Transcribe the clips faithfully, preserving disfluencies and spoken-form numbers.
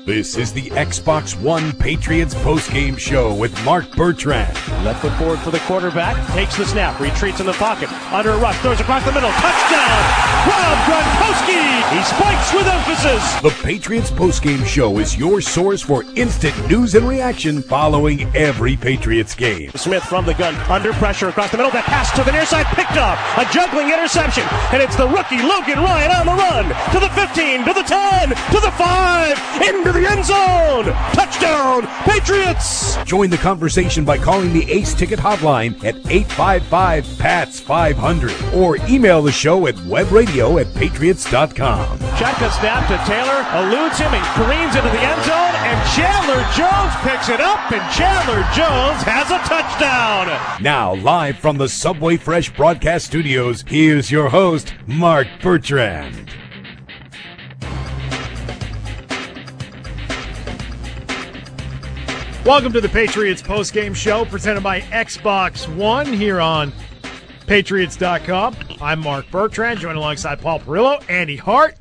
This is the Xbox One Patriots postgame show with Mark Bertrand. Left foot forward for the quarterback. Takes the snap. Retreats in the pocket. Under a rush. Throws across the middle. Touchdown! Rob Gronkowski! He spikes with emphasis. The Patriots postgame show is your source for instant news and reaction following every Patriots game. Smith from the gun. Under pressure across the middle. That pass to the near side. Picked off. A juggling interception. And it's the rookie Logan Ryan on the run. To the fifteen. To the ten. To the five. Into the end zone. Touchdown, Patriots. Join the conversation by calling the Ace Ticket hotline at eight five five, P A T S five hundred or email the show at webradio at patriots dot com. Shotgun snap to Taylor, eludes him and careens into the end zone, and Chandler Jones picks it up, and Chandler Jones has a touchdown. Now, live from the Subway Fresh broadcast studios, here's your host, Mark Bertrand. Welcome to the Patriots postgame show presented by Xbox One here on patriots dot com. I'm Mark Bertrand, joined alongside Paul Perillo, Andy Hart.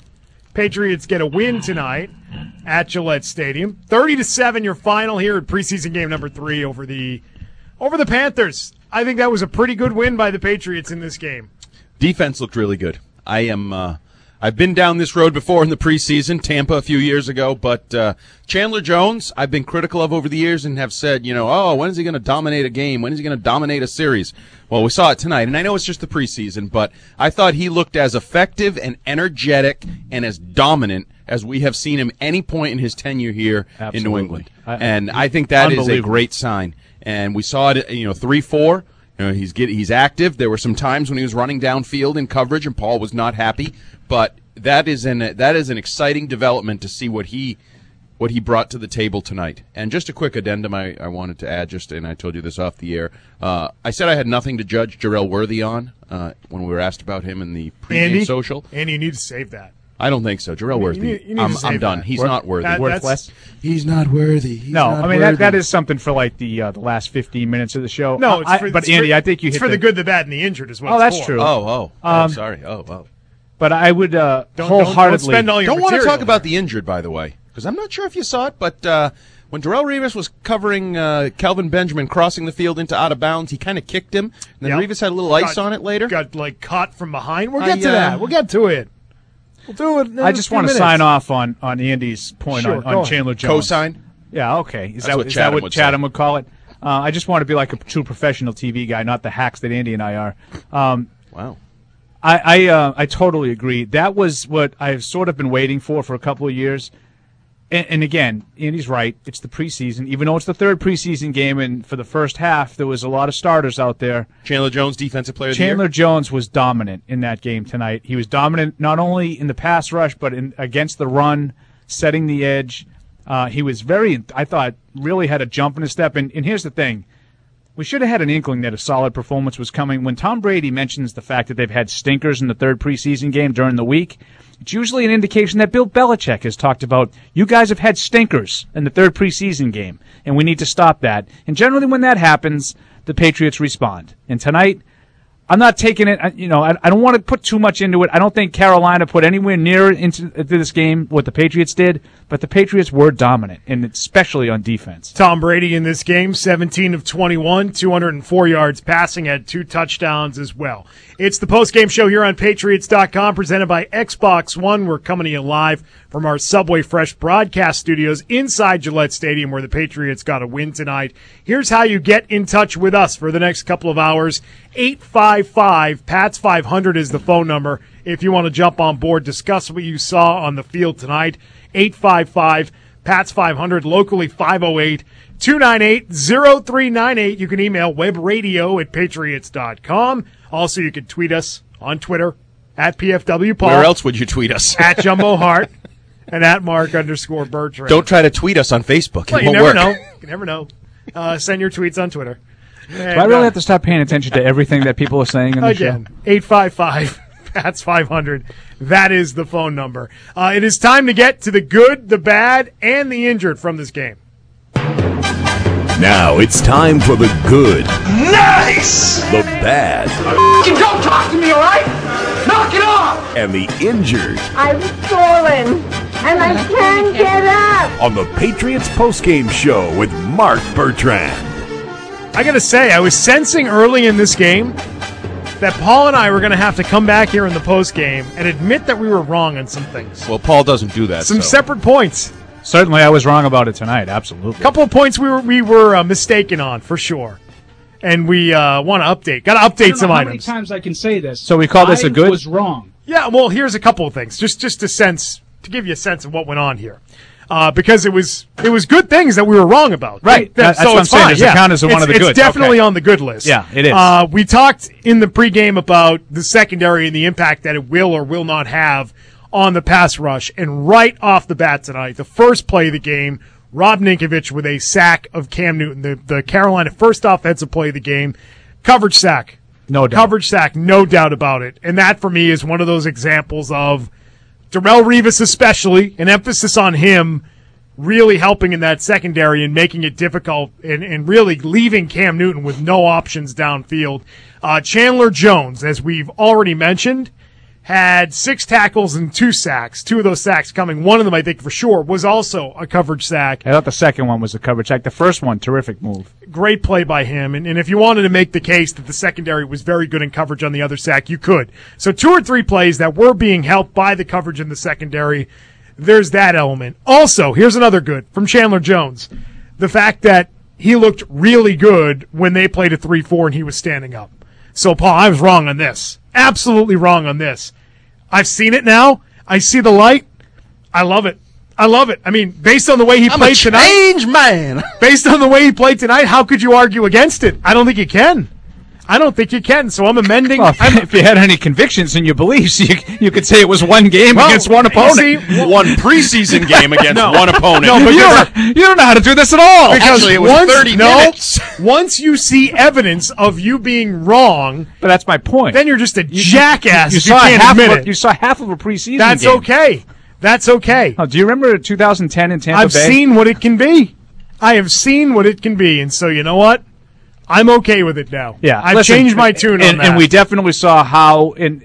Patriots get a win tonight at Gillette Stadium. thirty to seven your final here at preseason game number three over the over the Panthers. I think that was a pretty good win by the Patriots in this game. Defense looked really good. I am uh, I've been down this road before in the preseason, Tampa a few years ago, but uh, Chandler Jones, I've been critical of over the years and have said, you know, oh, when is he going to dominate a game? When is he going to dominate a series? Well, we saw it tonight, and I know it's just the preseason, but I thought he looked as effective and energetic and as dominant as we have seen him any point in his tenure here Absolutely. in New England. I, and I think that is a great sign. And we saw it, you know, three four. You know, he's get, he's active. There were some times when he was running downfield in coverage, and Paul was not happy. But that is an that is an exciting development to see what he what he brought to the table tonight. And just a quick addendum I, I wanted to add, just and I told you this off the air. Uh, I said I had nothing to judge Jarrell Worthy on uh, when we were asked about him in the pregame Andy, social. Andy, you need to save that. I don't think so. Jarrell Worthy, you need, you need I'm, I'm done. That. He's Worth, not worthy. That, Worthless. He's not worthy. He's no, not I mean worthy. that that is something for like the uh, the last fifteen minutes of the show. No, it's I, for, but it's Andy, for, I think you it's hit for the, the good, the bad, and the injured as well. Oh, that's true. Oh, oh, oh um, sorry. Oh, oh. But I would uh, don't, wholeheartedly don't, don't spend all your Don't want to material talk about there. the injured, by the way, because I'm not sure if you saw it, but uh, when Darrelle Revis was covering uh, Kelvin Benjamin crossing the field into out of bounds, he kind of kicked him, and then Yep. Revis had a little ice got, on it later. Got like caught from behind. We'll I, get to uh, that. We'll get to it. We'll do it. in I a just few want to minutes. sign off on, on Andy's point Sure, on, go on ahead. Chandler Jones. Cosign? Yeah, okay. Is That's that what is Chatham that what would Chatham say. would call it? Uh, I just want to be like a true professional T V guy, not the hacks that Andy and I are. Um, Wow. I I, uh, I totally agree. That was what I've sort of been waiting for for a couple of years. And, and again, Andy's right. It's the preseason. Even though it's the third preseason game, and for the first half, there was a lot of starters out there. Chandler Jones, Defensive Player of Chandler the Year? Jones was dominant in that game tonight. He was dominant not only in the pass rush, but in, against the run, setting the edge. Uh, he was very, I thought, really had a jump in his step. And, and here's the thing. We should have had an inkling that a solid performance was coming. When Tom Brady mentions the fact that they've had stinkers in the third preseason game during the week, it's usually an indication that Bill Belichick has talked about, you guys have had stinkers in the third preseason game, and we need to stop that. And generally when that happens, the Patriots respond. And tonight, I'm not taking it, you know, I, I don't want to put too much into it. I don't think Carolina put anywhere near into, into this game what the Patriots did, but the Patriots were dominant, and especially on defense. Tom Brady in this game, seventeen of twenty-one, two hundred four yards passing, had two touchdowns as well. It's the postgame show here on patriots dot com, presented by Xbox One. We're coming to you live from our Subway Fresh broadcast studios inside Gillette Stadium, where the Patriots got a win tonight. Here's how you get in touch with us for the next couple of hours. eight five five, P A T S five hundred is the phone number if you want to jump on board, discuss what you saw on the field tonight. eight five five, P A T S five hundred, locally five oh eight, two nine eight, oh three nine eight. You can email webradio at patriots dot com. Also, you can tweet us on Twitter at P F W Paul. Where else would you tweet us? At Jumbo Hart and at Mark underscore Bertrand. Don't try to tweet us on Facebook. It well, you won't never work. know. You never know. Uh, send your tweets on Twitter. And, Do I really uh, have to stop paying attention to everything that people are saying in the Again, show? eight five five, P A T S five hundred. That is the phone number. Uh, it is time to get to the good, the bad, and the injured from this game. Now it's time for the good, Nice! the bad, Don't talk to me, all right? Knock it off! and the injured. I've fallen. and I can't get up. On the Patriots postgame show with Mark Bertrand. I got to say, I was sensing early in this game that Paul and I were going to have to come back here in the postgame and admit that we were wrong on some things. Well, Paul doesn't do that. Some so. separate points. Certainly, I was wrong about it tonight. Absolutely. A couple of points we were we were uh, mistaken on, for sure. And we uh, want to update. Got to update I don't some know how items. many times I can say this. So we call this I a good? was wrong. Yeah, well, here's a couple of things, just just a sense to give you a sense of what went on here, uh, because it was it was good things that we were wrong about. Right. That, That's so what I'm it's saying. fine. Does it yeah. count as one it's, of the it's goods? definitely Okay. on the good list. Yeah, it is. Uh, we talked in the pregame about the secondary and the impact that it will or will not have on the pass rush, and right off the bat tonight, the first play of the game, Rob Ninkovich with a sack of Cam Newton, the the Carolina first offensive play of the game, coverage sack. No doubt. Coverage sack, no doubt about it. And that, for me, is one of those examples of Darrelle Revis especially, an emphasis on him really helping in that secondary and making it difficult and, and really leaving Cam Newton with no options downfield. Uh, Chandler Jones, as we've already mentioned, had six tackles and two sacks. Two of those sacks coming, one of them I think for sure, was also a coverage sack. I thought the second one was a coverage sack. The first one, terrific move. Great play by him. And, and if you wanted to make the case that the secondary was very good in coverage on the other sack, you could. So two or three plays that were being helped by the coverage in the secondary. There's that element. Also, here's another good from Chandler Jones. The fact that he looked really good when they played a three four and he was standing up. So, Paul, I was wrong on this. Absolutely wrong on this. I've seen it now. I see the light. I love it. I love it. I mean, based on the way he I'm played a tonight. change man. Based on the way he played tonight, how could you argue against it? I don't think you can. I don't think you can. So I'm amending. Well, if, I'm, if you had any convictions in your beliefs, you, you could say it was one game Well, against one opponent. see, One preseason game against No. one opponent. No, but you, because- don't, you don't know how to do this at all. because Actually, it was once, thirty no, minutes. Once you see evidence of you being wrong, But that's my point. then you're just a jackass you, if you saw can't half admit of a, it. you saw half of a preseason That's game. okay. That's okay. Oh, do you remember two thousand ten in Tampa I've Bay? seen what it can be. I have seen what it can be, and so you know what? I'm okay with it now. Yeah, I've listen, changed my tune and, on that. and we definitely saw how in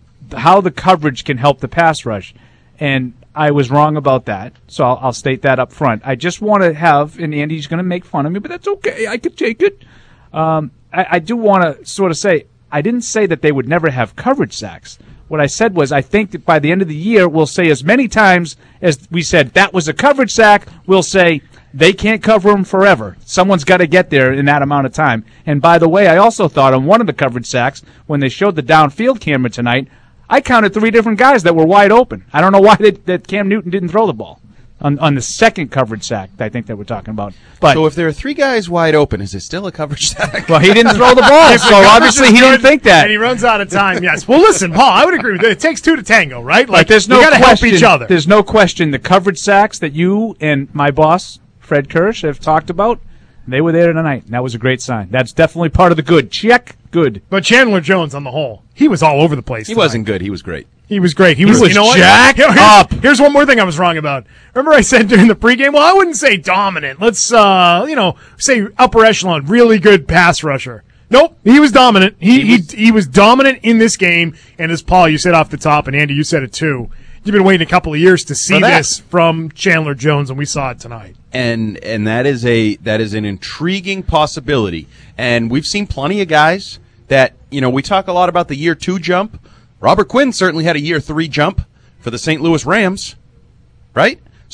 how the coverage can help the pass rush, and I was wrong about that. So I'll, I'll state that up front. I just want to have, and Andy's going to make fun of me, but that's okay. I could take it. Um, I, I do want to sort of say I didn't say that they would never have coverage sacks. What I said was I think that by the end of the year we'll say as many times as we said that was a coverage sack. We'll say they can't cover them forever. Someone's got to get there in that amount of time. And by the way, I also thought on one of the coverage sacks, when they showed the downfield camera tonight, I counted three different guys that were wide open. I don't know why they, that Cam Newton didn't throw the ball on, on the second coverage sack I think that we're talking about. But So if there are three guys wide open, is it still a coverage sack? well, he didn't throw the ball, so obviously he didn't think that. And he runs out of time, yes. Well, listen, Paul, I would agree with that. It takes two to tango, right? Like, Like there's no we got to help question, each other. There's no question the coverage sacks that you and my boss Fred Kirsch have talked about, they were there tonight, and that was a great sign. That's definitely part of the good. Check, good. But Chandler Jones, on the whole, he was all over the place. He tonight. wasn't good. He was great. He was great. He, was, was you know what? jacked Here- here's, up. Here's one more thing I was wrong about. Remember I said during the pregame, well, I wouldn't say dominant. Let's, uh, you know, say upper echelon, really good pass rusher. Nope, he was dominant. He he he, he was dominant in this game. And as Paul, you said off the top, and Andy, you said it too. You've been waiting a couple of years to see For that. this from Chandler Jones, and we saw it tonight. and and that is a that is an intriguing possibility. And we've seen plenty of guys that, you know, we talk a lot about the year two jump. Robert Quinn certainly had a year three jump for the Saint Louis Rams, right?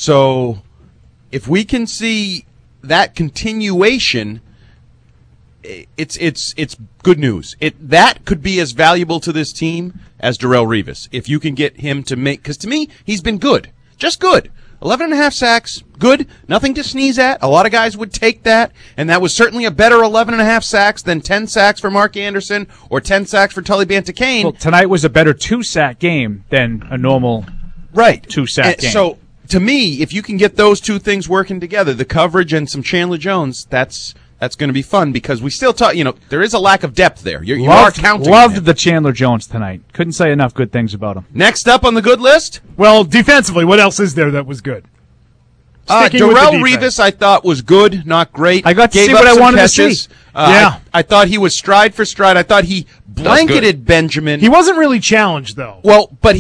So if we can see that continuation, it's it's it's good news. It that could be as valuable to this team as Darrelle Revis if you can get him to make. Because to me, he's been good, just good. Eleven and a half sacks, good, nothing to sneeze at. A lot of guys would take that, and that was certainly a better eleven and a half sacks than ten sacks for Mark Anderson or ten sacks for Tully Banta-Cain. Well, tonight was a better two-sack game than a normal Right. two-sack And game. So, to me, if you can get those two things working together, the coverage and some Chandler Jones, that's that's going to be fun because we still talk, you know, there is a lack of depth there. You're, you loved, are counting loved him. the Chandler Jones tonight. Couldn't say enough good things about him. Next up on the good list, Well, defensively, what else is there that was good? uh, Sticking with the Darrelle defense. Revis I thought was good, not great. I got to Gave see what up I some wanted to catches. see. Uh, Yeah. I, I thought he was stride for stride. I thought he blanketed Benjamin. He wasn't really challenged, though. Well, but he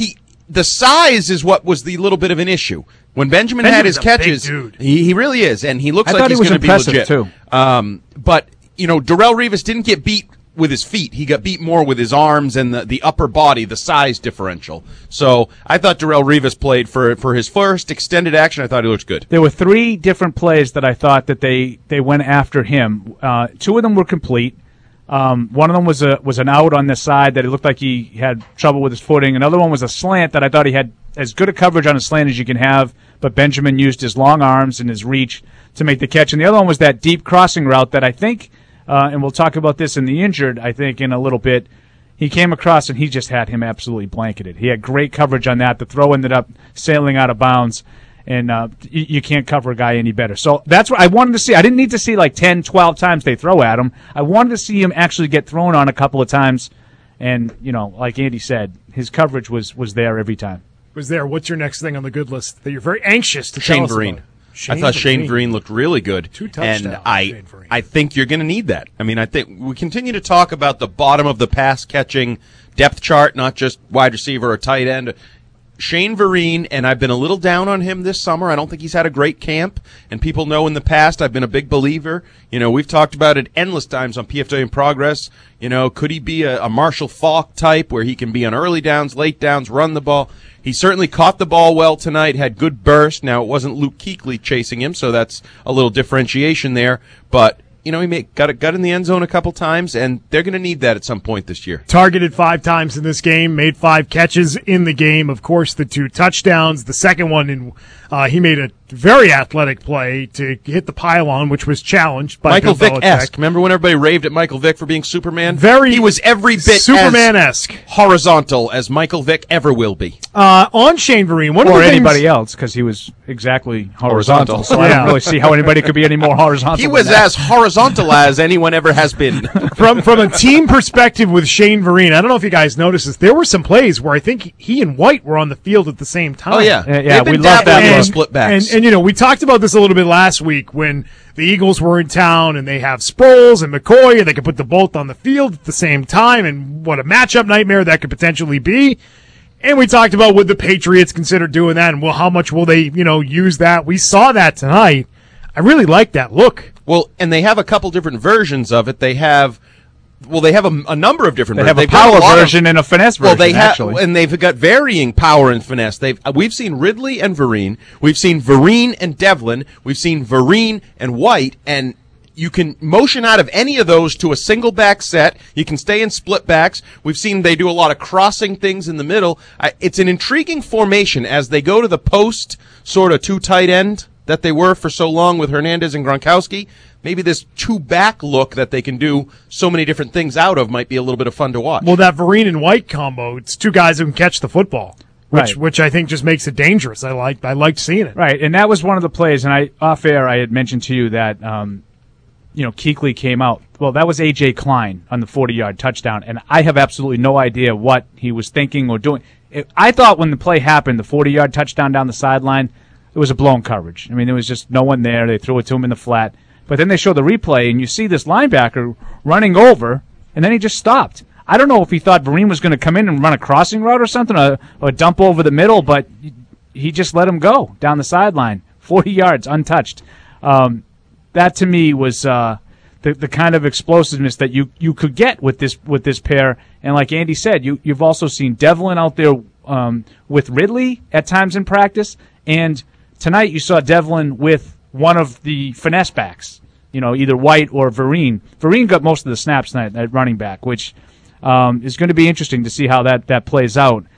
the size is what was the little bit of an issue. When Benjamin Benjamin's had his a catches, big dude. he he really is, and he looks I like thought he's he was going to be impressive, legit. too. Um, but you know, Darrelle Revis didn't get beat with his feet. He got beat more with his arms and the, the upper body, the size differential. So I thought Darrelle Revis played for for his first extended action. I thought he looked good. There were three different plays that I thought that they, they went after him. Uh, two of them were complete. Um, one of them was a was an out on the side that it looked like he had trouble with his footing. Another one was a slant that I thought he had as good a coverage on a slant as you can have, but Benjamin used his long arms and his reach to make the catch. And the other one was that deep crossing route that I think, uh, and we'll talk about this in the injured, I think, in a little bit, he came across and he just had him absolutely blanketed. He had great coverage on that. The throw ended up sailing out of bounds. And uh, you, you can't cover a guy any better. So that's what I wanted to see. I didn't need to see like ten, twelve times they throw at him. I wanted to see him actually get thrown on a couple of times. And, you know, like Andy said, his coverage was, was there every time. Was there. What's your next thing on the good list that you're very anxious to Shane tell us Vereen. about? I thought Shane Vereen looked really good. Two touchdowns, and I, Shane Vereen. I think you're going to need that. I mean, I think we continue to talk about the bottom of the pass catching depth chart, not just wide receiver or tight end. Shane Vereen, and I've been a little down on him this summer. I don't think he's had a great camp, and people know in the past I've been a big believer. You know, we've talked about it endless times on P F W in Progress. You know, could he be a, a Marshall Faulk type where he can be on early downs, late downs, run the ball? He certainly caught the ball well tonight, had good burst. Now, it wasn't Luke Kuechly chasing him, so that's a little differentiation there, but you know, he made, got, a, got in the end zone a couple times, and they're going to need that at some point this year. Targeted five times in this game, made five catches in the game. Of course, the two touchdowns. The second one, in, uh, he made a very athletic play to hit the pylon, which was challenged by Michael Bill Belichick. Vick-esque. Remember when everybody raved at Michael Vick for being Superman? Very he was every bit Superman-esque. as horizontal as Michael Vick ever will be. Uh, on Shane Vereen, one Or of the anybody things, else, because he was exactly horizontal. Horizontal. So I Yeah. don't really see how anybody could be any more horizontal. He than was that. as horizontal as anyone ever has been. from from a team perspective with Shane Vereen, I don't know if you guys noticed this. There were some plays where I think he and White were on the field at the same time. Oh, yeah. Yeah, yeah, They've been we love that dabbling in look. split backs. And, and, you know, we talked about this a little bit last week when the Eagles were in town and they have Sproles and McCoy and they could put the both on the field at the same time and what a matchup nightmare that could potentially be. And we talked about would the Patriots consider doing that and well, how much will they, you know, use that? We saw that tonight. I really like that look. Well, and they have a couple different versions of it. They have, well, they have a, a number of different They versions. have a They've got power lot of- version and a finesse version, Well, they have, actually. and they've got varying power and finesse. They've we've seen Ridley and Vereen, we've seen Vereen and Devlin, we've seen Vereen and White, and you can motion out of any of those to a single back set. You can stay in split backs. We've seen they do a lot of crossing things in the middle. I, it's an intriguing formation as they go to the post sort of two tight end that they were for so long with Hernandez and Gronkowski. Maybe this two-back look that they can do so many different things out of might be a little bit of fun to watch. Well, that Vereen and White combo, it's two guys who can catch the football, which Right. which I think just makes it dangerous. I like I liked seeing it. Right, and that was one of the plays, and I off air I had mentioned to you that um, you know Kuechly came out. Well, that was A J Klein on the forty-yard touchdown, and I have absolutely no idea what he was thinking or doing. It, I thought when the play happened, the forty-yard touchdown down the sideline, it was a blown coverage. I mean, there was just no one there. They threw it to him in the flat. But then they show the replay, and you see this linebacker running over, and then he just stopped. I don't know if he thought Vereen was going to come in and run a crossing route or something, or, or dump over the middle, but he just let him go down the sideline, forty yards, untouched. Um, that, to me, was uh, the the kind of explosiveness that you, you could get with this with this pair. And like Andy said, you, you've also seen Devlin out there um, with Ridley at times in practice, and tonight you saw Devlin with one of the finesse backs, you know, either White or Vereen. Vereen got most of the snaps tonight at running back, which um, is going to be interesting to see how that, that plays out.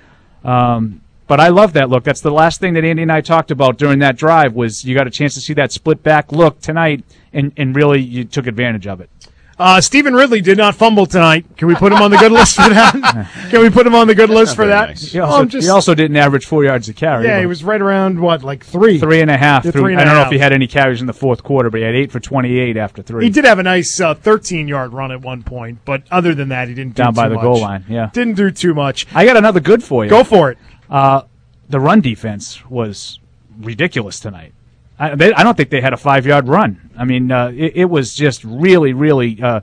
Um, but I love that look. That's the last thing that Andy and I talked about during that drive was you got a chance to see that split back look tonight, and, and really you took advantage of it. Uh, Stephen Ridley did not fumble tonight. Can we put him on the good list for that? Can we put him on the good list for very that? nice. He Oh, also, I'm just- he also didn't average four yards a carry. yeah, either. he was right around, what, like three? Three and a half. Yeah, through, three and I a don't know half. if he had any carries in the fourth quarter, but he had eight for twenty-eight after three. He did have a nice uh, thirteen-yard run at one point, but other than that, he didn't do Down by too the much. goal line, yeah. Didn't do too much. I got another good for you. Go for it. Uh, the run defense was ridiculous tonight. I, they, I don't think they had a five-yard run. I mean, uh, it, it was just really, really uh, –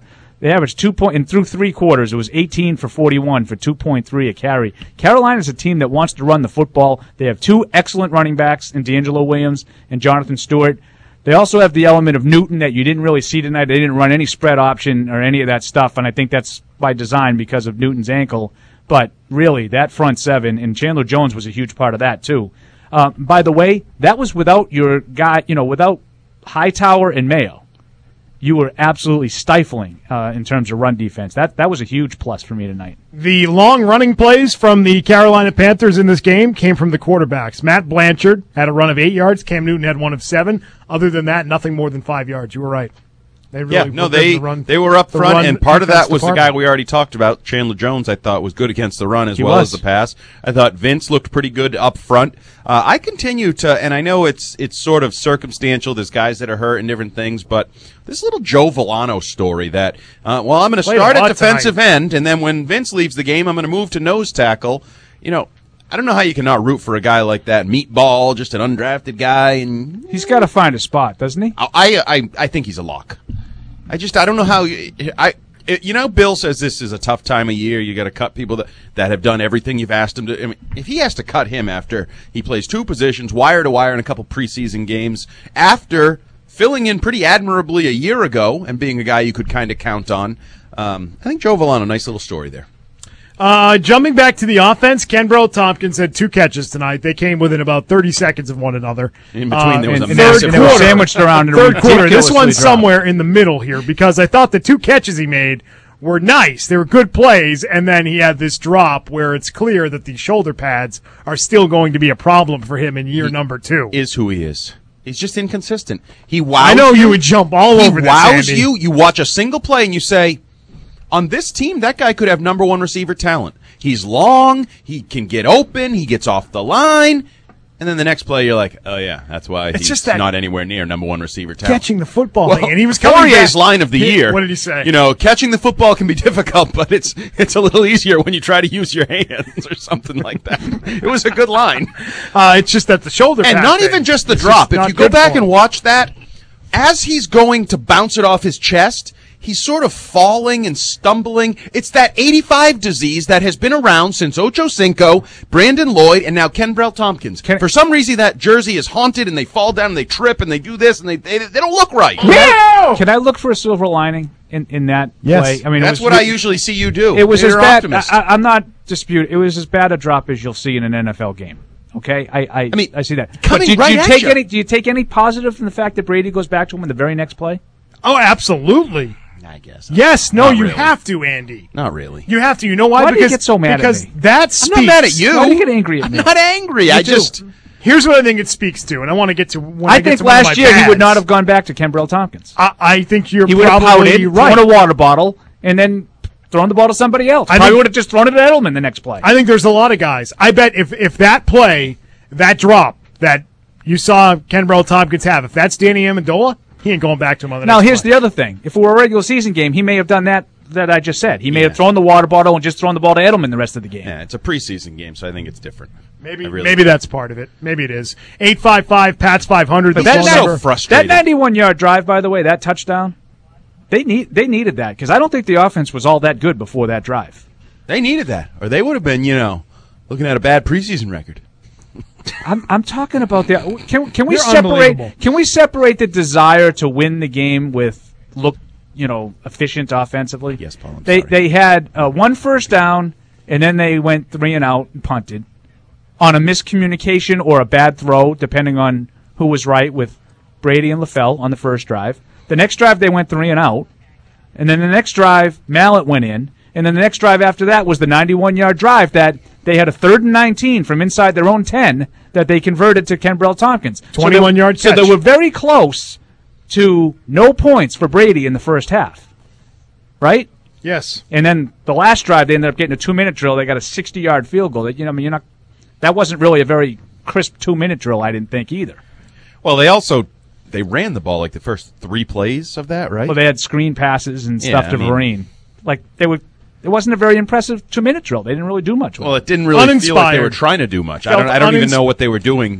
They averaged two point, and through three quarters, it was eighteen for forty-one for two point three a carry. Carolina's a team that wants to run the football. They have two excellent running backs in D'Angelo Williams and Jonathan Stewart. They also have the element of Newton that you didn't really see tonight. They didn't run any spread option or any of that stuff, and I think that's by design because of Newton's ankle. But really, that front seven, and Chandler Jones was a huge part of that too. Uh, by the way, that was without your guy, you know, without Hightower and Mayo. You were absolutely stifling uh, in terms of run defense. That that was a huge plus for me tonight. The long running plays from the Carolina Panthers in this game came from the quarterbacks. Matt Blanchard had a run of eight yards. Cam Newton had one of seven. Other than that, nothing more than five yards. You were right. They really yeah, no, they the run, they were up the front, run and part of that was department. the guy we already talked about, Chandler Jones. I thought was good against the run as He well was. as the pass. I thought Vince looked pretty good up front. Uh, I continue to, and I know it's it's sort of circumstantial. There's guys that are hurt and different things, but this little Joe Volano story that, uh, well, I'm going to Played a start at lot defensive tonight. end, and then when Vince leaves the game, I'm going to move to nose tackle. You know, I don't know how you can not root for a guy like that. Meatball, just an undrafted guy, and He's got to find a spot, doesn't he? I, I, I think he's a lock. I just, I don't know how, I, you know, Bill says this is a tough time of year. You got to cut people that, that have done everything you've asked him to. I mean, if he has to cut him after he plays two positions, wire to wire in a couple preseason games, after filling in pretty admirably a year ago and being a guy you could kind of count on, um, I think Joe Volano, nice little story there. Uh, jumping back to the offense, Kenbrell Tompkins had two catches tonight. They came within about thirty seconds of one another. In between, there was uh, a in massive third And they were quarter. sandwiched around in a Third quarter. This ridiculously one's dropped. somewhere in the middle here because I thought the two catches he made were nice. They were good plays, and then he had this drop where it's clear that the shoulder pads are still going to be a problem for him in year He number two. Is who he is. He's just inconsistent. He wows I know you you would jump all he over this, wows Andy. you. You watch a single play and you say, on this team, that guy could have number one receiver talent. He's long. He can get open. He gets off the line. And then the next play, you're like, oh, yeah, that's why It's he's just that not anywhere near number one receiver talent. Catching the football Well, thing, and he was coming Fourier's back. line of the He- year. What did he say? You know, catching the football can be difficult, but it's it's a little easier when you try to use your hands or something like that. It was a good line. Uh, it's just that the shoulder And pad not thing even just the is drop. not If you go good back for him. and watch that, as he's going to bounce it off his chest, he's sort of falling and stumbling. It's that eighty-five disease that has been around since Ocho Cinco, Brandon Lloyd, and now Kenbrell Tompkins. Can- For some reason, that jersey is haunted, and they fall down, and they trip, and they do this, and they they, they don't look right. Can I look for a silver lining in, in that Yes. play? I mean, it That's was what I re- usually see you do. It was You're as an bad. optimist. I, I'm not disputing. It was as bad a drop as you'll see in an N F L game. Okay, I I, I mean, I see that. coming but do, right do you at take you. any? Do you take any positive from the fact that Brady goes back to him in the very next play? Oh, absolutely. I guess. Yes, no, Not you really. have to, Andy. Not really. You have to. You know why? Why do you because get so mad at because me? that I'm speaks. not mad at you. Why do you get angry at I'm me? not angry. I do. just. Here's what I think it speaks to, and I want to get to when I, I get think to one of last my year he would bads. not have gone back to Kenbrell Tompkins. I, I think you're He would have probably pouted, right. thrown a water bottle, and then thrown the ball to somebody else. I Probably think- would have just thrown it at Edelman the next play. I think there's a lot of guys. I bet if if that play, that drop that you saw Kenbrell Tompkins have, if that's Danny Amendola, he ain't going back to him on the Now, next here's play. the other thing. If it were a regular season game, he may have done that that I just said. He may Yeah. have thrown the water bottle and just thrown the ball to Edelman the rest of the game. Yeah, it's a preseason game, so I think it's different. Maybe I really maybe that's part of it. Maybe it is. eight five five P A T S five hundred. But the that's phone so number. frustrating. That ninety-one-yard drive, by the way, that touchdown, they need they needed that because I don't think the offense was all that good before that drive. They needed that, or they would have been, you know, looking at a bad preseason record. I'm I'm talking about the can can we You're separate unbelievable. can we separate the desire to win the game with look you know efficient offensively? Yes, Paul, I'm they sorry. they had uh, one first down and then they went three and out and punted on a miscommunication or a bad throw, depending on who was right with Brady and LaFell on the first drive. The next drive they went three and out, and then the next drive Mallett went in, and then the next drive after that was the ninety-one-yard drive that they had a third and nineteen from inside their own ten that they converted to Kenbrell Tompkins. twenty-one-yard So they, catch. so they were very close to no points for Brady in the first half, right? Yes. And then the last drive, they ended up getting a two-minute drill. They got a sixty-yard field goal. You know, I mean, you're not. That wasn't really a very crisp two-minute drill, I didn't think either. Well, they also they ran the ball like the first three plays of that, right? Well, they had screen passes and Yeah, stuff to I mean- Vereen. Like they were. It wasn't a very impressive two-minute drill. They didn't really do much with well, it. it didn't really feel like they were Uninspired. trying to do much. I Felt don't. I don't even unins- know what they were doing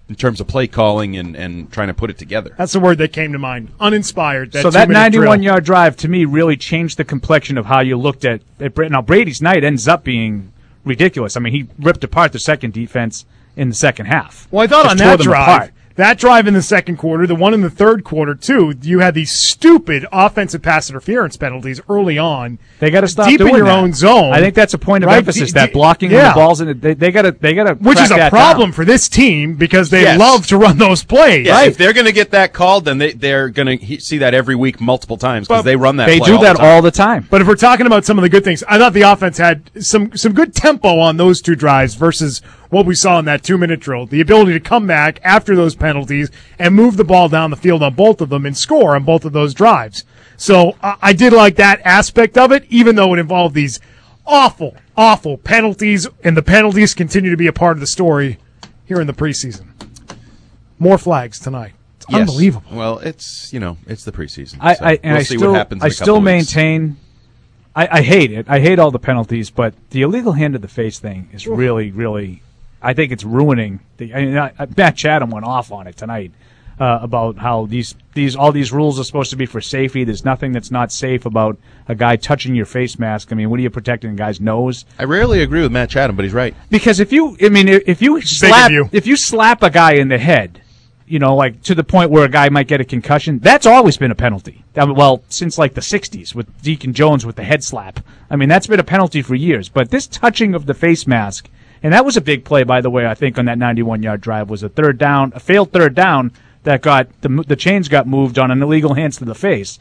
in terms of play calling and, and trying to put it together. That's the word that came to mind. Uninspired. That so that ninety-one-yard drill. drive, to me, really changed the complexion of how you looked at, at Brady. Now, Brady's night ends up being ridiculous. I mean, he ripped apart the second defense in the second half. Well, I thought Just on tore that them drive, apart. that drive in the second quarter, the one in the third quarter, too, you had these stupid offensive pass interference penalties early on. They got to stop deep doing in your that. own zone. I think that's a point of right? emphasis. D- that d- blocking yeah. the balls, in they, they got to, they got to, which is a problem down. for this team because they Yes. love to run those plays. Yeah, right? if they're going to get that called, then they, they're going to see that every week multiple times because But they run that They play do all that the time. all the time. But if we're talking about some of the good things, I thought the offense had some some good tempo on those two drives versus what we saw in that two-minute drill. The ability to come back after those penalties and move the ball down the field on both of them and score on both of those drives. So uh, I did like that aspect of it, even though it involved these awful, awful penalties, and the penalties continue to be a part of the story here in the preseason. More flags tonight. It's Yes. unbelievable. Well, it's, you know, it's the preseason. I, so I and we'll I see still, what happens in I a couple still of weeks. maintain. I, I hate it. I hate all the penalties, but the illegal hand to the face thing is really, really. I think it's ruining. The, I mean, I, Matt Chatham went off on it tonight uh, about how these these all these rules are supposed to be for safety. There's nothing that's not safe about a guy touching your face mask. I mean, what are you protecting a guy's nose? I rarely agree with Matt Chatham, but he's right. Because if you, I mean, if you slap, you. if you slap a guy in the head, you know, like to the point where a guy might get a concussion, that's always been a penalty. I mean, well, since like the sixties with Deacon Jones with the head slap. I mean, that's been a penalty for years. But this touching of the face mask, and that was a big play, by the way, I think on that ninety-one-yard drive, was a third down, a failed third down that got the the chains got moved on an illegal hands to the face.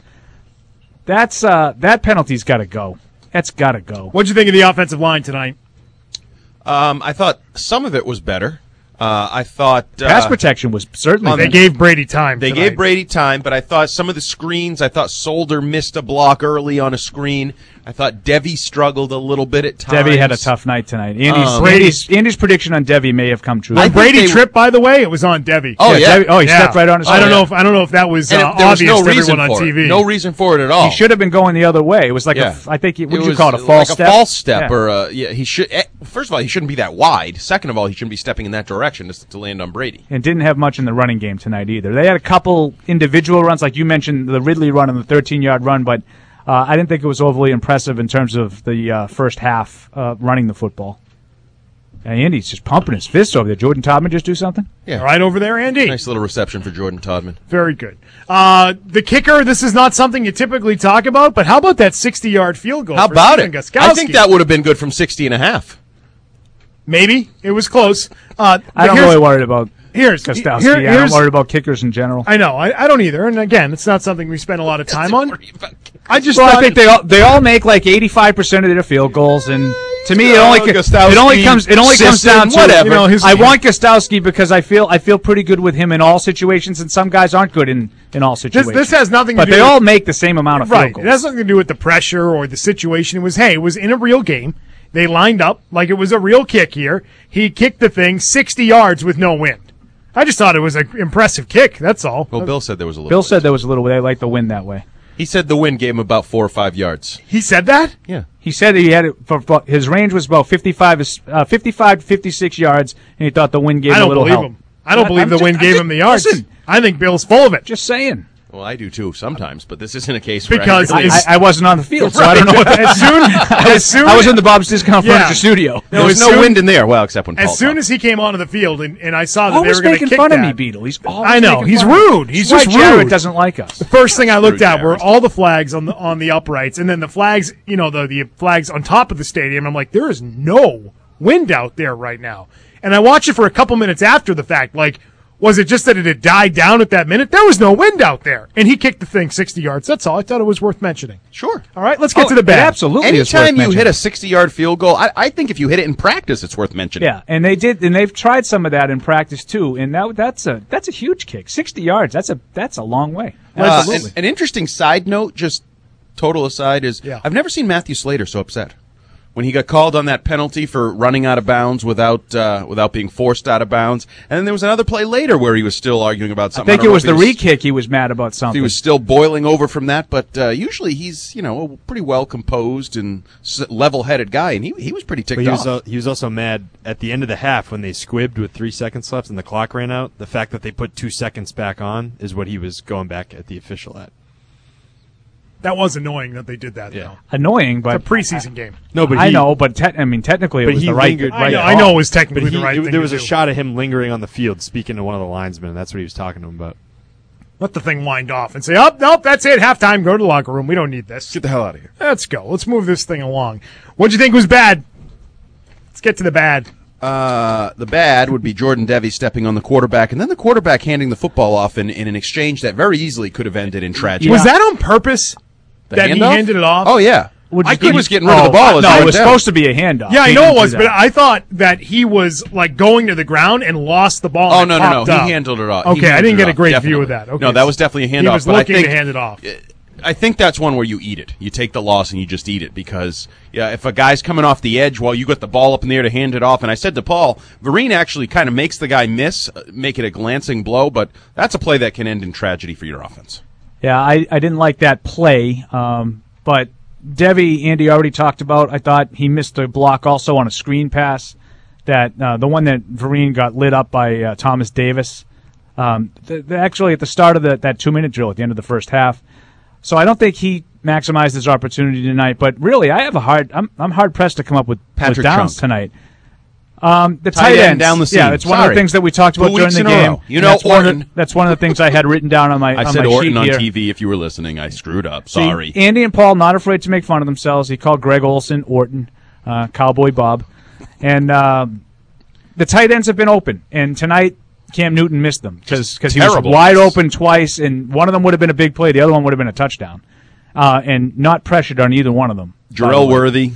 That's uh, that penalty's got to go. That's got to go. What'd you think of the offensive line tonight? Um, I thought some of it was better. Uh, I thought uh, Pass protection was certainly. They better. gave Brady time. They tonight. gave Brady time, but I thought some of the screens, I thought Solder missed a block early on a screen. I thought Devy struggled a little bit at times. Devy had a tough night tonight. Andy's, Um, Andy's, Andy's prediction on Devy may have come true. When I think Brady they- tripped, by the way, it was on Devy. Oh, yeah. Devy- oh, he Yeah. stepped right on his. I don't yeah. know if I don't know if that was uh, And it- there was obvious no to reason everyone on for T V. it. No reason for it at all. He should have been going the other way. It was like a Yeah. f I think what It would you was call it, a false like step? a false step, Yeah. or a, yeah, he should. eh, First of all, he shouldn't be that wide. Second of all, he shouldn't be stepping in that direction to, to land on Brady. And didn't have much in the running game tonight either. They had a couple individual runs, like you mentioned, the Ridley run and the thirteen-yard run, but uh, I didn't think it was overly impressive in terms of the uh, first half uh, running the football. And Andy's just pumping his fists over there. Jordan Todman just do something? Yeah, Right over there, Andy. Nice little reception for Jordan Todman. Very good. Uh, the kicker, this is not something you typically talk about, but how about that sixty-yard field goal? How for about Stephen it? Gostkowski? I think that would have been good from sixty and a half. Maybe. It was close. Uh, I but don't here's- really worry about Here's, Gostkowski. here- I'm here's- worried about kickers in general. I know. I, I don't either. And again, it's not something we spend a lot of time on. I just Well, thought I think they all they all make like eighty-five percent of their field goals, and to me, it only Oh, co- Gostkowski, it only comes it only comes Sisson, down to whatever. You know, his- I want Gostkowski because I feel I feel pretty good with him in all situations, and some guys aren't good in, in all this, situations. this has nothing to but do they with, all make the same amount of right. field goals. It has nothing to do with the pressure or the situation. It was, hey, it was in a real game. They lined up like it was a real kick here. He kicked the thing sixty yards with no wind. I just thought it was an impressive kick. That's all. Well, Bill said there was a little. Bill bit. said there was a little. They like the win that way. He said the wind gave him about four or five yards. He said that? Yeah. He said he had it for, for his range was about fifty-five, uh, fifty-five to fifty-six yards, and he thought the wind gave I him a don't little believe help. him. I don't I- believe I'm the just- wind I gave just- him the yards. listen. I think Bill's full of it. Just saying. Well, I do too sometimes, but this isn't a case where Because I, I, Is- I, I wasn't on the field, so I don't know what that as soon as soon I was in the Bob's Discount Yeah. Furniture studio. there was as no soon- wind in there. Well, except when Paul as soon talked. as he came onto the field and, and I saw that they Always were going to making kick fun that. of me, Beetle. He's always I know. making He's fun of me. rude. He's That's just why Jared rude. doesn't like us. First thing I looked Rude at were Jared. all the flags on the on the uprights, and then the flags, you know, the the flags on top of the stadium. I'm like, there is no wind out there right now. And I watched it for a couple minutes after the fact. Like, was it just that it had died down at that minute? There was no wind out there, and he kicked the thing sixty yards. That's all. I thought it was worth mentioning. Sure. All right, let's get Oh, to the it bad. absolutely is worth Anytime you hit mentioning. a sixty-yard field goal, I, I think if you hit it in practice, it's worth mentioning. Yeah, and they did, and they've tried some of that in practice too. And that that's a that's a huge kick, sixty yards. That's a that's a long way. Uh, Absolutely. an, an interesting side note, just total aside, is Yeah. I've never seen Matthew Slater so upset. when he got called on that penalty for running out of bounds without uh, without being forced out of bounds. And then there was another play later where he was still arguing about I something. think I it don't was know the if he re-kick he was mad about If something. he was still boiling over from that, but uh, usually he's, you know, a pretty well composed and s- level-headed guy, and he he was pretty ticked But he was, off. uh, he was also mad at the end of the half when they squibbed with three seconds left and the clock ran out. The fact that they put two seconds back on is what he was going back at the official at. That was annoying that they did that, Yeah. though. Annoying, but It's a preseason game. No, but I he, know, but te- I mean, technically, it but was he the right. lingered- I right know, call. I know it was But technically he, the right it- thing there to was a do. shot of him lingering on the field, speaking to one of the linesmen, and that's what he was talking to him about. Let the thing wind off and say, oh, nope, that's it. Halftime, go to the locker room. We don't need this. Get the hell out of here. Let's go. Let's move this thing along. What'd you think was bad? Let's get to the bad. Uh, the bad would be Jordan Devy stepping on the quarterback, and then the quarterback handing the football off in, in an exchange that very easily could have ended in tragedy. Was that on purpose? The that he handoff? handed it off? Oh, yeah. Would you I give think he you- was getting rid of the Oh, ball. as No, he it went was down. supposed to be a handoff. Yeah, I He know didn't it do was, that. but I thought that he was like going to the ground and lost the ball. Oh, and no, it no, no. popped He up. handled it off. He Okay, I handled didn't it get a off, great definitely. view of that. Okay, No, that was definitely a handoff. He was but looking I think, to hand it off. I think that's one where you eat it. You take the loss and you just eat it because, yeah, if a guy's coming off the edge while you got the ball up in the air to hand it off, and I said to Paul, Vereen actually kind of makes the guy miss, uh, make it a glancing blow, but that's a play that can end in tragedy for your offense. Yeah, I, I didn't like that play, um, but Devy, Andy already talked about. I thought he missed a block also on a screen pass. That uh, the one that Vereen got lit up by uh, Thomas Davis. Um, th- th- actually, at the start of the, that two-minute drill at the end of the first half. So I don't think he maximized his opportunity tonight. But really, I have a hard. I'm I'm hard pressed to come up with, with Patrick downs Chung. tonight. Um, the Tight tight, end ends down the seam. Yeah, it's one of the Sorry. things that we talked about Two during weeks the in a game. row. You And know, that's one of the- Orton. that's one of the things I had written down on my I on said my Orton sheet on here. T V. If you were listening, I screwed up. See, Sorry. Andy and Paul not afraid to make fun of themselves. He called Greg Olson Orton, uh, Cowboy Bob, and uh, the tight ends have been open. And tonight, Cam Newton missed them because he was Terrible wide miss. open twice, and one of them would have been a big play. The other one would have been a touchdown, uh, and not pressured on either one of them. Jarrell Worthy.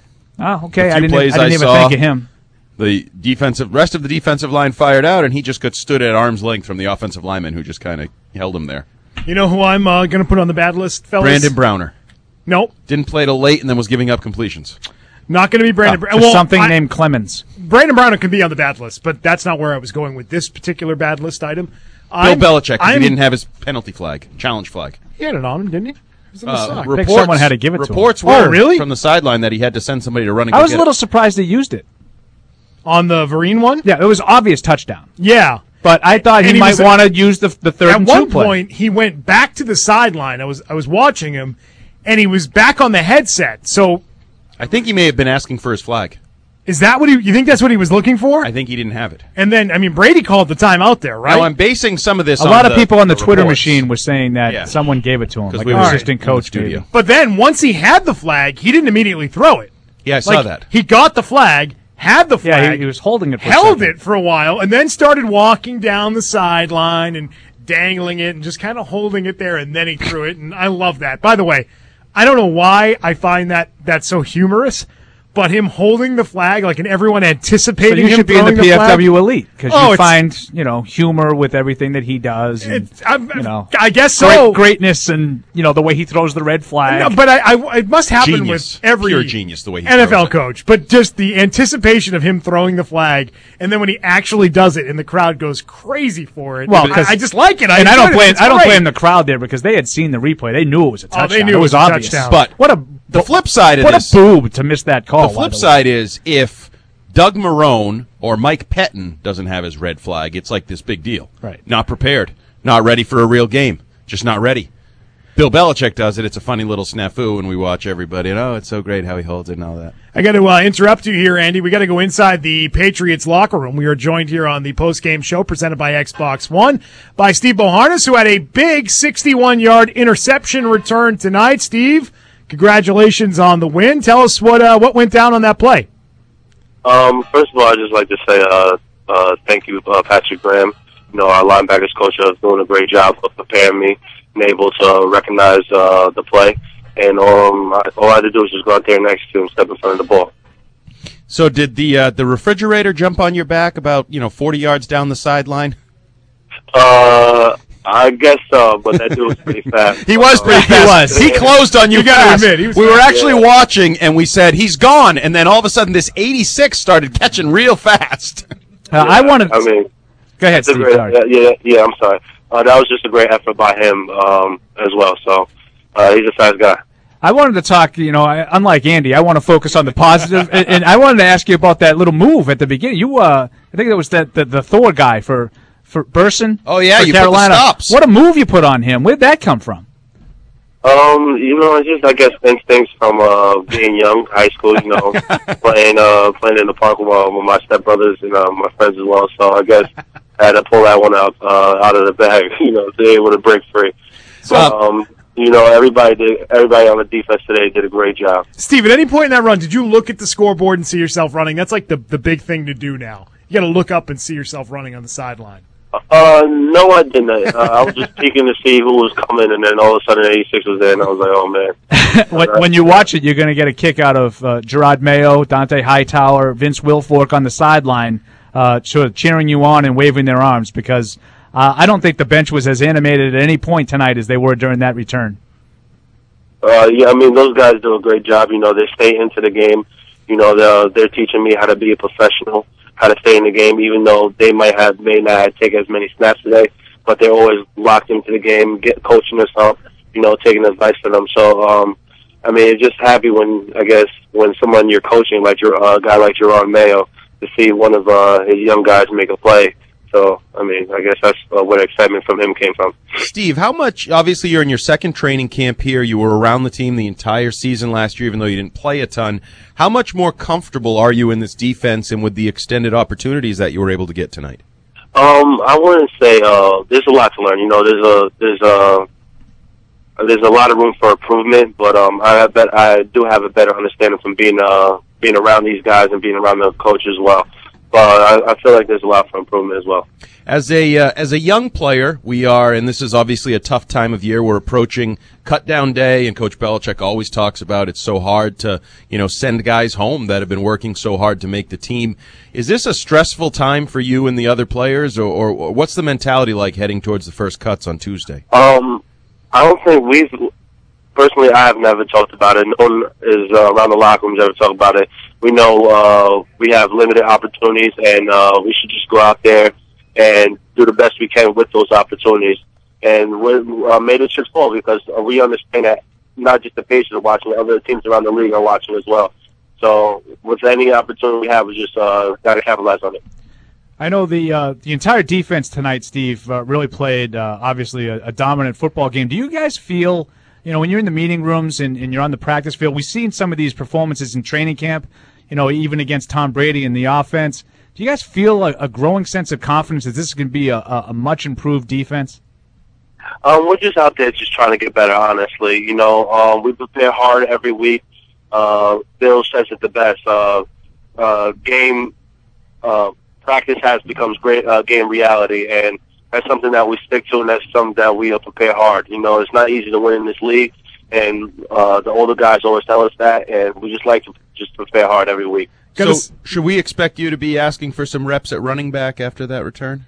Oh, okay. The I few didn't, plays I didn't I even saw- think of him. The defensive rest of the defensive line fired out, and he just got stood at arm's length from the offensive lineman who just kind of held him there. You know who I'm uh, going to put on the bad list, fellas? Brandon Browner Nope, didn't play till late, and then was giving up completions. not going to be Brandon. Brown. Just Well, something I- named Clemens. Brandon Browner can be on the bad list, but that's not where I was going with this particular bad list item. Bill I'm- Belichick, 'cause he I'm- didn't have his penalty flag, challenge flag. He had it on him, didn't he? It was in the Uh, sock. reports, someone had to give it to him. reports Oh, were really? from the sideline that he had to send somebody to run and I go was a get little it. surprised they used it. On the Vereen one? Yeah, it was obvious touchdown. Yeah. But I thought he, And he might was- want to use the the third At and one two play. point, he went back to the sideline. I was I was watching him, and he was back on the headset. So I think he may have been asking for his flag. is that what he? You think that's what he was looking for? I think he didn't have it. And then I mean, Brady called the timeout there, right? Now I'm basing some of this. A on lot of the- people on the, the Twitter reports. machine were saying that Yeah. someone gave it to him, 'Cause like we an were assistant in the coach. studio. maybe. But then once he had the flag, he didn't immediately throw it. Yeah, I saw Like, that. He got the flag, had the Yeah, flag, he, he was holding it. For a held second. it for a while, and then started walking down the sideline and dangling it and just kind of holding it there, and then he threw it. And I love that. By the way, I don't know why I find that that's so humorous, but him holding the flag, like, and everyone So anticipating you him should be in the throwing P F flag. W elite because Oh, you it's- find you know humor with everything that he does. And, It's, I'm, you know, I guess great, so. greatness and you know the way he throws the red flag. No, but I, I, it must happen Genius. with every Pure genius the way he N F L throws it. coach. But just the anticipation of him throwing the flag, and then when he actually does it, and the crowd goes crazy for it. Well, I, 'cause- I just like it. I and I don't enjoyed it. blame It's I don't great. blame the crowd there because they had seen the replay. They knew it was a Oh, they touchdown. knew it it was was a obvious. touchdown. But What a the flip side of what this, a boob to miss that call. the by flip way. side is if Doug Marrone or Mike Pettin doesn't have his red flag, it's like this big deal. Right. Not prepared, not ready for a real game, just not ready. Bill Belichick does it. It's a funny little snafu, and we watch everybody. And, oh, it's so great how he holds it and all that. I got to uh, interrupt you here, Andy. We got to go inside the Patriots locker room. We are joined here on the post-game show presented by Xbox One by Steve Boharnis, who had a big sixty-one-yard interception return tonight. Steve, congratulations on the win. Tell us what uh, what went down on that play. Um, first of all, I'd just like to say uh, uh, thank you, uh, Patrick Graham. You know, our linebackers coach is doing a great job of preparing me and able to recognize uh, the play. And um, I, all I had to do was just go out there next to him, step in front of the ball. So did the uh, the refrigerator jump on your back about, you know, forty yards down the sideline? Uh, I guess so, but that dude was pretty fast. He was pretty fast. He was. He closed on you, you gotta fast. admit, he was we fast. were actually Yeah. watching, and we said, he's gone. And then all of a sudden, this eighty-six started catching real fast. Uh, I wanted. I mean, go ahead, it's a Steve. great, Sorry. yeah, yeah, yeah, I'm sorry. Uh, that was just a great effort by him um, as well. So uh, he's a fast guy. I wanted to talk, you know, I, unlike Andy, I want to focus on the positive, and, and I wanted to ask you about that little move at the beginning. You, uh, I think it was that the, the Thor guy for for Burson. Oh, yeah, for you put the Carolina. stops. What a move you put on him. Where'd that come from? Um, you know, it's just I guess instincts from uh, being young, high school. You know, playing uh, playing in the park with, uh, with my stepbrothers and uh, my friends as well. So I guess I had to pull that one out uh, out of the bag. You know, to be able to break free. So, um, you know, everybody did. Everybody on the defense today did a great job. Steve, at any point in that run, did you look at the scoreboard and see yourself running? That's like the the big thing to do now. You got to look up and see yourself running on the sideline. Uh, no, I didn't. Uh, I was just peeking to see who was coming, and then all of a sudden eighty-six was there, and I was like, oh, man. when, when you watch it, you're going to get a kick out of uh, Gerard Mayo, Dante Hightower, Vince Wilfork on the sideline, uh, sort of cheering you on and waving their arms, because uh, I don't think the bench was as animated at any point tonight as they were during that return. Uh, yeah, I mean, those guys do a great job. You know, they stay into the game. You know, they're, they're teaching me how to be a professional, how to stay in the game, even though they might have may not take as many snaps today, but they're always locked into the game, get coaching us up, you know, taking advice from them. So, um, I mean, it's just happy when, I guess, when someone you're coaching, like your uh, guy like Gerard Mayo, to see one of uh, his young guys make a play. So, I mean, I guess that's uh, where the excitement from him came from. Steve, how much, obviously you're in your second training camp here. You were around the team the entire season last year, even though you didn't play a ton. How much more comfortable are you in this defense and with the extended opportunities that you were able to get tonight? Um, I wouldn't say, uh, there's a lot to learn. You know, there's a, there's a, there's a lot of room for improvement, but, um, I have bet, I do have a better understanding from being, uh, being around these guys and being around the coach as well. But I, I feel like there's a lot for improvement as well. As a uh, as a young player, we are, and this is obviously a tough time of year. We're approaching cut down day, and Coach Belichick always talks about it's so hard to, you know, send guys home that have been working so hard to make the team. Is this a stressful time for you and the other players, or, or, or what's the mentality like heading towards the first cuts on Tuesday? Um, I don't think we've personally. I have never talked about it. No one is uh, around the locker room has ever talked about it. We know uh, we have limited opportunities, and uh, we should just go out there and do the best we can with those opportunities. And we uh, made it just fall because uh, we understand that not just the Pacers are watching, other teams around the league are watching as well. So with any opportunity we have, we just uh, got to capitalize on it. I know the uh, the entire defense tonight, Steve, uh, really played uh, obviously a, a dominant football game. Do you guys feel, you know, when you're in the meeting rooms and, and you're on the practice field, we've seen some of these performances in training camp, you know, even against Tom Brady in the offense. Do you guys feel a, a growing sense of confidence that this is going to be a, a, a much improved defense? Um, we're just out there just trying to get better, honestly. You know, um, we prepare hard every week. Uh, Bill says it the best. Uh, uh, game uh, practice has becomes great uh, game reality, and that's something that we stick to, and that's something that we uh, prepare hard. You know, it's not easy to win in this league, and uh, the older guys always tell us that, and we just like to just prepare hard every week. So, should we expect you to be asking for some reps at running back after that return?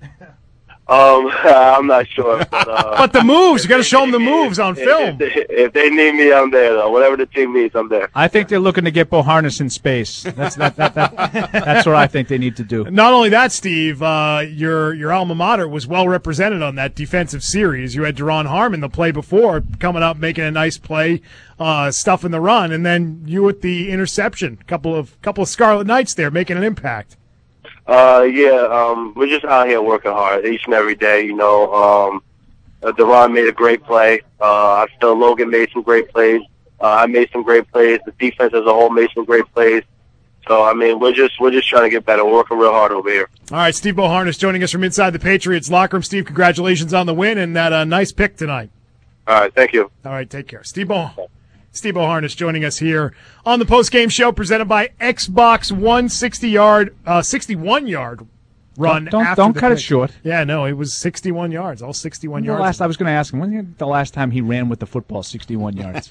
Um, I'm not sure. But, uh, but the moves, you got to show them the moves on film. If they, if they need me, I'm there, though. Whatever the team needs, I'm there. I think they're looking to get Boharnis in space. That's that, that, that, that's what I think they need to do. Not only that, Steve, uh, your your alma mater was well represented on that defensive series. You had Deron Harmon the play before coming up, making a nice play, uh, stuffing the run, and then you with the interception. Couple of couple of Scarlet Knights there making an impact. Uh, yeah, um, we're just out here working hard each and every day, you know. Um, uh, Deron made a great play. Uh, I feel Logan made some great plays. Uh, I made some great plays. The defense as a whole made some great plays. So, I mean, we're just, we're just trying to get better. We're working real hard over here. All right, Steve Boharnis joining us from inside the Patriots locker room. Steve, congratulations on the win and that uh, nice pick tonight. All right, thank you. All right, take care. Steve Boharnis. Steve Boharnis joining us here on the post-game show presented by Xbox One sixty-yard, uh, sixty-one-yard run. Don't don't, after don't the cut pick. it short. Yeah, no, it was sixty-one yards, all sixty-one The yards. last, I was going to ask him, when the last time he ran with the football sixty-one yards?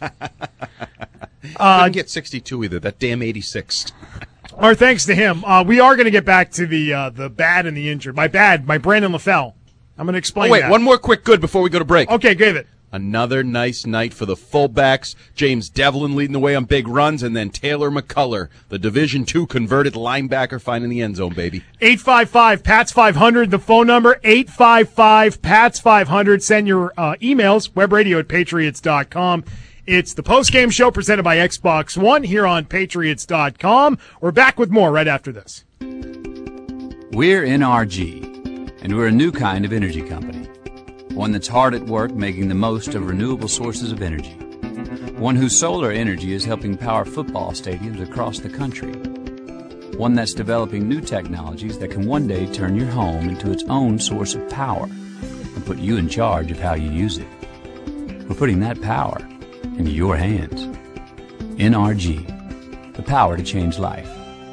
uh, Couldn't get sixty-two either, that damn eighty-six. Our thanks to him. Uh, we are going to get back to the uh, the bad and the injured. My bad, my Brandon LaFell. I'm going to explain Oh, wait, that. one more quick good before we go to break. Okay, give it. Another nice night for the fullbacks. James Devlin leading the way on big runs, and then Taylor McCullough, the Division two converted linebacker, finding the end zone, baby. eight five five, P A T S five hundred, the phone number, eight five five, P A T S five hundred. Send your uh, emails, webradio at patriots dot com. It's the post-game show presented by Xbox One here on patriots dot com. We're back with more right after this. We're N R G, and we're a new kind of energy company. One that's hard at work making the most of renewable sources of energy. One whose solar energy is helping power football stadiums across the country. One that's developing new technologies that can one day turn your home into its own source of power and put you in charge of how you use it. We're putting that power in your hands. N R G, the power to change life.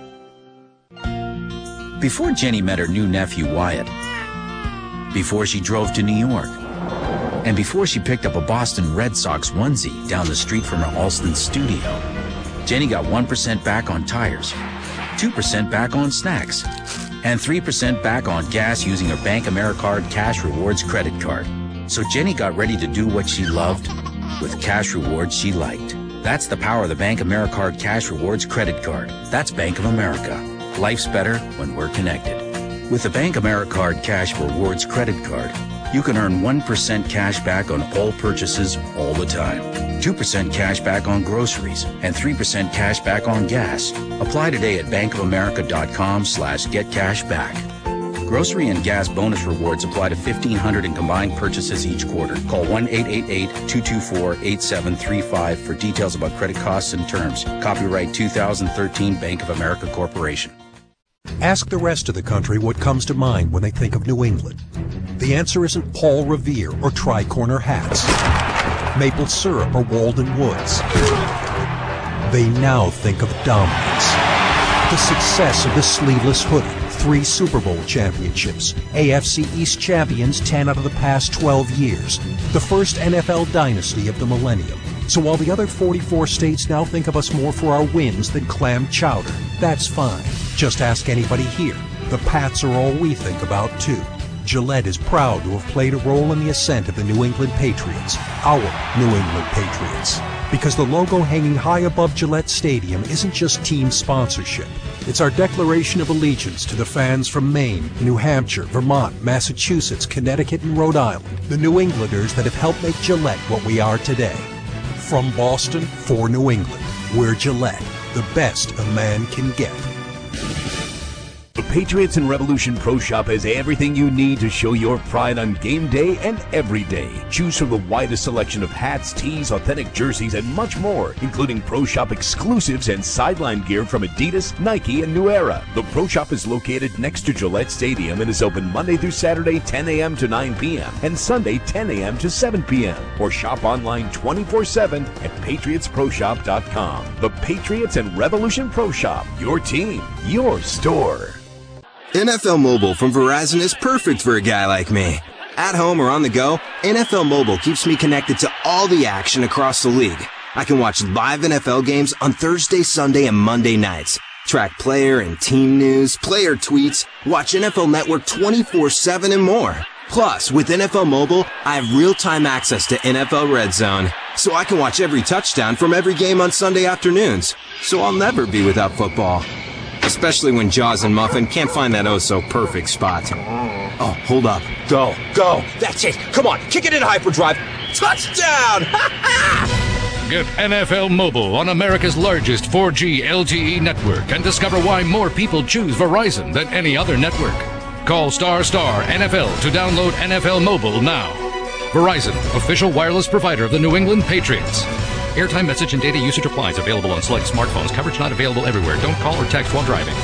Before Jenny met her new nephew Wyatt, before she drove to New York, and before she picked up a Boston Red Sox onesie down the street from her Alston studio, Jenny got one percent back on tires, two percent back on snacks, and three percent back on gas using her Bank AmeriCard Cash Rewards credit card. So Jenny got ready to do what she loved with cash rewards she liked. That's the power of the Bank AmeriCard Cash Rewards credit card. That's Bank of America. Life's better when we're connected. With the Bank AmeriCard Cash Rewards credit card, you can earn one percent cash back on all purchases all the time, two percent cash back on groceries, and three percent cash back on gas. Apply today at bankofamerica.com slash getcashback. Grocery and gas bonus rewards apply to fifteen hundred in combined purchases each quarter. Call one eight eight eight, two two four, eight seven three five for details about credit costs and terms. Copyright two thousand thirteen Bank of America Corporation. Ask the rest of the country what comes to mind when they think of New England. The answer isn't Paul Revere or tri-corner hats, maple syrup or Walden Woods. They now think of dominance. The success of the sleeveless hoodie, three Super Bowl championships, A F C East champions ten out of the past twelve years, the first N F L dynasty of the millennium. So while the other forty-four states now think of us more for our wins than clam chowder, that's fine. Just ask anybody here. The Pats are all we think about, too. Gillette is proud to have played a role in the ascent of the New England Patriots, our New England Patriots. Because the logo hanging high above Gillette Stadium isn't just team sponsorship. It's our declaration of allegiance to the fans from Maine, New Hampshire, Vermont, Massachusetts, Connecticut, and Rhode Island, the New Englanders that have helped make Gillette what we are today. From Boston for New England, we're Gillette, the best a man can get. The Patriots and Revolution Pro Shop has everything you need to show your pride on game day and every day. Choose from the widest selection of hats, tees, authentic jerseys, and much more, including Pro Shop exclusives and sideline gear from Adidas, Nike, and New Era. The Pro Shop is located next to Gillette Stadium and is open Monday through Saturday, ten a.m. to nine p.m. and Sunday, ten a.m. to seven p.m. Or shop online twenty-four seven at patriots pro shop dot com. The Patriots and Revolution Pro Shop. Your team, your store. N F L Mobile from Verizon is perfect for a guy like me. At home or on the go, N F L Mobile keeps me connected to all the action across the league. I can watch live N F L games on Thursday, Sunday, and Monday nights. Track player and team news, player tweets, watch N F L Network twenty-four seven and more. Plus, with N F L Mobile, I have real-time access to N F L Red Zone, so I can watch every touchdown from every game on Sunday afternoons. So I'll never be without football. Especially when Jaws and Muffin can't find that oh-so-perfect spot. Oh, hold up. Go. Go. That's it. Come on. Kick it in hyperdrive. Touchdown! Get N F L Mobile on America's largest four G L T E network and discover why more people choose Verizon than any other network. Call star star N F L to download N F L Mobile now. Verizon, official wireless provider of the New England Patriots. Airtime, message, and data usage applies. Available on select smartphones. Coverage not available everywhere. Don't call or text while driving.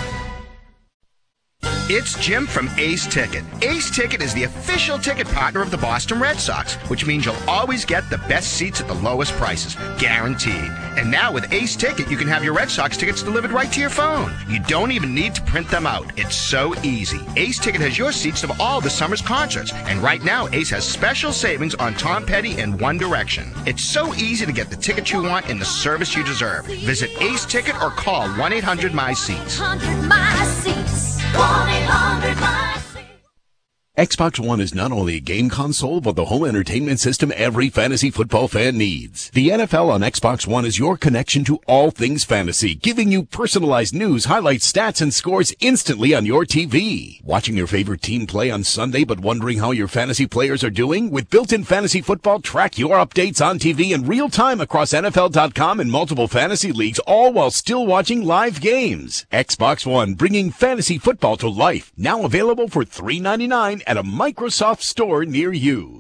It's Jim from Ace Ticket. Ace Ticket is the official ticket partner of the Boston Red Sox, which means you'll always get the best seats at the lowest prices, guaranteed. And now with Ace Ticket, you can have your Red Sox tickets delivered right to your phone. You don't even need to print them out. It's so easy. Ace Ticket has your seats to all the summer's concerts. And right now, Ace has special savings on Tom Petty and One Direction. It's so easy to get the ticket you want and the service you deserve. Visit Ace Ticket or call one eight hundred my seats. one eight hundred my seats. one eight hundred my seats. Xbox One is not only a game console, but the home entertainment system every fantasy football fan needs. The N F L on Xbox One is your connection to all things fantasy, giving you personalized news, highlights, stats, and scores instantly on your T V. Watching your favorite team play on Sunday but wondering how your fantasy players are doing? With built-in fantasy football, track your updates on T V in real time across N F L dot com and multiple fantasy leagues, all while still watching live games. Xbox One, bringing fantasy football to life. Now available for three ninety-nine at a Microsoft store near you.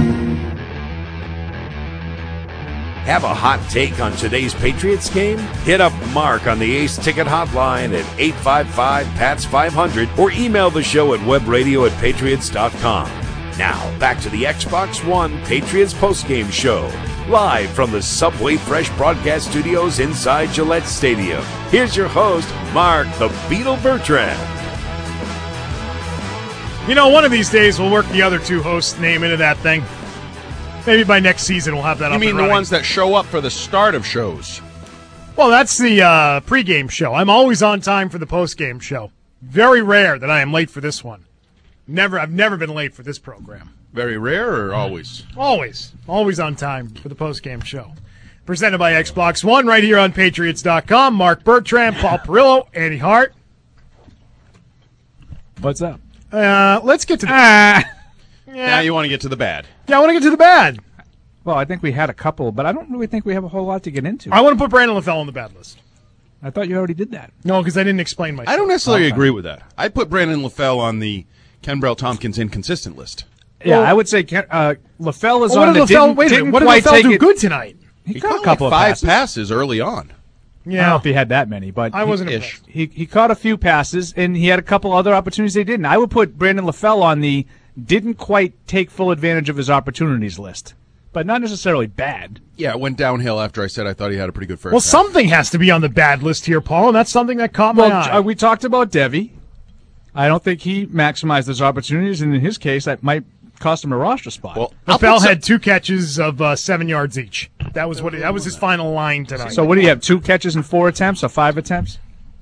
Have a hot take on today's Patriots game? Hit up Mark on the Ace Ticket Hotline at eight five five, P A T S five hundred or email the show at webradio at patriots dot com. Now, back to the Xbox One Patriots postgame show, live from the Subway Fresh broadcast studios inside Gillette Stadium. Here's your host, Mark the Beetle Bertrand. You know, one of these days we'll work the other two hosts' name into that thing. Maybe by next season we'll have that You up mean and the running. ones that show up for the start of shows? Well, that's the uh, pregame show. I'm always on time for the postgame show. Very rare that I am late for this one. Never, I've never been late for this program. Very rare or always? Always. Always on time for the postgame show. Presented by Xbox One right here on Patriots dot com. Mark Bertrand, Paul Perillo, Andy Hart. What's up? Uh, let's get to the... Ah. Yeah. Now you want to get to the bad. Yeah, I want to get to the bad. Well, I think we had a couple, but I don't really think we have a whole lot to get into. I want to put Brandon LaFell on the bad list. I thought you already did that. No, because I didn't explain myself. I don't necessarily Okay. agree with that. I put Brandon LaFell on the Ken Brell Tompkins inconsistent list. Yeah, Well- I would say uh, LaFell is Well, what on did the LaFell, didn't, wait a didn't minute, what did quite LaFell take do it. good tonight? He, He caught caught a couple like five of passes. passes early on. I don't know if he had that many, but I he- wasn't ish. impressed. He he caught a few passes, and he had a couple other opportunities they didn't. I would put Brandon LaFell on the didn't quite take full advantage of his opportunities list, but not necessarily bad. Yeah, it went downhill after I said I thought he had a pretty good first Well, half. something has to be on the bad list here, Paul, and that's something that caught my Well, eye. uh, we talked about Devy. I don't think he maximized his opportunities, and in his case, that might cost him a roster spot. Well, I'll LaFell put some- had two catches of uh, seven yards each. That was what. That was his final line tonight. so what do you have? Two catches and four attempts, or five attempts?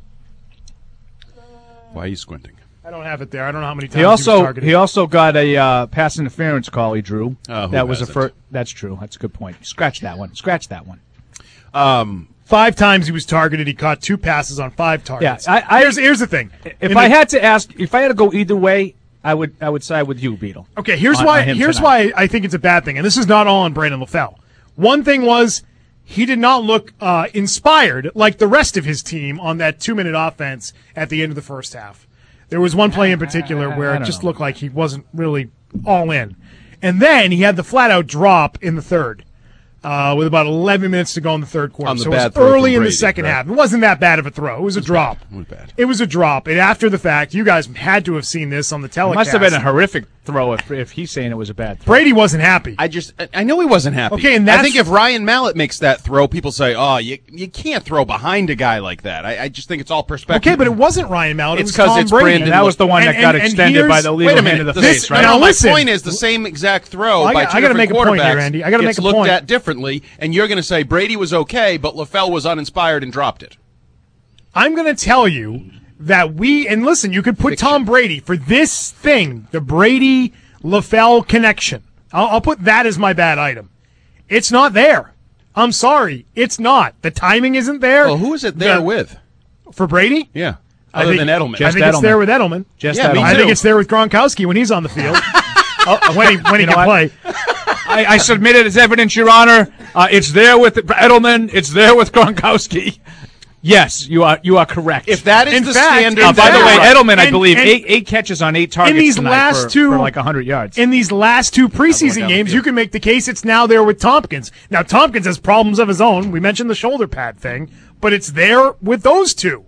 Why are you squinting? I don't have it there. I don't know how many times He he, was also targeted. he also got a uh, pass interference call. He drew. Uh, who that was a hasn't? first. That's true. That's a good point. Scratch that one. Scratch that one. Um, Five times he was targeted. He caught two passes on five targets. Yeah, I- I- here's here's the thing. If In I the- had to ask, if I had to go either way, I would I would side with you, Beetle. Okay, here's on- why. on him Here's tonight. why I think it's a bad thing, and this is not all on Brandon LaFell. One thing was he did not look uh, inspired like the rest of his team on that two-minute offense at the end of the first half. There was one play in particular where I it don't just know. looked like he wasn't really all in, and then he had the flat-out drop in the third. Uh, with about eleven minutes to go in the third quarter. On the so bad it was throw early from in the Brady, second right? half. It wasn't that bad of a throw. It was a drop. It was bad. It was a drop. And after the fact, you guys had to have seen this on the It telecast. must have been a horrific throw if, if he's saying it was a bad throw. Brady wasn't happy. I just, I- I know he wasn't happy. Okay, and I that's- think if Ryan Mallett makes that throw, people say, "Oh, you you can't throw behind a guy like that." I, I just think it's all perspective. Okay, but it wasn't Ryan Mallett. It's it was 'cause Tom it's Brady. Brandon And that was the one that And- got and- and extended by here's- the Wait legal a hand minute. of the This, face, Now right? no, my listen. point is the same exact throw I by got- two I gotta different make a point here, quarterbacks Andy. I gotta gets make a looked point. at differently, and you're going to say Brady was okay, but LaFell was uninspired and dropped it. I'm going to tell you that we, and listen, you could put Tom Brady for this thing, the Brady LaFell connection. I'll, I'll put that as my bad item. It's not there. I'm sorry. It's not. The timing isn't there. Well, who is it there The- with? For Brady? Yeah, I other think- than Edelman. I Just think it's Edelman. there with Edelman. Just Yeah, that me one. I too. think it's there with Gronkowski when he's on the field. Oh, when he, when he You know can what? play. I, I submit it as evidence, Your Honor. Uh, it's there with Edelman. It's there with Gronkowski. Yes, you are you are correct. If that is In the fact- standard, uh, by the way, Right. Edelman, I And- believe, and- eight eight catches on eight targets in these tonight last for, two for like one hundred yards. In these last two preseason down the games, field. you can make the case it's now there with Tompkins. Now Tompkins has problems of his own. We mentioned the shoulder pad thing, but it's there with those two.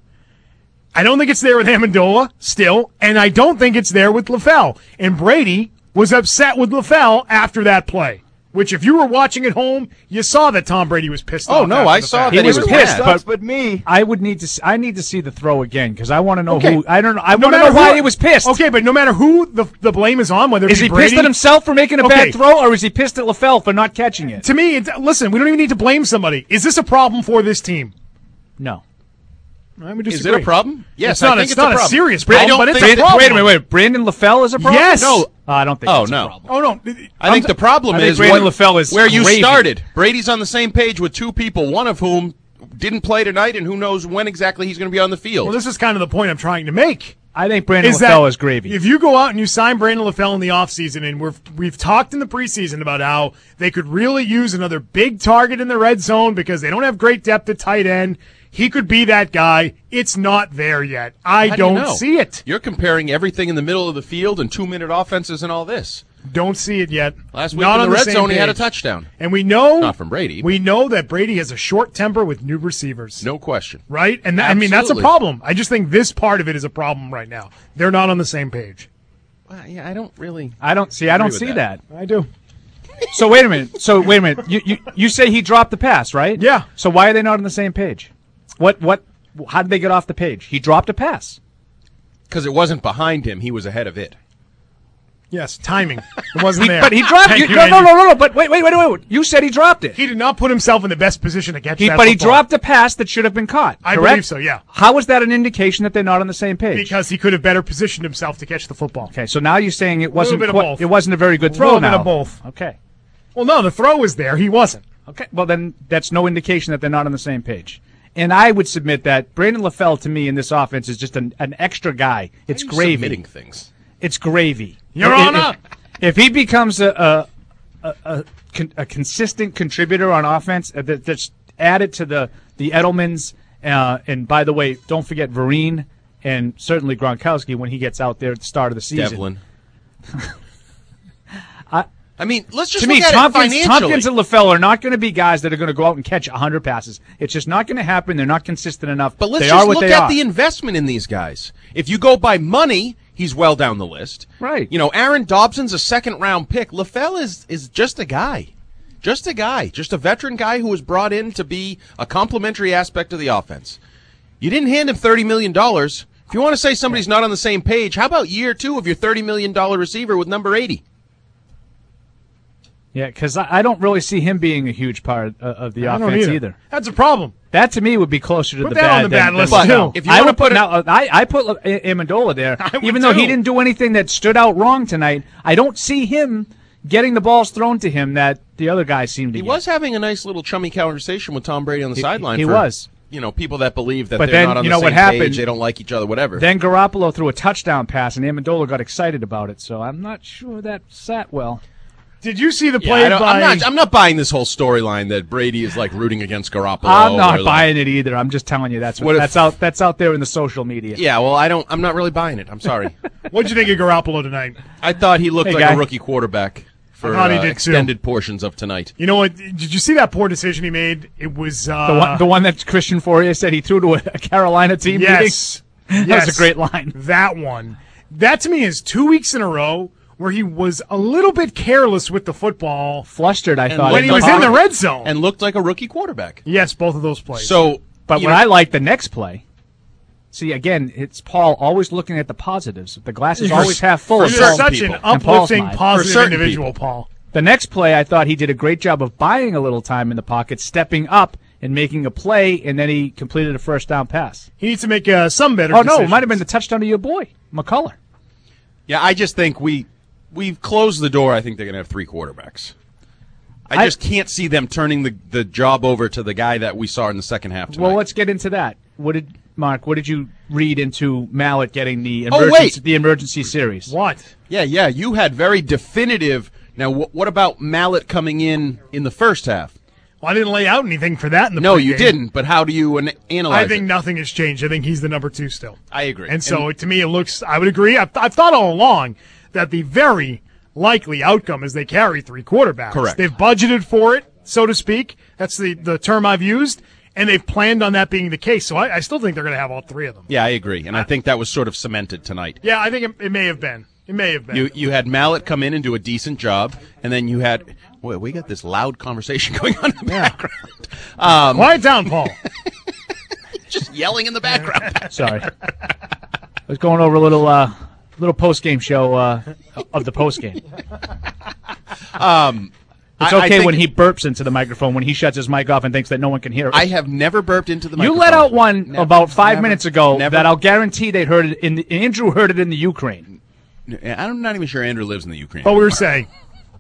I don't think it's there with Amendola still, and I don't think it's there with LaFell. And Brady was upset with LaFell after that play. Which, if you were watching at home, you saw that Tom Brady was pissed Oh, off. no, after I the saw fact. that he was was pissed, mad. but, but me. I would need to. See, I need to see the throw again because I want to know Okay. who. I don't know. I No want to matter know why who- he was pissed. Okay, but no matter who the the blame is on, whether it Is be he Brady, pissed at himself for making a Okay. bad throw, or is he pissed at LaFell for not catching it? To me, it's, listen, we don't even need to blame somebody. Is this a problem for this team? No. I would Is disagree. it a problem? Yes, it's not, I think it's it's not a, a, problem. serious I problem, don't but it's think- a problem. Wait a minute, wait. Brandon LaFell is a problem? Yes. No. Uh, I don't think Oh, that's no. a problem. Oh, no. I think the problem I think is Brandon what- LaFell is where you gravy. started. Brady's on the same page with two people, one of whom didn't play tonight, and who knows when exactly he's going to be on the field. Well, this is kind of the point I'm trying to make. I think Brandon is LaFell that is gravy. If you go out and you sign Brandon LaFell in the offseason, and we've, we've talked in the preseason about how they could really use another big target in the red zone because they don't have great depth at tight end. He could be that guy. It's not there yet. I How do you don't know? see it. You're comparing everything in the middle of the field and two-minute offenses and all this. Don't see it yet. Last week Not in on the red same zone, he had a page. touchdown. And we know Not from Brady. We know that Brady has a short temper with new receivers. No question. Right? And that, I mean, that's a Absolutely. problem. I just think this part of it is a problem right now. They're not on the same page. Well, yeah, I don't really. I don't see. I don't agree with see that. I do. So wait a minute. So wait a minute. You, you you say he dropped the pass, right? Yeah. So why are they not on the same page? What what? How did they get off the page? He dropped a pass. Because it wasn't behind him, he was ahead of it. Yes, timing. It wasn't He- there. but he dropped. Thank You, you, no, no, Andy. no, no, no. But wait, wait, wait, wait. wait. You said he dropped it. He did not put himself in the best position to catch He, that but he football. dropped a pass that should have been caught. I correct? believe so, yeah. How is that an indication that they're not on the same page? Because he could have better positioned himself to catch the football. Okay, so now you're saying it wasn't bit of quite- both. it wasn't a very good A throw little bit now. of both. Okay. Well, no, the throw was there. He wasn't. Okay. Well, then that's no indication that they're not on the same page. And I would submit that Brandon LaFell to me in this offense is just an, an extra guy. It's Why are you gravy. submitting things. It's gravy. Your If- Honor! If, if he becomes a a, a, a, con- a consistent contributor on offense, uh, that, that's added to the the Edelmans, uh, and by the way, don't forget Vereen and certainly Gronkowski when he gets out there at the start of the season. Devlin. I, I mean, let's just to look me, at Tompkins, it financially. Tompkins and LaFell are not going to be guys that are going to go out and catch one hundred passes. It's just not going to happen. They're not consistent enough. But let's they just are what look they at are. the investment in these guys. If you go by money, he's well down the list. Right. You know, Aaron Dobson's a second round pick. LaFell is is just a guy. Just a guy. Just a veteran guy who was brought in to be a complementary aspect of the offense. You didn't hand him thirty million dollars. If you want to say somebody's not on the same page, how about year two of your thirty million dollars receiver with number eighty? Yeah, because I, I don't really see him being a huge part uh, of the I don't offense either. either. That's a problem. That to me would be closer to Put the that bad on the than- bad than list, the too. no. If you I wanna would put put it- now, uh, I I put A- A- Amendola there, I would even though he too. didn't do anything that stood out wrong tonight. I don't see him getting the balls thrown to him that the other guys seemed to He get. was having a nice little chummy conversation with Tom Brady on the He- sideline. he for, was. You know, people that believe that But they're then, not on you the know same what happened? page, they don't like each other, whatever. Then Garoppolo threw a touchdown pass, and Amendola got excited about it. So I'm not sure that sat well. Did you see the Yeah, play I don't- by... I'm not. I'm not buying this whole storyline that Brady is like rooting against Garoppolo. I'm not or, like- buying it either. I'm just telling you that's what, What if- that's out that's out there in the social media. Yeah, well, I don't. I'm not really buying it. I'm sorry. What'd you think of Garoppolo tonight? I thought he looked Hey, like guy. a rookie quarterback for I thought he uh, did, too. extended portions of tonight. You know what? Did you see that poor decision he made? It was... Uh, The one, the one that Christian Fourier said he threw to a, a Carolina team Yes. meeting. Yes. That was a great line. That one. That to me is two weeks in a row where he was a little bit careless with the football. Flustered, I And thought. When he looked was like- in the red zone. and looked like a rookie quarterback. Yes, both of those plays. So, But you what know, I like the next play. See, again, it's Paul always looking at the positives. The glass is You're- always half full. You're of certain such people. an And Paul's uplifting, mine. positive certain individual, people. Paul. The next play, I thought he did a great job of buying a little time in the pocket, stepping up and making a play, and then he completed a first down pass. He needs to make uh, some better Oh, no, it decisions. might have been the touchdown to your boy, McCullough. yeah, I just think we we've closed the door. I think they're going to have three quarterbacks. I, I- just can't see them turning the the job over to the guy that we saw in the second half tonight. Well, let's get into that. What did Mark? What did you read into Mallet getting the Oh, emergency, wait. the emergency series? What? Yeah, yeah, you had very definitive. Now, wh- what about Mallet coming in in the first half? Well, I didn't lay out anything for that in the No, you pregame. didn't. But how do you an- analyze I think it? nothing has changed. I think he's the number two still. I agree. And so, to me, it looks, I would agree. I've, I've thought all along that the very likely outcome is they carry three quarterbacks. Correct. They've budgeted for it, so to speak. That's the, the term I've used. And they've planned on that being the case. So I, I still think they're going to have all three of them. Yeah, I agree, and I think that was sort of cemented tonight. Yeah, I think it, it may have been. It may have been. You you had Mallet come in and do a decent job, and then you had boy, we got this loud conversation going on in the background. Um, Quiet down, Paul. just yelling in the background. Sorry, I was going over a little uh, little post game show uh, of the post game. Um, It's I- I okay think- when he burps into the microphone, when he shuts his mic off and thinks that no one can hear it. I have never burped into the You microphone. let out one Never, about five never, minutes ago never. that I'll guarantee they'd heard it in the, Andrew heard it in the Ukraine. I'm not even sure Andrew lives in the Ukraine. What we were saying.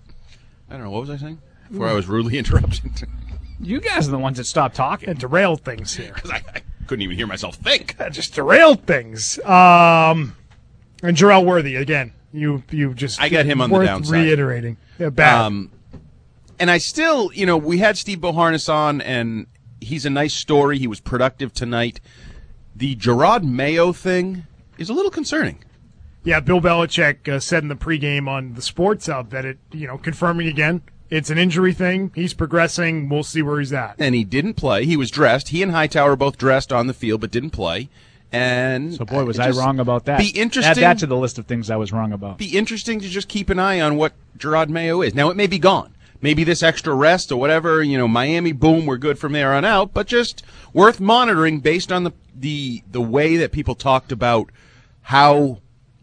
I don't know. What was I saying? Before I was rudely interrupted. You guys are the ones that stopped talking. And derailed things here. Because I, I couldn't even hear myself think. Just derailed things. Um, and Jarrell Worthy, again, you you just I got him on the worth downside. reiterating. Yeah, bad. Um, and I still, you know, we had Steve Boharnis on, and he's a nice story. He was productive tonight. The Gerard Mayo thing is a little concerning. Yeah, Bill Belichick uh, said in the pregame on the Sports Hub that it, you know, confirming again, it's an injury thing. He's progressing. We'll see where he's at. And he didn't play. He was dressed. He and Hightower both dressed on the field, but didn't play. And So, boy, was uh, I just wrong about that. Be interesting. Add that to the list of things I was wrong about. Be interesting to just keep an eye on what Gerard Mayo is. Now, it may be gone. Maybe this extra rest or whatever, you know, Miami, boom, we're good from there on out. But just worth monitoring based on the the the way that people talked about how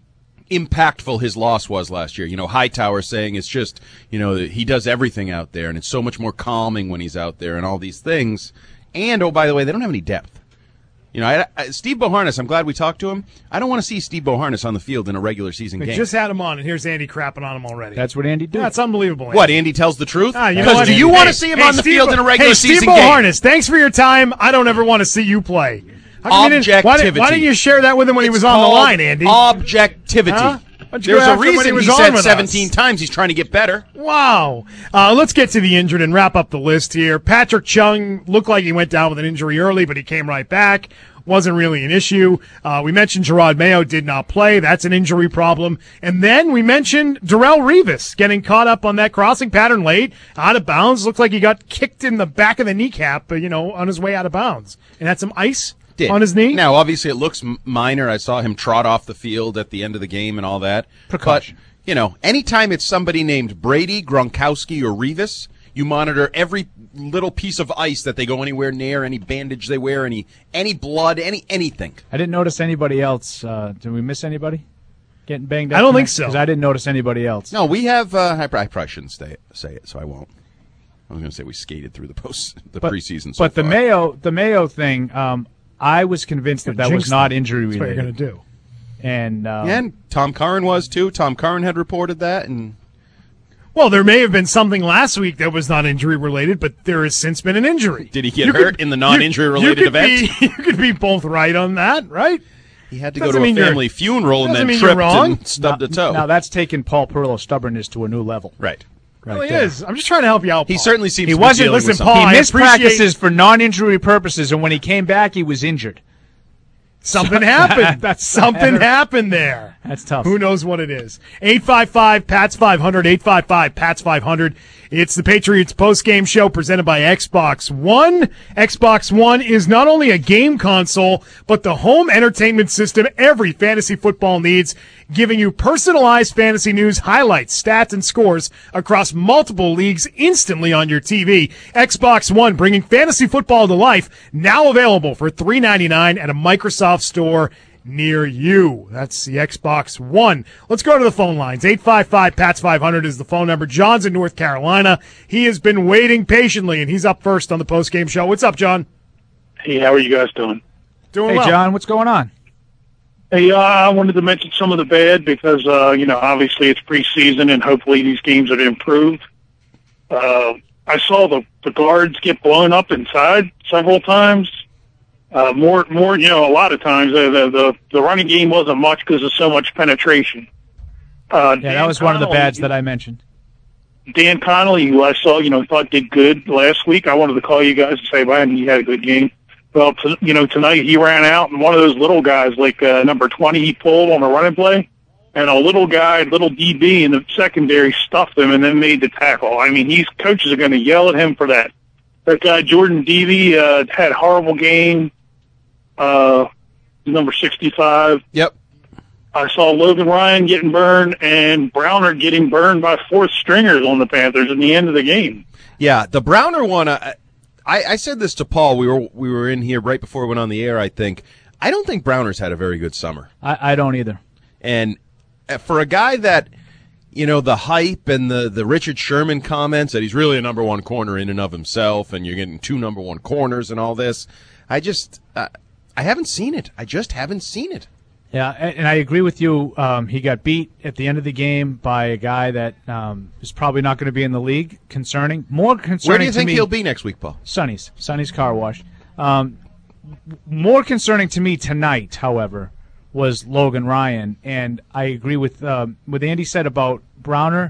impactful his loss was last year. You know, Hightower saying it's just, you know, he does everything out there, and it's so much more calming when he's out there and all these things. And, oh, by the way, they don't have any depth. You know, I, I, Steve Boharnis, I'm glad we talked to him. I don't want to see Steve Boharnis on the field in a regular season We game. just had him on, and here's Andy crapping on him already. That's what Andy did. That's unbelievable. Andy. What, Andy tells the truth? Ah, you know Because what, do you Andy? want Hey, to see him hey, on the Steve, field in a regular hey, season Steve game? Boharnis, thanks for your time. I don't ever want to see you play. How come you didn't- Why, did, why didn't you share that with him when he It's was on the called line, Andy? Objectivity. Huh? Why'd you There's go a after him when he reason was he on said with us? seventeen times he's trying to get better. Wow. Uh, let's get to the injured and wrap up the list here. Patrick Chung looked like he went down with an injury early, but he came right back. Wasn't really an issue. Uh, we mentioned Gerard Mayo did not play. That's an injury problem. And then we mentioned Darrelle Revis getting caught up on that crossing pattern late, out of bounds. Looked like he got kicked in the back of the kneecap, uh, you know, on his way out of bounds. And had some ice Did. on his knee. Now, obviously, it looks m- minor. I saw him trot off the field at the end of the game and all that. Precaution. But, you know, anytime it's somebody named Brady, Gronkowski, or Revis, you monitor every little piece of ice that they go anywhere near, any bandage they wear, any any blood, any anything. I didn't notice anybody else. Uh, did we miss anybody getting banged up? I don't think so. Because I didn't notice anybody else. No, we have. Uh, I probably shouldn't say, say it, so I won't. I was going to say we skated through the post, the but, preseason. So but the far. Mayo, the Mayo thing, um, I was convinced that that was Jinx not them. injury That's what related. you're going to do. And uh, and Tom Curran was too. Tom Curran had reported that, and Well, there may have been something last week that was not injury related, but there has since been an injury. did he get You hurt could- in the non-injury you- related you could event? Be, you could be both right on that, right? He had to Doesn't go to a mean you're- family funeral and doesn't then mean you're tripped wrong. and stubbed now, a toe. now that's taken Paul Perillo's stubbornness to a new level. right. Right Well, he there. is. I'm just trying to help you out, He Paul. certainly seems He to be wasn't. dealing with Listen, something. Paul, I He missed appreciate- practices for non-injury purposes, and when he came back, he was injured. Something happened. That's- Something happened there. That's tough. Who knows what it is? eight five five, P A T S five hundred, eight five five, P A T S five hundred. It's the Patriots post-game show presented by Xbox One. Xbox One is not only a game console, but the home entertainment system every fantasy football needs, giving you personalized fantasy news, highlights, stats, and scores across multiple leagues instantly on your T V. Xbox One, bringing fantasy football to life, now available for three ninety-nine at a Microsoft store near you. That's the Xbox One. Let's go to the phone lines. eight five five, P A T S five hundred is the phone number. John's in North Carolina. He has been waiting patiently, and he's up first on the post-game show. What's up, John? Hey, how are you guys doing? Doing Hey, well. John, what's going on? Hey, uh, I wanted to mention some of the bad because, uh, you know, obviously it's preseason and hopefully these games are improved. Uh, I saw the, the guards get blown up inside several times. Uh, more, more, you know, a lot of times uh, the, the, the running game wasn't much because of so much penetration. Uh, Yeah, that was one of the bads that I mentioned. Dan Connolly, who I saw, you know, thought did good last week. I wanted to call you guys and say, man, he had a good game. Well, t- you know, tonight he ran out, and one of those little guys, like uh, number twenty, he pulled on a running play, and a little guy, little D B in the secondary stuffed him and then made the tackle. I mean, he's coaches are going to yell at him for that. That guy, Jordan Devey, uh, had a horrible game. Uh, number sixty-five. Yep. I saw Logan Ryan getting burned and Browner getting burned by fourth stringers on the Panthers in the end of the game. Yeah, the Browner one. Uh, I, I said this to Paul. We were we were in here right before we went on the air. I think I don't think Browner's had a very good summer, I, I don't either. and uh, for a guy that you know, the hype and the, the Richard Sherman comments that he's really a number one corner in and of himself, and you're getting two number one corners and all this. I just, uh, I haven't seen it. I just haven't seen it. Yeah, and I agree with you. Um, he got beat at the end of the game by a guy that um, is probably not going to be in the league. Concerning, more concerning. Where do you to think me, he'll be next week, Paul? Sonny's, Sonny's Car Wash. Um, more concerning to me tonight, however, was Logan Ryan, and I agree with um, what Andy said about Browner.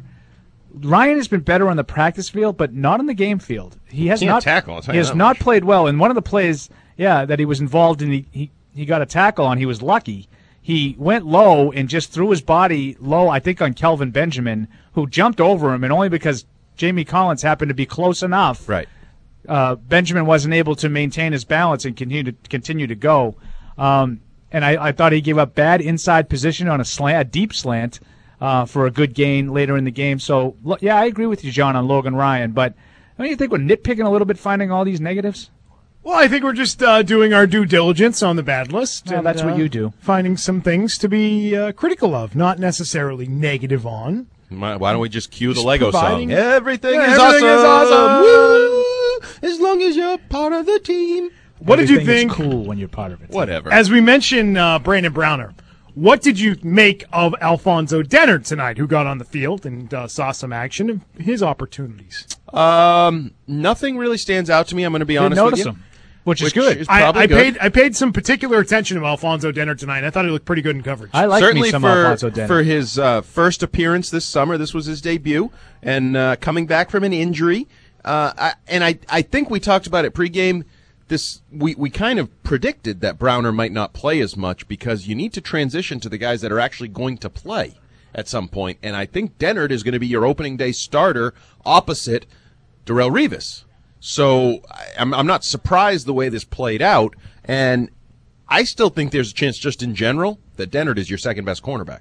Ryan has been better on the practice field, but not on the game field. He has Can't not tackle. He has not played well. And one of the plays, yeah, that he was involved in, he, he he got a tackle on. He was lucky. He went low and just threw his body low, I think, on Kelvin Benjamin, who jumped over him, and only because Jamie Collins happened to be close enough. Right. Uh, Benjamin wasn't able to maintain his balance and continue to continue to go. Um, and I, I thought he gave up bad inside position on a slant, a deep slant, uh, for a good gain later in the game. So, yeah, I agree with you, John, on Logan Ryan. But don't you think we're nitpicking a little bit, finding all these negatives? Well, I think we're just uh, doing our due diligence on the bad list. Well, and, that's what uh, you do. Finding some things to be uh, critical of, not necessarily negative on. Why don't we just cue the Just Lego providing- song? Everything, Yeah, is, everything awesome. is awesome. Woo! As long as you're part of the team. What did you Everything think? is cool when you're part of it. Whatever. As we mentioned, uh, Brandon Browner, what did you make of Alfonso Dennard tonight, who got on the field and uh, saw some action of his opportunities? Um, nothing really stands out to me. I'm going to be Didn't honest notice with you. him, which is good. Is I, probably I good. paid I paid some particular attention to Alfonso Dennard tonight. I thought he looked pretty good in coverage. I like Certainly me some for, Alfonso Dennard. for his uh, first appearance this summer. This was his debut, and uh, coming back from an injury. Uh, I, and I, I think we talked about it pregame. This we, we kind of predicted that Browner might not play as much because you need to transition to the guys that are actually going to play at some point. And I think Dennard is going to be your opening day starter opposite Darrelle Revis. So I'm, I'm not surprised the way this played out. And I still think there's a chance just in general that Dennard is your second best cornerback.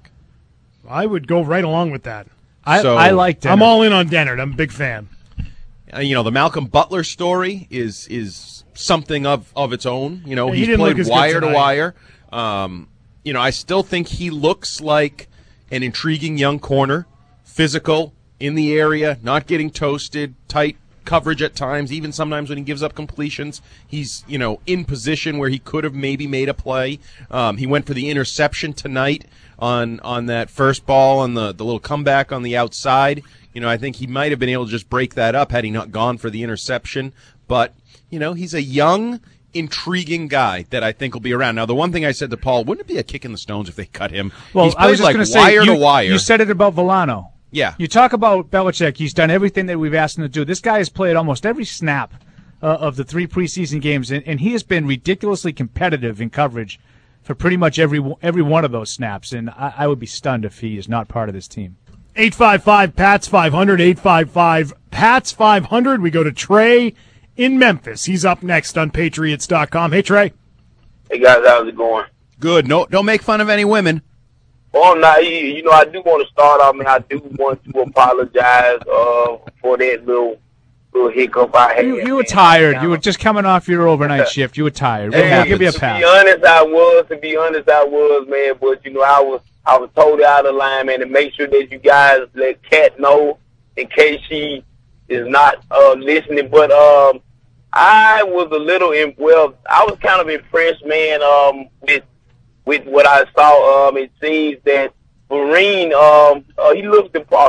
I would go right along with that. I, So- I like Dennard. I'm all in on Dennard. I'm a big fan. Uh, you know, the Malcolm Butler story is is something of, of its own. You know, Yeah, he he's didn't look played as good wire to tonight. wire. Um, you know, I still think he looks like an intriguing young corner, physical, in the area, not getting toasted, tight coverage at times, even sometimes when he gives up completions. He's, you know, in position where he could have maybe made a play. Um, he went for the interception tonight on on that first ball on the, the little comeback on the outside. You know, I think he might have been able to just break that up had he not gone for the interception. But, you know, he's a young, intriguing guy that I think will be around. Now, the one thing I said to Paul, wouldn't it be a kick in the stones if they cut him? Well, he's I was played just like going to say, wire you, to wire. you said it about Villano. Yeah. You talk about Belichick. He's done everything that we've asked him to do. This guy has played almost every snap uh, of the three preseason games, and, and he has been ridiculously competitive in coverage for pretty much every every one of those snaps. And I, I would be stunned if he is not part of this team. eight five five, P A T S five hundred, eight five five, P A T S five hundred. We go to Trey in Memphis. He's up next on Patriots dot com. Hey, Trey. Hey, guys, how's it going? Good. No, don't make fun of any women. Well, I'm not, you, you know, I do want to start off, man. I do want to apologize uh, for that little little hiccup I had. You, you were man. tired. You were just coming off your overnight shift. You were tired. We'll, Hey, we'll give you a to pass. be honest, I was. To be honest, I was, man. But you know, I was, I was totally out of line, man. To make sure that you guys let Kat know in case she is not uh, listening. But um, I was a little, in, well, I was kind of impressed, man, um, with with what I saw. Um, it seems that Vereen, um, uh, he looks the pro-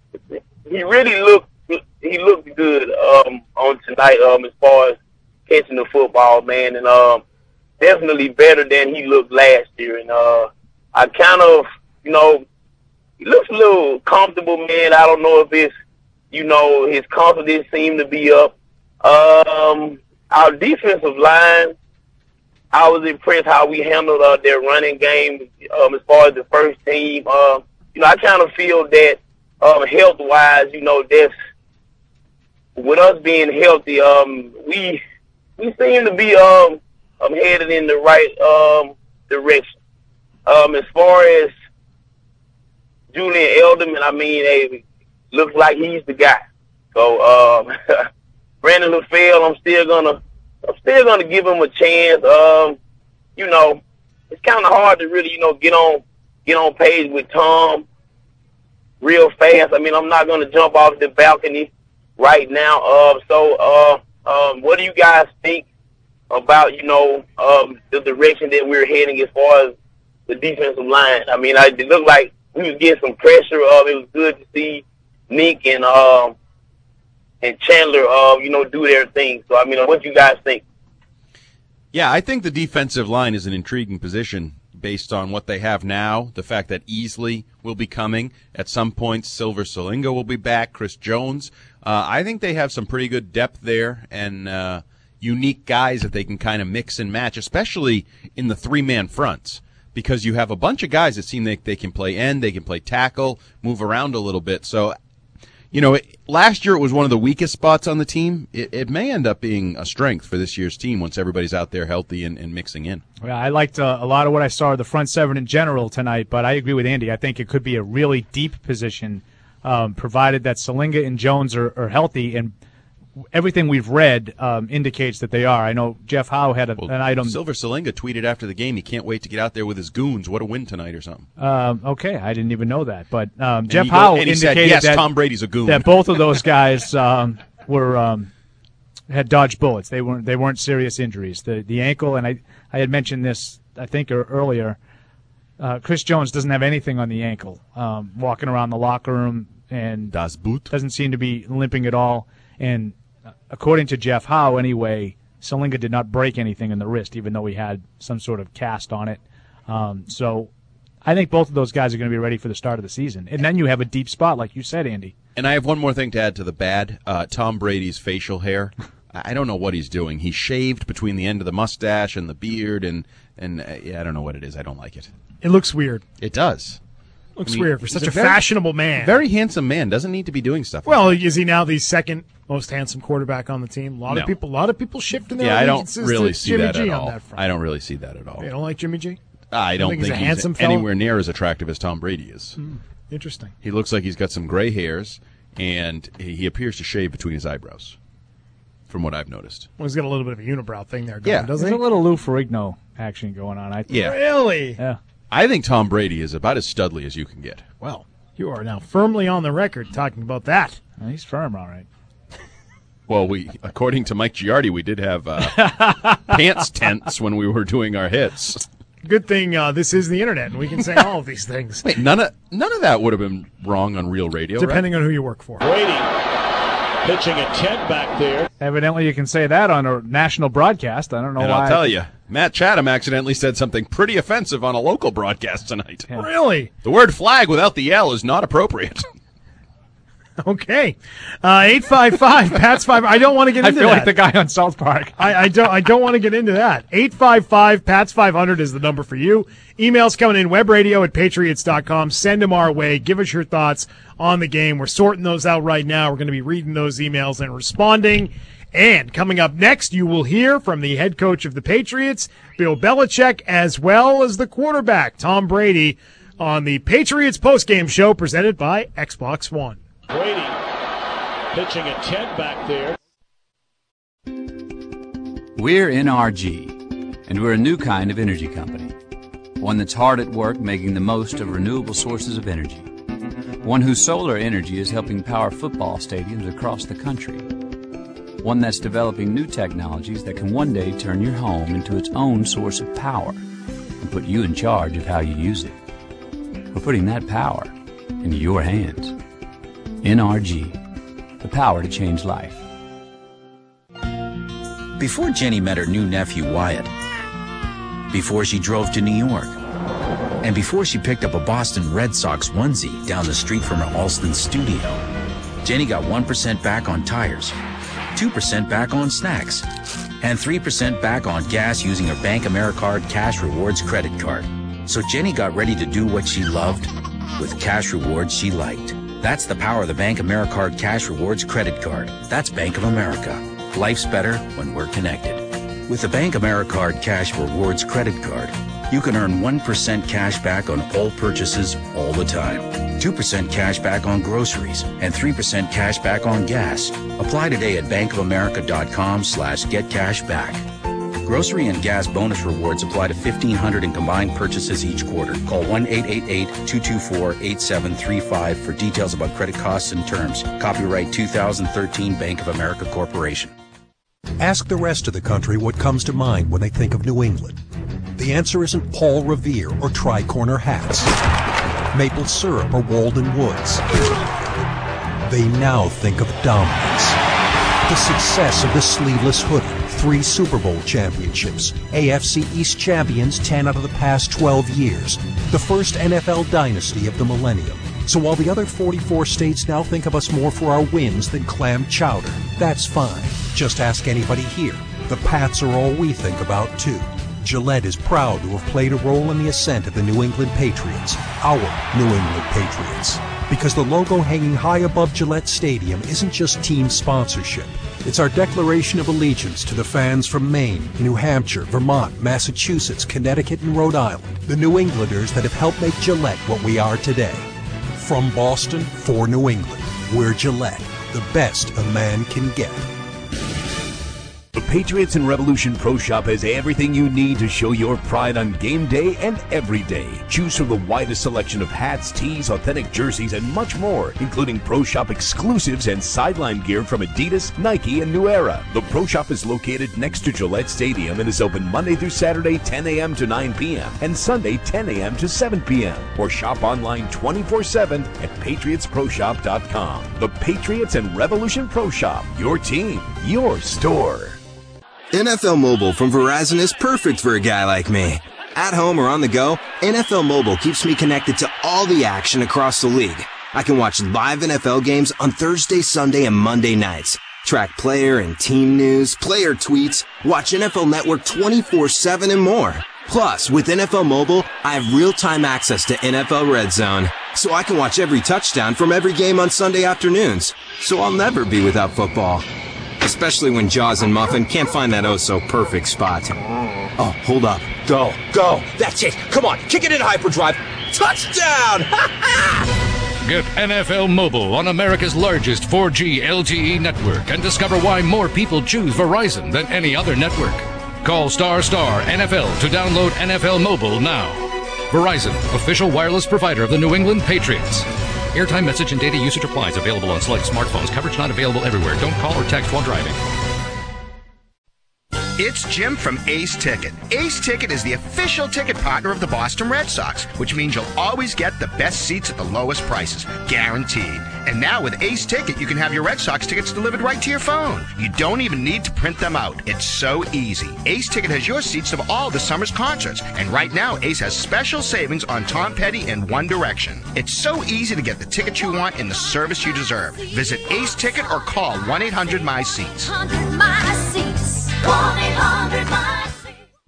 He really looked. He looked good um, on tonight. Um, as far as catching the football, man, and um, definitely better than he looked last year. And uh, I kind of, you know, he looks a little comfortable, man. I don't know if it's, you know, his confidence seemed to be up. Um, our defensive line, I was impressed how we handled uh, their running game um, as far as the first team. Uh, you know, I kind of feel that um, health-wise, you know, that's with us being healthy, um, we we seem to be um, um headed in the right um, direction. Um, as far as Julian Edelman, I mean, hey, looks like he's the guy. So um, Brandon LaFell, I'm still gonna. I'm still going to give him a chance. Um, you know, it's kind of hard to really, you know, get on get on page with Tom. real fast. I mean, I'm not going to jump off the balcony right now. Uh, so, uh, um, what do you guys think about, you know, um, the direction that we're heading as far as the defensive line? I mean, I, it looked like we was getting some pressure. Uh, it was good to see Nick and uh, and Chandler, uh, you know, do their thing. So, I mean, what do you guys think? Yeah, I think the defensive line is an intriguing position based on what they have now, the fact that Easley will be coming. At some point, Silver Salinga will be back, Chris Jones. Uh, I think they have some pretty good depth there and uh, unique guys that they can kind of mix and match, especially in the three-man fronts, because you have a bunch of guys that seem like they can play end, they can play tackle, move around a little bit. So, you know, it, last year it was one of the weakest spots on the team. It, it may end up being a strength for this year's team once everybody's out there healthy and, and mixing in. Yeah, I liked uh, a lot of what I saw of the front seven in general tonight, but I agree with Andy. I think it could be a really deep position, um, provided that Salinga and Jones are, are healthy, and everything we've read um, indicates that they are. I know Jeff Howe had a, well, an item. Silver Salinga tweeted after the game he can't wait to get out there with his goons. What a win tonight or something. Um, okay, I didn't even know that. But um, Jeff he Howe go, and he indicated said, yes, that, Tom Brady's a goon. that both of those guys um, were um, had dodged bullets. They weren't they weren't serious injuries. The the ankle, and I, I had mentioned this, I think, earlier, uh, Chris Jones doesn't have anything on the ankle. Um, walking around the locker room and das Boot. Doesn't seem to be limping at all. And according to Jeff Howe, anyway, Salinga did not break anything in the wrist, even though he had some sort of cast on it. Um, so I think both of those guys are going to be ready for the start of the season. And then you have a deep spot, like you said, Andy. And I have one more thing to add to the bad. Uh, Tom Brady's facial hair. I don't know what he's doing. He shaved between the end of the mustache and the beard, and, and uh, yeah, I don't know what it is. I don't like it. It looks weird. It does. Looks I mean, weird for he's such a, a very, fashionable man. Very handsome man. Doesn't need to be doing stuff. Well, like that. is he now the second most handsome quarterback on the team? A lot No. of people, a lot of people shifting their Yeah, I don't allegiances really to see Jimmy that G at on all. that front. I don't really see that at all. You don't like Jimmy G? I don't think think, he's a he's handsome fella? anywhere near as attractive as Tom Brady is. Hmm. Interesting. He looks like he's got some gray hairs, and he he appears to shave between his eyebrows, from what I've noticed. Well, he's got a little bit of a unibrow thing there going, Yeah. doesn't There's he? a little Lou Ferrigno action going on, I think. Yeah. Really? Yeah. I think Tom Brady is about as studly as you can get. Well, you are now firmly on the record talking about that. Well, he's firm, all right. Well, we, according to Mike Giardi, we did have uh, pants tents when we were doing our hits. Good thing uh, this is the internet, and we can say all of these things. Wait, none of none of that would have been wrong on real radio, Depending right? on who you work for. Brady pitching a ten back there. Evidently, you can say that on a national broadcast. I don't know And why. I'll tell you, Matt Chatham accidentally said something pretty offensive on a local broadcast tonight. Yeah. Really? The word flag without the L is not appropriate. Okay. Uh, eight five five, Pats five. I don't want to get I into feel that. like the guy on South Park. I, I don't I don't want to get into that. eight five five, Pats five hundred is the number for you. Emails coming in, webradio at patriots dot com. Send them our way. Give us your thoughts on the game. We're sorting those out right now. We're going to be reading those emails and responding. And coming up next, you will hear from the head coach of the Patriots, Bill Belichick, as well as the quarterback, Tom Brady, on the Patriots postgame show presented by Xbox One. Brady pitching a ten back there. We're N R G, and we're a new kind of energy company. One that's hard at work making the most of renewable sources of energy. One whose solar energy is helping power football stadiums across the country. One that's developing new technologies that can one day turn your home into its own source of power and put you in charge of how you use it. We're putting that power in your hands. N R G, the power to change life. Before Jenny met her new nephew Wyatt, before she drove to New York, and before she picked up a Boston Red Sox onesie down the street from her Alston studio, Jenny got one percent back on tires, two percent back on snacks, and three percent back on gas using her Bank AmeriCard Cash Rewards credit card. So Jenny got ready to do what she loved with cash rewards she liked. That's the power of the Bank AmeriCard Cash Rewards credit card. That's Bank of America. Life's better when we're connected. With the Bank AmeriCard Cash Rewards credit card, you can earn one percent cash back on all purchases all the time, two percent cash back on groceries, and three percent cash back on gas. Apply today at bankofamerica.com slash get cash back. Grocery and gas bonus rewards apply to fifteen hundred in combined purchases each quarter. Call one eight eight eight, two two four, eight seven three five for details about credit costs and terms. Copyright two thousand thirteen Bank of America Corporation. Ask the rest of the country what comes to mind when they think of New England. The answer isn't Paul Revere or tri-corner hats, maple syrup or Walden Woods. They now think of dominance. The success of the sleeveless hoodie, three Super Bowl championships, A F C East champions ten out of the past twelve years, the first N F L dynasty of the millennium. So while the other forty-four states now think of us more for our wins than clam chowder, that's fine. Just ask anybody here. The Pats are all we think about, too. Gillette is proud to have played a role in the ascent of the New England Patriots, our New England Patriots. Because the logo hanging high above Gillette Stadium isn't just team sponsorship. It's our declaration of allegiance to the fans from Maine, New Hampshire, Vermont, Massachusetts, Connecticut, and Rhode Island, the New Englanders that have helped make Gillette what we are today. From Boston, for New England, we're Gillette, the best a man can get. The Patriots and Revolution Pro Shop has everything you need to show your pride on game day and every day. Choose from the widest selection of hats, tees, authentic jerseys, and much more, including Pro Shop exclusives and sideline gear from Adidas, Nike, and New Era. The Pro Shop is located next to Gillette Stadium and is open Monday through Saturday, ten a.m. to nine p.m. and Sunday, ten a.m. to seven p.m. Or shop online twenty-four seven at patriots pro shop dot com. The Patriots and Revolution Pro Shop, your team, your store. N F L Mobile from Verizon is perfect for a guy like me. At home or on the go, N F L Mobile keeps me connected to all the action across the league. I can watch live N F L games on Thursday, Sunday, and Monday nights. Track player and team news, player tweets, watch N F L Network twenty-four seven and more. Plus, with N F L Mobile, I have real-time access to N F L Red Zone, so I can watch every touchdown from every game on Sunday afternoons. So I'll never be without football. Especially when Jaws and Muffin can't find that oh-so-perfect spot. Oh, hold up. Go. Go. That's it. Come on. Kick it in hyperdrive. Touchdown! Get N F L Mobile on America's largest four G L T E network and discover why more people choose Verizon than any other network. Call star star N F L to download N F L Mobile now. Verizon, official wireless provider of the New England Patriots. Airtime, message, and data usage applies. Available on select smartphones. Coverage not available everywhere. Don't call or text while driving. It's Jim from Ace Ticket. Ace Ticket is the official ticket partner of the Boston Red Sox, which means you'll always get the best seats at the lowest prices, guaranteed. And now with Ace Ticket, you can have your Red Sox tickets delivered right to your phone. You don't even need to print them out. It's so easy. Ace Ticket has your seats of all the summer's concerts. And right now, Ace has special savings on Tom Petty and One Direction. It's so easy to get the ticket you want and the service you deserve. Visit Ace Ticket or call one eight hundred my seats. one eight hundred my seats. one eight hundred my seats.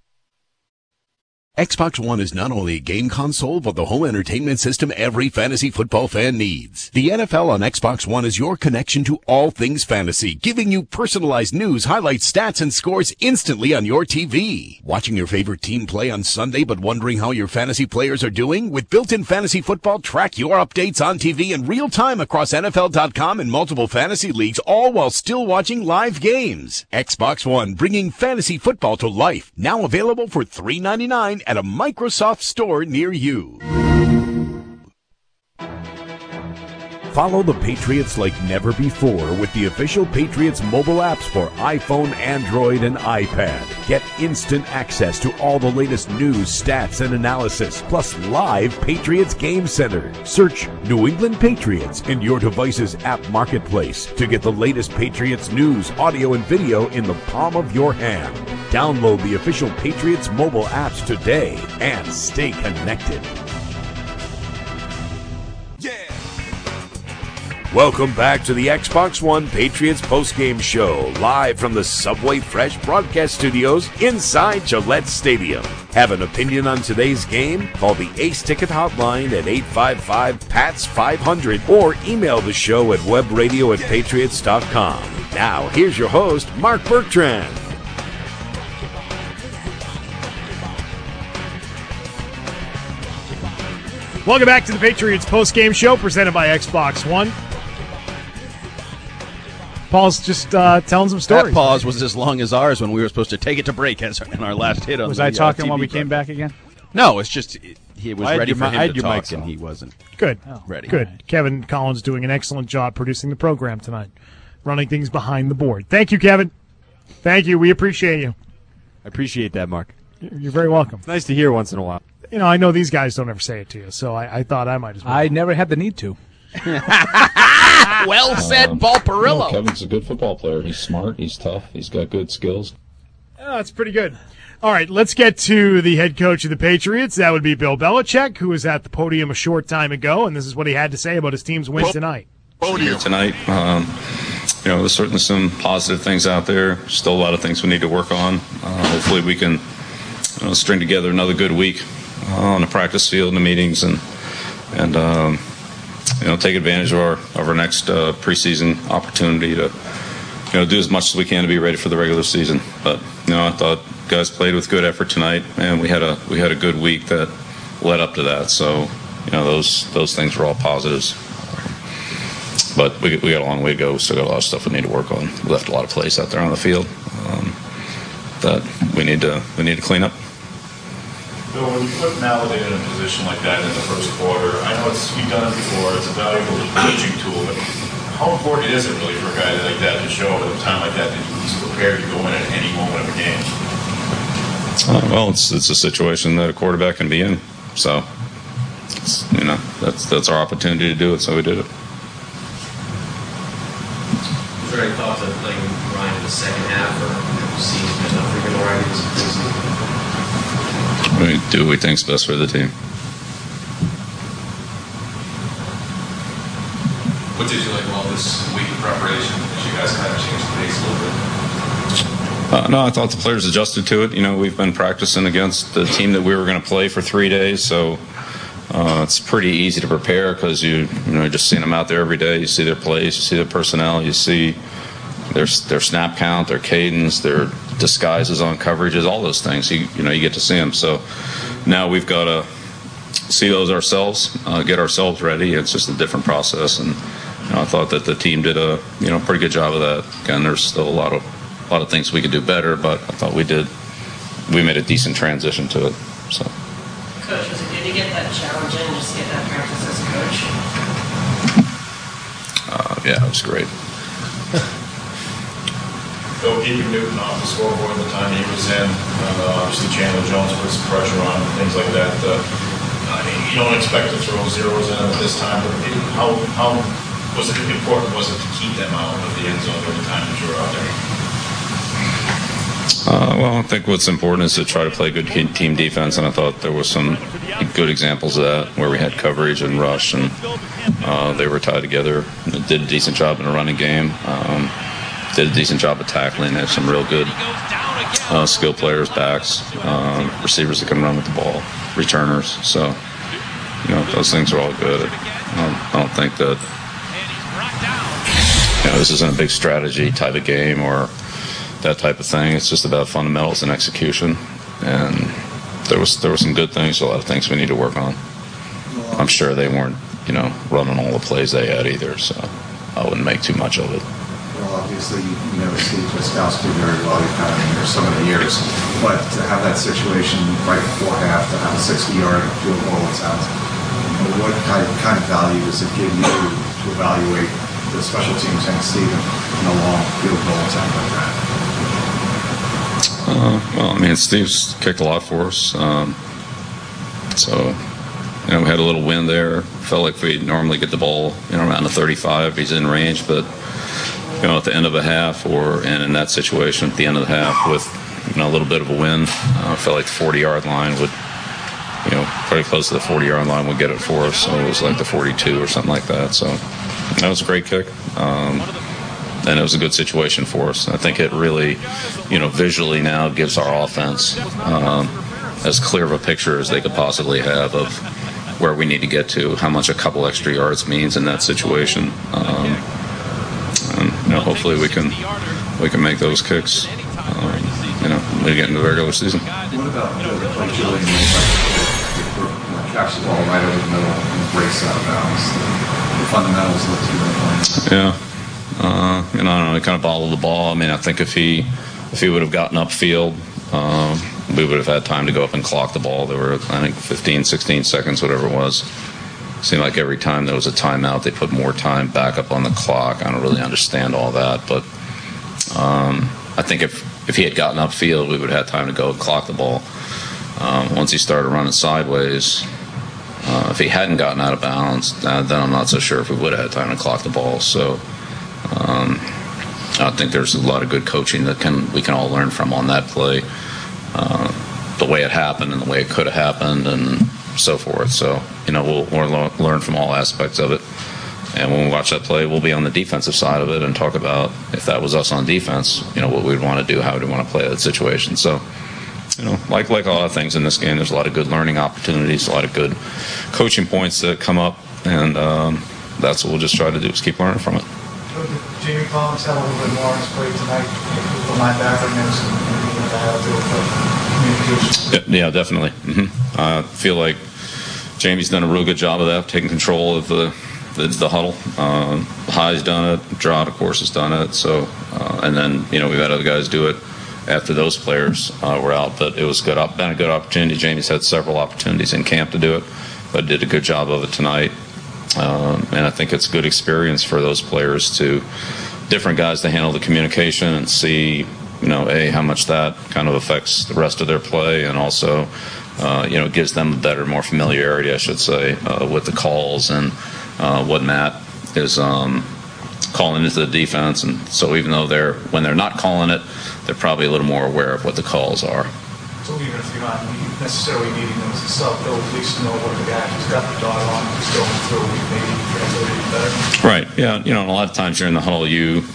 Xbox One is not only a game console, but the home entertainment system every fantasy football fan needs. The N F L on Xbox One is your connection to all things fantasy, giving you personalized news, highlights, stats, and scores instantly on your T V. Watching your favorite team play on Sunday, but wondering how your fantasy players are doing? With built-in fantasy football, track your updates on T V in real time across N F L dot com and multiple fantasy leagues, all while still watching live games. Xbox One, bringing fantasy football to life. Now available for three ninety-nine at a Microsoft store near you. Follow the Patriots like never before with the official Patriots mobile apps for iPhone, Android, and iPad. Get instant access to all the latest news, stats, and analysis, plus live Patriots Game Center. Search New England Patriots in your device's app marketplace to get the latest Patriots news, audio, and video in the palm of your hand. Download the official Patriots mobile apps today and stay connected. Welcome back to the Xbox One Patriots postgame show, live from the Subway Fresh broadcast studios inside Gillette Stadium. Have an opinion on today's game? Call the Ace Ticket hotline at eight five five, P A T S five hundred or email the show at webradio at patriots dot com. Now, here's your host, Mark Bertrand. Welcome back to the Patriots postgame show presented by Xbox One. Paul's just uh, telling some stories. That pause was as long as ours when we were supposed to take it to break as in our last hit on Was the I talking uh, when we came back again? No, it's just it, he was I had ready your for mi- I him had to your talk, mics and on. he wasn't Good. ready. Good. Kevin Collins doing an excellent job producing the program tonight, running things behind the board. Thank you, Kevin. Thank you. We appreciate you. I appreciate that, Mark. You're very welcome. It's nice to hear once in a while. You know, I know these guys don't ever say it to you, so I, I thought I might as well. I never had the need to. Well said, Um, Paul Perillo. no, Kevin's a good football player. He's smart. He's tough. He's got good skills. Oh, that's pretty good. All right, let's get to the head coach of the Patriots. That would be Bill Belichick, who was at the podium a short time ago, and this is what he had to say about his team's win tonight. Tonight, um, you know, there's certainly some positive things out there. Still a lot of things we need to work on. Uh, hopefully we can you know, string together another good week uh, on the practice field and the meetings and, and um, you know, take advantage of our, of our next uh, preseason opportunity to, you know, do as much as we can to be ready for the regular season. But, you know, I thought guys played with good effort tonight, and we had a we had a good week that led up to that. So, you know, those those things were all positives. But we we got a long way to go. We still got a lot of stuff we need to work on. We left a lot of plays out there on the field um, that we need to we need to clean up. Bill, when you put Mallet in a position like that in the first quarter, I know it's we've done it before. It's a valuable coaching tool, but how important is it really for a guy like that to show at a time like that that he's prepared to go in at any moment of a game? Uh, well, it's it's a situation that a quarterback can be in. So, it's, you know, that's that's our opportunity to do it. So we did it. Was there any thoughts of playing Ryan in the second half, or have you seen enough for him already this season? We do what we think's best for the team. What did you like about this week of preparation? Did you guys kind of change the pace a little bit? Uh, no, I thought the players adjusted to it. You know, we've been practicing against the team that we were going to play for three days, so uh, it's pretty easy to prepare because you, you know, just seeing them out there every day. You see their plays, you see their personnel, you see their their snap count, their cadence, their disguises on coverages, all those things. You you know, you get to see them. So now we've got to see those ourselves, uh, get ourselves ready. It's just a different process, and you know, I thought that the team did a you know pretty good job of that. Again, there's still a lot of a lot of things we could do better, but I thought we did. We made a decent transition to it. So. Coach, was it good to get that challenge in, just to get that practice as a coach? Uh, yeah, it was great. Bill, keeping Newton off the scoreboard the time he was in. Uh, obviously, Chandler Jones put some pressure on him, things like that. Uh, I mean, you don't expect to throw zeros in him at this time, but it, how how was it important? Was it to keep them out of the end zone every time that you were out there? Uh, well, I think what's important is to try to play good team defense, and I thought there were some good examples of that where we had coverage and rush, and uh, they were tied together. They did a decent job in the running game. Um, did a decent job of tackling. They had some real good uh, skill players, backs, um, receivers that can run with the ball, returners. So, you know, those things are all good. I don't, I don't think that you know, this isn't a big strategy type of game or that type of thing. It's just about fundamentals and execution. And there was there were some good things, a lot of things we need to work on. I'm sure they weren't, you know, running all the plays they had either, so I wouldn't make too much of it. Well, obviously, you never see Gostkowski very well. You've had him here so many years. But to have that situation right before half, to have a sixty-yard field goal attempt, you know, what kind of, kind of value does it give you to evaluate the special teams and Steven in a long field goal attempt like that? Uh, well, I mean, Steve's kicked a lot for us. Um, so, you know, we had a little win there. Felt like we normally get the ball, you know, around the thirty-five. He's in range, but, you know, at the end of a half or and in that situation at the end of the half with, you know, a little bit of a win, I uh, felt like the forty-yard line would, you know, pretty close to the forty-yard line would get it for us. So it was like the forty-two or something like that. So that was a great kick. Um, And it was a good situation for us. I think it really, you know, visually now gives our offense um, as clear of a picture as they could possibly have of where we need to get to, how much a couple extra yards means in that situation. Um, and, you know, hopefully we can we can make those kicks, um, you know, when we get into the regular season. What about the play Julian like, catch the ball right over the middle and breaks out of bounds? The fundamentals look too good. Yeah. Uh, and I don't know, he kind of bobbled the ball. I mean, I think if he if he would have gotten upfield, uh, we would have had time to go up and clock the ball. There were, I think, fifteen, sixteen seconds, whatever it was. It seemed like every time there was a timeout, they put more time back up on the clock. I don't really understand all that, but um, I think if, if he had gotten upfield, we would have had time to go and clock the ball. Um, once he started running sideways, uh, if he hadn't gotten out of bounds, uh, then I'm not so sure if we would have had time to clock the ball. So um, I think there's a lot of good coaching that can we can all learn from on that play, uh, the way it happened and the way it could have happened and so forth. So, you know, we'll, we'll learn from all aspects of it. And when we watch that play, we'll be on the defensive side of it and talk about, if that was us on defense, you know, what we'd want to do, how we'd want to play that situation. So, you know, like like a lot of things in this game, there's a lot of good learning opportunities, a lot of good coaching points that come up, and um, that's what we'll just try to do, is keep learning from it. Jamie Collins had a little bit more on his plate tonight, the linebackerness and how to do with communication. Yeah, yeah, definitely. Mm-hmm. I feel like Jamie's done a real good job of that, taking control of the the, the huddle. Uh, High's done it. Drought, of course, has done it. So, uh, and then you know we've had other guys do it after those players uh, were out. But it was good. Been a good opportunity. Jamie's had several opportunities in camp to do it, but did a good job of it tonight. Um, and I think it's a good experience for those players to different guys to handle the communication and see, you know, a how much that kind of affects the rest of their play, and also, uh, you know, gives them a better, more familiarity, I should say, uh, with the calls and uh, what Matt is um, calling into the defense. And so even though they're when they're not calling it, they're probably a little more aware of what the calls are. So even if you're not necessarily needing them as a sub, they'll at least know what the guy who's got the dog on is going through, maybe translating better. Right. Yeah. You know, and a lot of times you're in the huddle, you,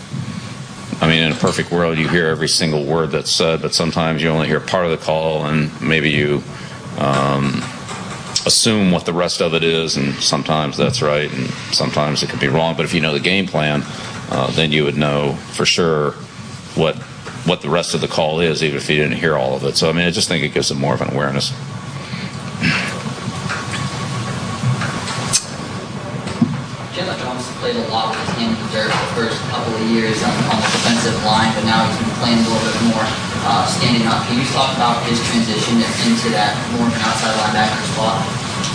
I mean, in a perfect world, you hear every single word that's said, but sometimes you only hear part of the call, and maybe you um, assume what the rest of it is, and sometimes that's right, and sometimes it could be wrong. But if you know the game plan, uh, then you would know for sure what what the rest of the call is, even if you didn't hear all of it. So, I mean, I just think it gives them more of an awareness. Chandler Jones played a lot with his hand in the dirt the first couple of years on, on the defensive line, but now he's been playing a little bit more uh, standing up. Can you talk about his transition into that more of an outside linebacker spot?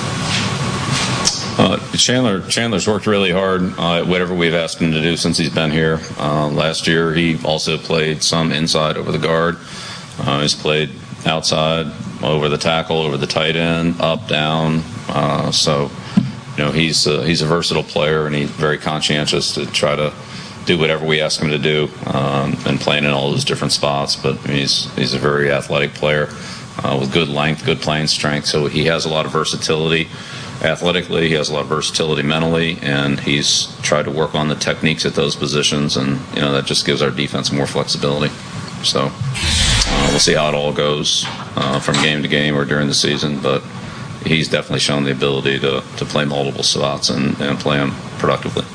Uh, Chandler Chandler's worked really hard uh, at whatever we've asked him to do since he's been here. Uh, last year, he also played some inside over the guard. Uh, he's played outside, over the tackle, over the tight end, up, down. Uh, so, you know, he's uh, he's a versatile player, and he's very conscientious to try to do whatever we ask him to do, um, and playing in all those different spots. But I mean, he's he's a very athletic player uh, with good length, good playing strength. So he has a lot of versatility. Athletically, he has a lot of versatility mentally, and he's tried to work on the techniques at those positions, and you know that just gives our defense more flexibility. So uh, we'll see how it all goes uh, from game to game or during the season, but he's definitely shown the ability to, to play multiple spots and, and play them productively.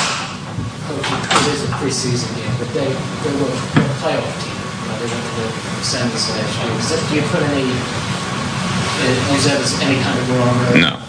It is a preseason game, but they, they were a playoff team. You know, they went to the semis last year. Is that, do you put any, is that any kind of barometer? No.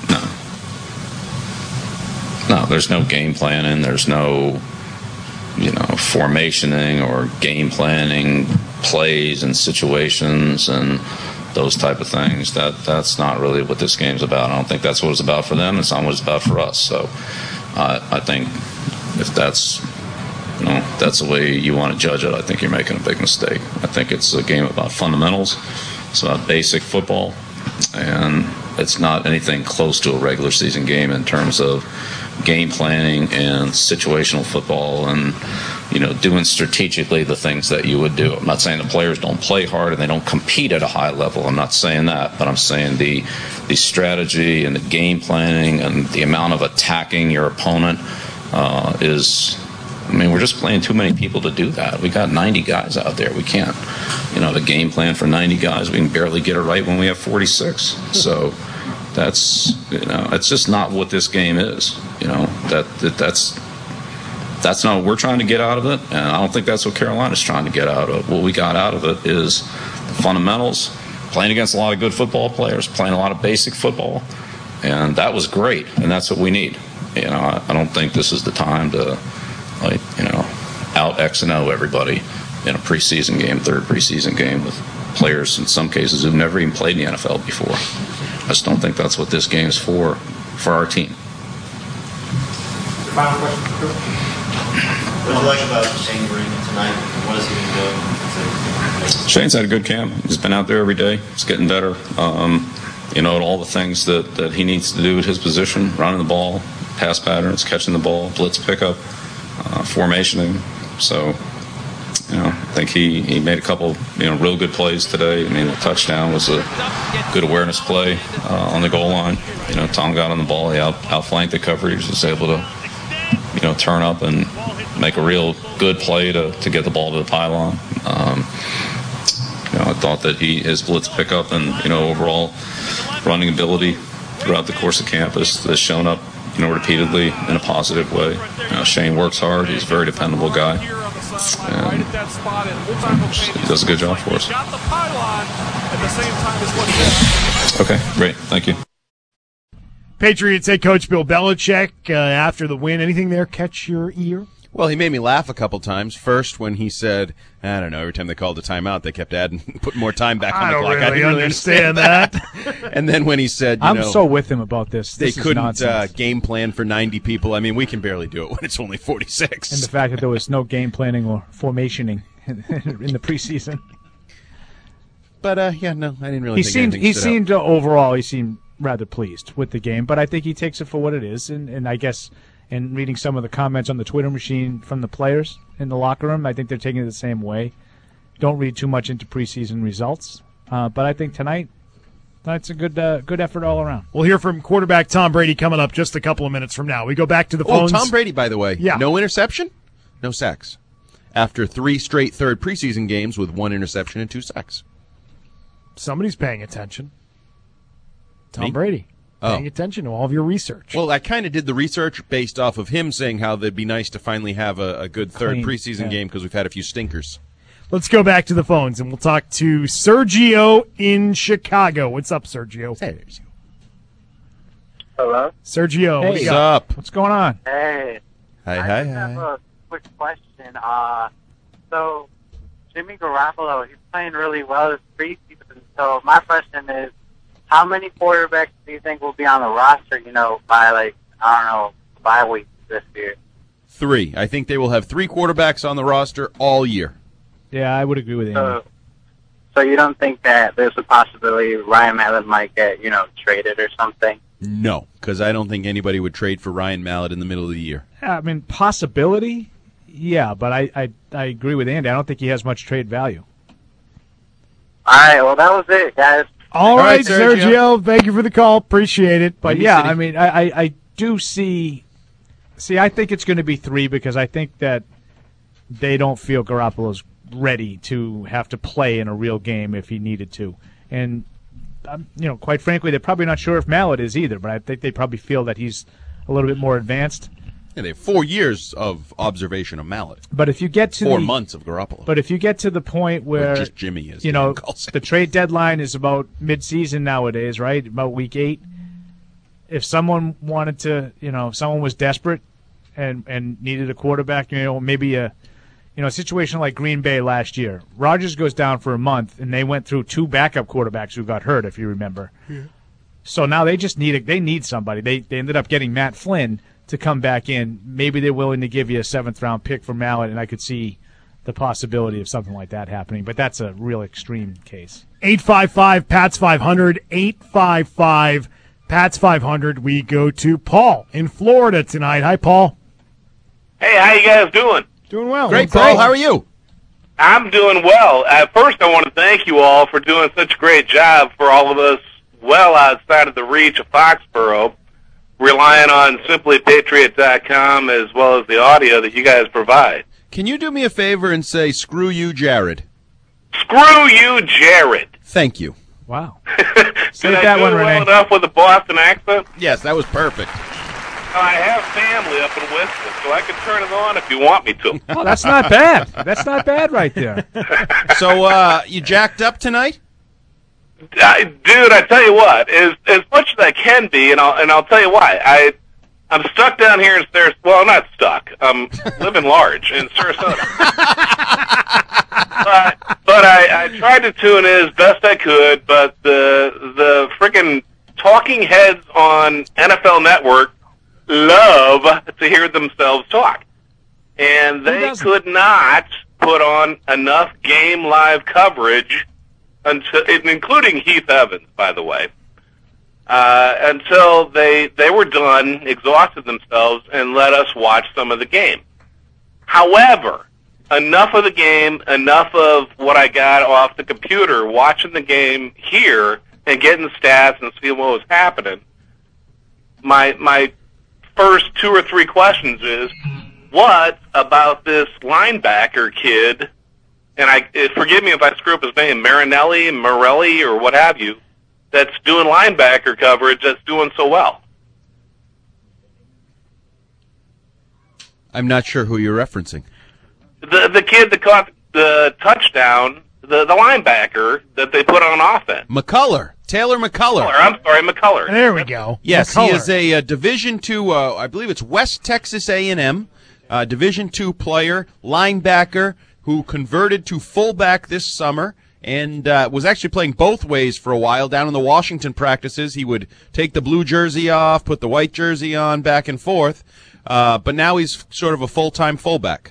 No, there's no game planning. There's no, you know, formationing or game planning plays and situations and those type of things. That that's not really what this game's about. I don't think that's what it's about for them. It's not what it's about for us. So uh, I think if that's, you know, that's the way you want to judge it, I think you're making a big mistake. I think it's a game about fundamentals. It's about basic football, and it's not anything close to a regular season game in terms of game planning and situational football and, you know, doing strategically the things that you would do. I'm not saying the players don't play hard and they don't compete at a high level. I'm not saying that, but I'm saying the the strategy and the game planning and the amount of attacking your opponent uh, is, I mean, we're just playing too many people to do that. We got ninety guys out there. We can't, you know, the game plan for ninety guys, we can barely get it right when we have forty-six. So that's, you know, it's just not what this game is. You know, that, that that's that's not what we're trying to get out of it, and I don't think that's what Carolina's trying to get out of it. What we got out of it is the fundamentals, playing against a lot of good football players, playing a lot of basic football, and that was great, and that's what we need. You know, I, I don't think this is the time to like, you know, out X and O everybody in a preseason game, third preseason game with players in some cases who've never even played in the N F L before. I just don't think that's what this game's for, for our team. Final question. What did you like about Shane Green tonight? What has he been doing? Shane's had a good camp. He's been out there every day. He's getting better. Um, you know, all the things that, that he needs to do at his position, running the ball, pass patterns, catching the ball, blitz pickup, uh, formationing. So, you know, I think he, he made a couple, you know, real good plays today. I mean, the touchdown was a good awareness play uh, on the goal line. You know, Tom got on the ball. He out, outflanked the coverage. Was able to, you know, turn up and make a real good play to, to get the ball to the pylon. Um, you know, I thought that he his blitz pickup and, you know, overall running ability throughout the course of camp has, has shown up, you know, repeatedly in a positive way. You know, Shane works hard. He's a very dependable guy. And he does a good job for us. Okay, great. Thank you. Patriots head coach Bill Belichick, uh, after the win, anything there catch your ear? Well, he made me laugh a couple times. First, when he said, I don't know, every time they called a timeout, they kept adding, putting more time back on I the don't clock. really I didn't really understand understand that. And then when he said, you I'm know, so with him about this. they This is couldn't uh, nonsense. game plan for ninety people. I mean, we can barely do it when it's only forty-six. And the fact that there was no game planning or formationing in the preseason. But, uh, yeah, no, I didn't really He think seemed, anything he stood seemed uh, overall, he seemed rather pleased with the game, but I think he takes it for what it is, and, and I guess in reading some of the comments on the Twitter machine from the players in the locker room, I think they're taking it the same way. Don't read too much into preseason results, uh, but I think tonight, tonight's a good uh, good effort all around. We'll hear from quarterback Tom Brady coming up just a couple of minutes from now. We go back to the Oh, phones. Tom Brady, by the way. Yeah. No interception, no sacks. After three straight third preseason games with one interception and two sacks. Somebody's paying attention. Tom Me? Brady. Oh. Paying attention to all of your research. Well, I kind of did the research based off of him saying how it'd be nice to finally have a, a good third Clean, preseason yeah. game because we've had a few stinkers. Let's go back to the phones, and we'll talk to Sergio in Chicago. What's up, Sergio? Hey, Sergio. Hello? Sergio, what do Hey. you got? up? What's going on? Hey. Hi, I hi, just have hi. a quick question. Uh, so, Jimmy Garoppolo, he's playing really well this preseason. So, my question is, how many quarterbacks do you think will be on the roster, you know, by, like, I don't know, bye week this year? Three. I think they will have three quarterbacks on the roster all year. Yeah, I would agree with Andy. So, so you don't think that there's a possibility Ryan Mallett might get, you know, traded or something? No, because I don't think anybody would trade for Ryan Mallett in the middle of the year. I mean, possibility, yeah, but I, I, I agree with Andy. I don't think he has much trade value. All right, well, that was it, guys. All right, right, Sergio. Sergio. Thank you for the call. Appreciate it. But Windy yeah, City. I mean, I, I, I do see. See, I think it's going to be three because I think that they don't feel Garoppolo's ready to have to play in a real game if he needed to, and um, you know, quite frankly, they're probably not sure if Mallett is either. But I think they probably feel that he's a little bit more advanced. And they have four years of observation of Mallett. But if you get to Four the, months of Garoppolo. But if you get to the point where Or just Jimmy is. you know, the trade deadline is about mid-season nowadays, right? About week eight. If someone wanted to, you know, if someone was desperate and and needed a quarterback, you know, maybe a, you know, a situation like Green Bay last year. Rodgers goes down for a month, and they went through two backup quarterbacks who got hurt, if you remember. Yeah. So now they just need a, they need somebody. They they ended up getting Matt Flynn to come back in. Maybe they're willing to give you a seventh round pick for Mallett, and I could see the possibility of something like that happening. But that's a real extreme case. eight five five, P A T S five hundred, eight five five, P A T S five hundred. We go to Paul in Florida tonight. Hi, Paul. Hey, how you guys doing? Doing well. Great, Paul. Paul. How are you? I'm doing well. At first, I want to thank you all for doing such a great job for all of us well outside of the reach of Foxborough, relying on simply patriot dot com as well as the audio that you guys provide. Can you do me a favor and say, screw you, Jared? Screw you, Jared. Thank you. Wow. Did I that do one, it well Renee. enough with a Boston accent? Yes, that was perfect. I have family up in Winston, so I can turn it on if you want me to. Oh, that's not bad. That's not bad right there. So, uh, you jacked up tonight? I, dude, I tell you what, as as much as I can be, and I'll and I'll tell you why. I I'm stuck down here in Sarasota. Well, not stuck. I'm living large in Sarasota. but but I, I tried to tune in as best I could, but the the freaking talking heads on N F L Network love to hear themselves talk. And they could not put on enough game live coverage, until, including Heath Evans, by the way, uh, until they they were done, exhausted themselves, and let us watch some of the game. However, enough of the game, enough of what I got off the computer, watching the game here and getting the stats and seeing what was happening. My my first two or three questions is, what about this linebacker kid, and I forgive me if I screw up his name, Marinelli, Morelli, or what have you, that's doing linebacker coverage that's doing so well? I'm not sure who you're referencing. The the kid that caught the touchdown, the, the linebacker that they put on offense. McCullough. Taylor McCullough. McCullough. I'm sorry, McCullough. There we go. Yes, McCullough. he is a, a Division two, uh, I believe it's West Texas A and M, uh, Division two player, linebacker, who converted to fullback this summer and uh, was actually playing both ways for a while. Down in the Washington practices, he would take the blue jersey off, put the white jersey on, back and forth. Uh, but now he's sort of a full-time fullback.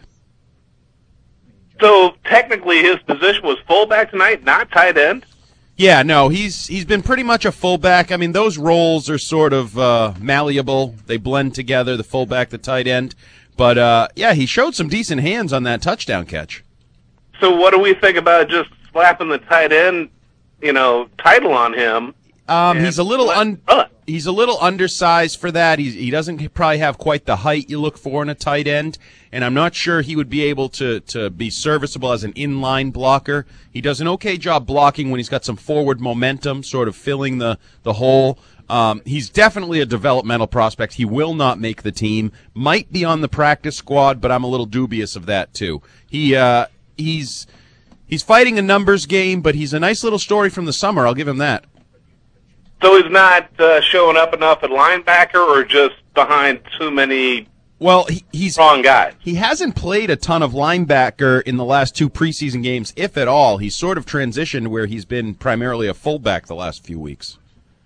So technically his position was fullback tonight, not tight end? Yeah, no, he's he's been pretty much a fullback. I mean, those roles are sort of uh, malleable. They blend together, the fullback, the tight end. But, uh, yeah, he showed some decent hands on that touchdown catch. So what do we think about just slapping the tight end, you know, title on him? Um, he's a little un- he's a little undersized for that. He's, he doesn't probably have quite the height you look for in a tight end, and I'm not sure he would be able to, to be serviceable as an inline blocker. He does an okay job blocking when he's got some forward momentum, sort of filling the, the hole. Um, he's definitely a developmental prospect. He will not make the team. Might be on the practice squad, but I'm a little dubious of that too. He uh, he's he's fighting a numbers game, but he's a nice little story from the summer. I'll give him that. So he's not uh, showing up enough at linebacker, or just behind too many well, he, he's strong guys? He hasn't played a ton of linebacker in the last two preseason games, if at all. He's sort of transitioned where he's been primarily a fullback the last few weeks.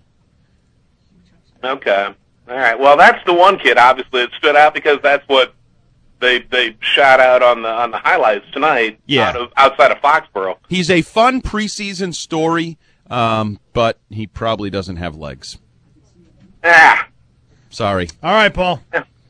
Okay. All right. Well, that's the one kid, obviously, that stood out because that's what they they shot out on the on the highlights tonight. Yeah. Out of, outside of Foxborough. He's a fun preseason story, um, but he probably doesn't have legs. Ah. Sorry. All right, Paul.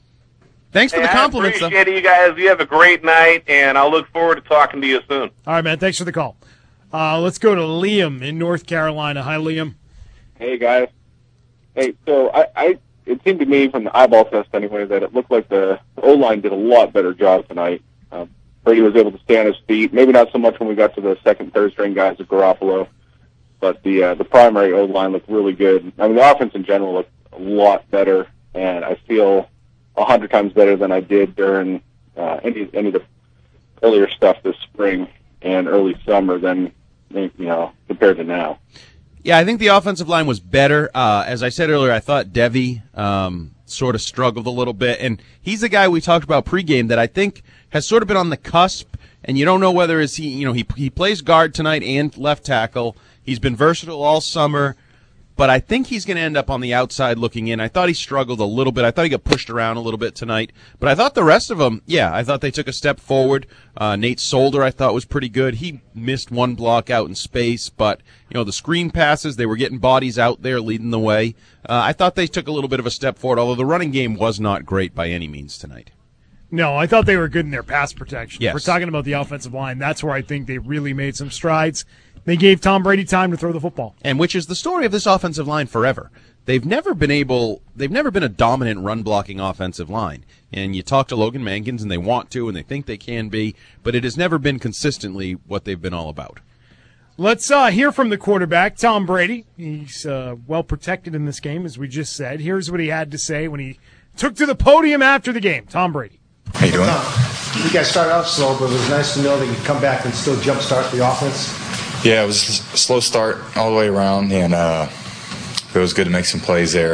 Thanks for hey, the compliments, I appreciate it, you guys. You have a great night, and I'll look forward to talking to you soon. All right, man. Thanks for the call. Uh, let's go to Liam in North Carolina. Hi, Liam. Hey, guys. Hey, so I, I it seemed to me from the eyeball test anyway that it looked like the O-line did a lot better job tonight. Um, Brady was able to stay on his feet. Maybe not so much when we got to the second, third string guys of Garoppolo, but the uh, the primary O-line looked really good. I mean, the offense in general looked a lot better, and I feel a hundred times better than I did during uh, any any of the earlier stuff this spring and early summer than you know compared to now. Yeah, I think the offensive line was better. Uh, as I said earlier, I thought Devy um, sort of struggled a little bit, and he's the guy we talked about pregame that I think has sort of been on the cusp. And you don't know whether is he, you know, he he plays guard tonight and left tackle. He's been versatile all summer, but I think he's going to end up on the outside looking in. I thought he struggled a little bit. I thought he got pushed around a little bit tonight. But I thought the rest of them, yeah, I thought they took a step forward. Uh, Nate Solder, I thought, was pretty good. He missed one block out in space, but, you know, the screen passes, they were getting bodies out there leading the way. Uh, I thought they took a little bit of a step forward, although the running game was not great by any means tonight. No, I thought they were good in their pass protection. Yes. We're talking about the offensive line. That's where I think they really made some strides. They gave Tom Brady time to throw the football. And which is the story of this offensive line forever. They've never been able, they've never been a dominant run-blocking offensive line. And you talk to Logan Mankins, and they want to, and they think they can be, but it has never been consistently what they've been all about. Let's uh, hear from the quarterback, Tom Brady. He's uh, well protected in this game, as we just said. Here's what he had to say when he took to the podium after the game. Tom Brady. How you doing? You guys started out slow, but it was nice to know that you come back and still jumpstart the offense. Yeah, it was a slow start all the way around, and uh, it was good to make some plays there.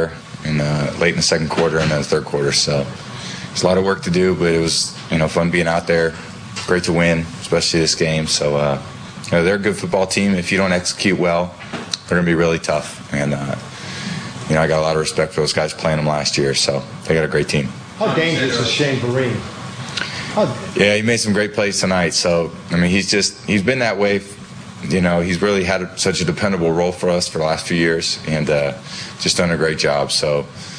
in uh, late in the second quarter and then the third quarter. So it's a lot of work to do, but it was, you know, fun being out there. Great to win, especially this game. So uh, you know, they're a good football team. If you don't execute well, they're going to be really tough. And uh, you know, I got a lot of respect for those guys playing them last year. So they got a great team. How dangerous is Shane Vereen? Yeah, he made some great plays tonight. So, I mean, he's just, he's been that way. You know, he's really had such a dependable role for us for the last few years and uh, just done a great job. So,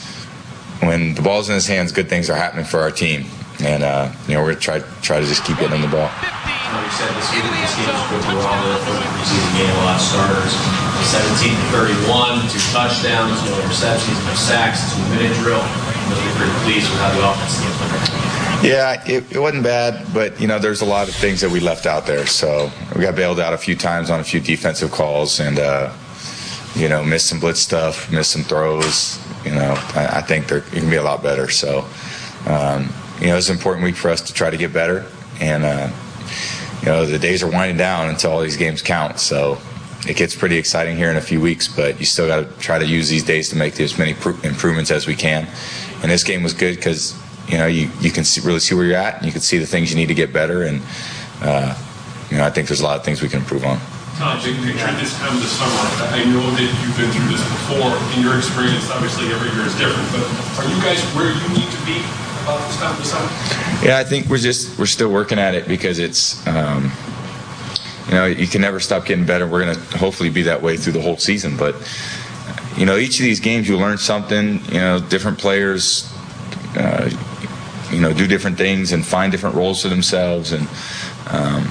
when the ball's in his hands, good things are happening for our team. And, uh, you know, we're going to try, try to just keep getting him the ball. Like you said, this game, this game is good overall. The preseason game, a lot of starters. seventeen to thirty-one, two touchdowns, no interceptions, no sacks, two-minute drill. Must be pretty pleased with how the offense came playing. Yeah, it, it wasn't bad, but, you know, there's a lot of things that we left out there. So we got bailed out a few times on a few defensive calls and, uh, you know, missed some blitz stuff, missed some throws. You know, I, I think they're it can be a lot better. So, um, you know, it's an important week for us to try to get better. And, uh, you know, the days are winding down until all these games count. So it gets pretty exciting here in a few weeks, but you still got to try to use these days to make as many pr- improvements as we can. And this game was good because, you know, you, you can see, really see where you're at, and you can see the things you need to get better. And, uh, you know, I think there's a lot of things we can improve on. Tom, big picture this time of the summer, I know that you've been through this before. In your experience, obviously every year is different, but are you guys where you need to be about this time of the summer? Yeah, I think we're just we're still working at it because it's, um, you know, you can never stop getting better. We're going to hopefully be that way through the whole season. But, you know, each of these games you learn something. You know, different players, uh, you know, do different things and find different roles for themselves. And, um,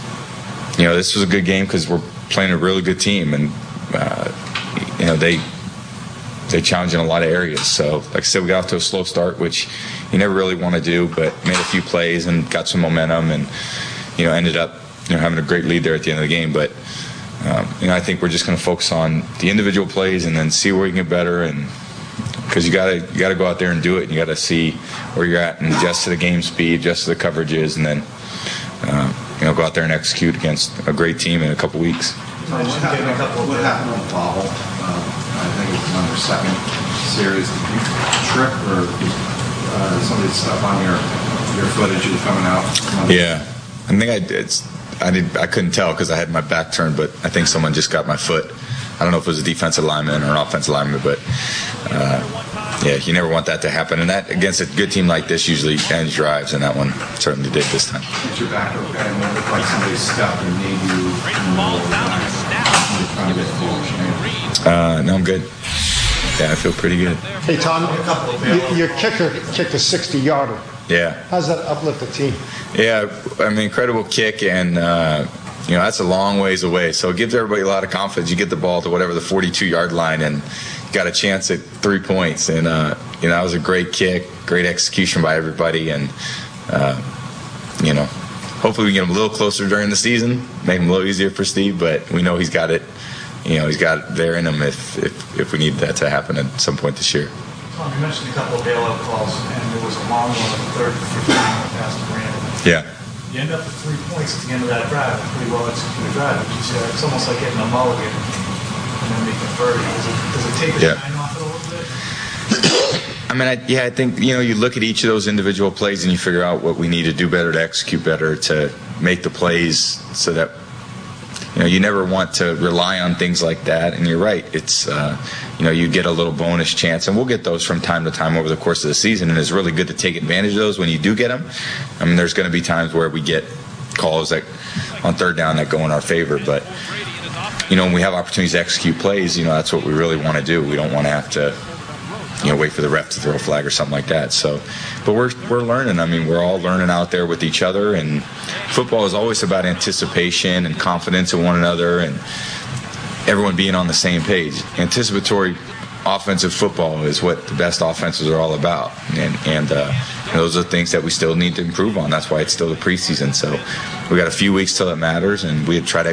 you know, this was a good game because we're playing a really good team, and uh, you know they they challenge in a lot of areas. So, like I said, we got off to a slow start, which you never really want to do, but made a few plays and got some momentum, and you know ended up you know having a great lead there at the end of the game. But um, you know, I think we're just going to focus on the individual plays and then see where we can get better, and because you got to you got to go out there and do it. And you got to see where you're at and adjust to the game speed, adjust to the coverages, and then. Um, You know, go out there and execute against a great team in a couple weeks. What happened, what happened on Bobble? Um, I think it was on their second series. Did you trip or uh, somebody stuff on your your footage you were coming out? Yeah, I think I did. I did. I couldn't tell because I had my back turned, but I think someone just got my foot. I don't know if it was a defensive lineman or an offensive lineman, but uh, yeah, you never want that to happen. And that against a good team like this usually ends drives, and that one certainly did this time. Is your back okay? And it looked like somebody stepped and made you trying to get the ball. Uh, no, I'm good. Yeah, I feel pretty good. Hey, Tom, y- your kicker kicked a sixty-yarder. Yeah. How's that uplift the team? Yeah, I mean, incredible kick, and uh, you know that's a long ways away. So it gives everybody a lot of confidence. You get the ball to whatever the forty-two-yard line, and you got a chance at three points. And uh, you know that was a great kick, great execution by everybody, and uh, you know hopefully we get him a little closer during the season, make him a little easier for Steve. But we know he's got it. You know he's got it there in him if if, if we need that to happen at some point this year. Tom, you mentioned a couple of bailout calls, and there was a long one on the third and fifteen pass to Brandon. Yeah. You end up with three points at the end of that drive, a pretty well executed drive. It's, uh, it's almost like getting a mulligan and then they convert it. Does it, does it take the Yeah. shine off it a little bit? I mean, I, yeah, I think, you know, you look at each of those individual plays and you figure out what we need to do better to execute better to make the plays so that, you know, you never want to rely on things like that. And you're right. It's, uh, you know, you get a little bonus chance, and we'll get those from time to time over the course of the season. And it's really good to take advantage of those when you do get them. I mean, there's going to be times where we get calls that on third down that go in our favor. But, you know, when we have opportunities to execute plays, you know, that's what we really want to do. We don't want to have to, you know, wait for the ref to throw a flag or something like that. So, but we're we're learning. I mean, we're all learning out there with each other, and football is always about anticipation and confidence in one another, and everyone being on the same page. Anticipatory offensive football is what the best offenses are all about, and and uh, those are things that we still need to improve on. That's why it's still the preseason. So we got a few weeks till it matters, and we try to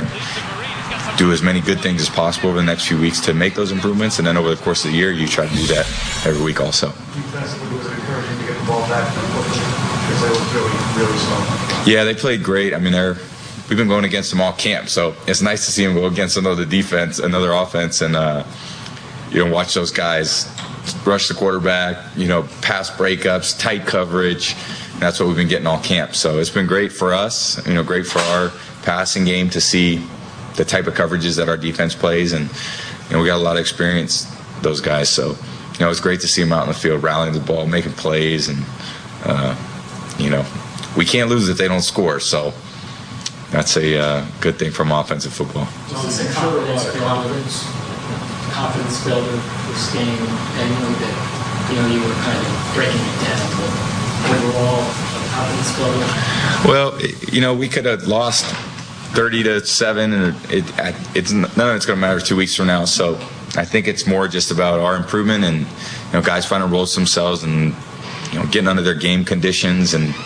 do as many good things as possible over the next few weeks to make those improvements, and then over the course of the year, you try to do that every week also. Defensively, was it encouraging to get the ball back because they looked really, really strong? Yeah, they played great. I mean, they're we've been going against them all camp, so it's nice to see them go against another defense, another offense, and uh, you know, watch those guys rush the quarterback, you know, pass breakups, tight coverage. That's what we've been getting all camp. So it's been great for us, you know, great for our passing game to see the type of coverages that our defense plays. And, you know, we got a lot of experience, those guys. So, you know, it's great to see them out in the field, rallying the ball, making plays. And, uh, you know, we can't lose if they don't score. So that's a uh, good thing from offensive football. Just a confidence builder, confidence builder this game, and you know that you know you were kind of breaking it down, but overall confidence builder. Well, you know, we could have lost thirty to seven, and it, it's none of it's going to matter two weeks from now. So I think it's more just about our improvement and you know guys finding roles themselves and you know getting under their game conditions, and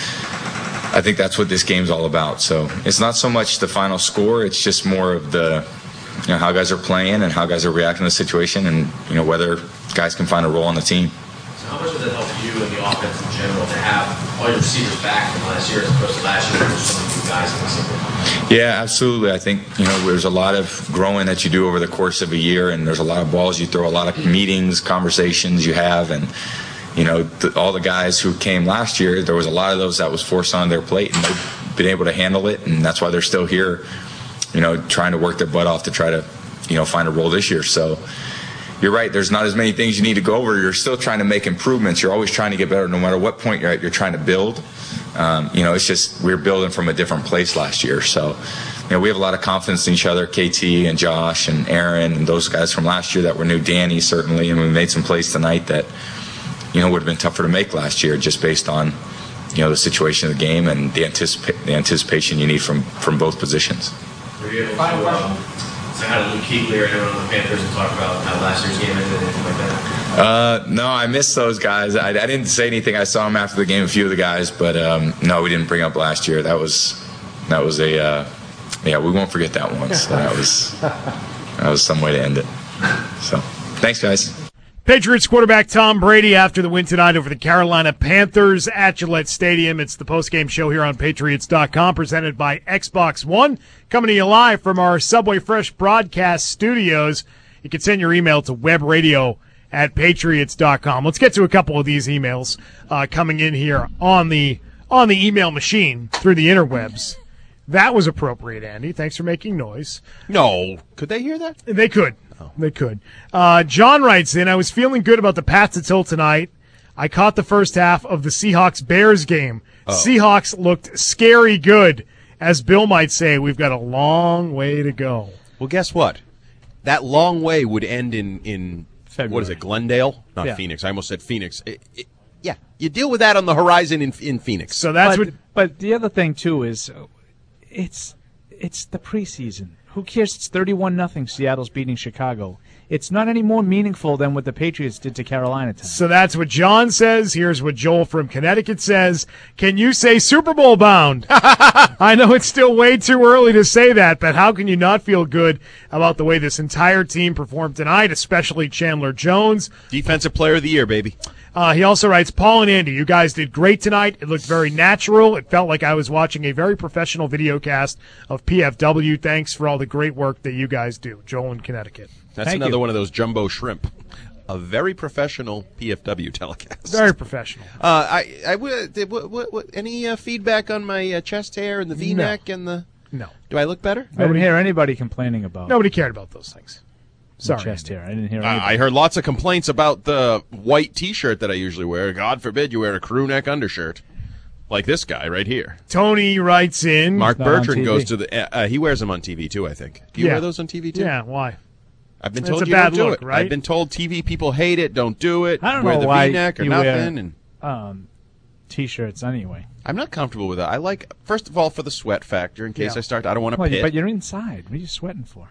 I think that's what this game's all about. So it's not so much the final score; it's just more of the you know how guys are playing and how guys are reacting to the situation, and you know whether guys can find a role on the team. So how much does it help you and the offense in general to have all your receivers back from last year as opposed to last year when there's so many new guys in the single? Yeah, absolutely. I think you know there's a lot of growing that you do over the course of a year, and there's a lot of balls you throw, a lot of meetings, conversations you have, and you know the, all the guys who came last year, there was a lot of those that was forced on their plate, and they've been able to handle it, and that's why they're still here. You know, trying to work their butt off to try to you know find a role this year. So. You're right. There's not as many things you need to go over. You're still trying to make improvements. You're always trying to get better, no matter what point you're at. You're trying to build. Um, you know, it's just we're building from a different place last year. So, you know, we have a lot of confidence in each other. K T and Josh and Aaron and those guys from last year that were new. Danny certainly, and we made some plays tonight that you know would have been tougher to make last year, just based on you know the situation of the game and the anticipa- the anticipation you need from from both positions. Were you able to, um, so how did Luke Kuechly or anyone on the Panthers and talk about how last year's game ended, anything like that? Uh, no, I missed those guys. I, I didn't say anything. I saw them after the game, a few of the guys, but um, no, we didn't bring up last year. That was that was a uh, yeah. We won't forget that one. So that was that was some way to end it. So thanks, guys. Patriots quarterback Tom Brady after the win tonight over the Carolina Panthers at Gillette Stadium. It's the postgame show here on Patriots dot com, presented by Xbox One, coming to you live from our Subway Fresh broadcast studios. You can send your email to webradio at Patriots dot com. Let's get to a couple of these emails uh, coming in here on the on the email machine through the interwebs. That was appropriate, Andy. Thanks for making noise. No. Could they hear that? They could. Oh. They could. Uh, John writes in, I was feeling good about the Pats until tonight. I caught the first half of the Seahawks-Bears game. Oh. Seahawks looked scary good. As Bill might say, we've got a long way to go. Well, guess what? That long way would end in, in February. What is it, Glendale? Not Yeah. Phoenix. I almost said Phoenix. It, it, yeah, you deal with that on the horizon in in Phoenix. So that's but, what. But the other thing too is, it's it's the preseason. Who cares? It's thirty-one nothing. Seattle's beating Chicago. It's not any more meaningful than what the Patriots did to Carolina tonight. So that's what John says. Here's what Joel from Connecticut says. Can you say Super Bowl bound? I know it's still way too early to say that, but how can you not feel good about the way this entire team performed tonight, especially Chandler Jones? Defensive player of the year, baby. Uh, he also writes, Paul and Andy, you guys did great tonight. It looked very natural. It felt like I was watching a very professional video cast of P F W. Thanks for all the great work that you guys do. Joel in Connecticut. That's Thank another you. one of those jumbo shrimp. A very professional P F W telecast. Very professional. Uh, I, I, would- did- what, what, what, any uh, feedback on my uh, chest hair and the V-neck and the? No. Do I look better? I didn't hear anybody complaining about Nobody cared about those things. the Sorry. chest hair. I didn't hear Uh, anybody. I heard lots of complaints about the white T-shirt that I usually wear. God forbid you wear a crew neck undershirt like this guy right here. Tony writes in. Mark not on Bertrand T V. goes to the. Uh, he wears them on T V too, I think. Do you Yeah. wear those on T V too? Yeah, why? I've been It's told a you bad don't do look, it. right? I've been told T V people hate it. Don't do it. I don't wear know the why V-neck or you nothing. wear and um, T-shirts anyway. I'm not comfortable with that. I like, first of all, for the sweat factor in case Yeah. I start. I don't want to Well, pit. but you're inside. What are you sweating for?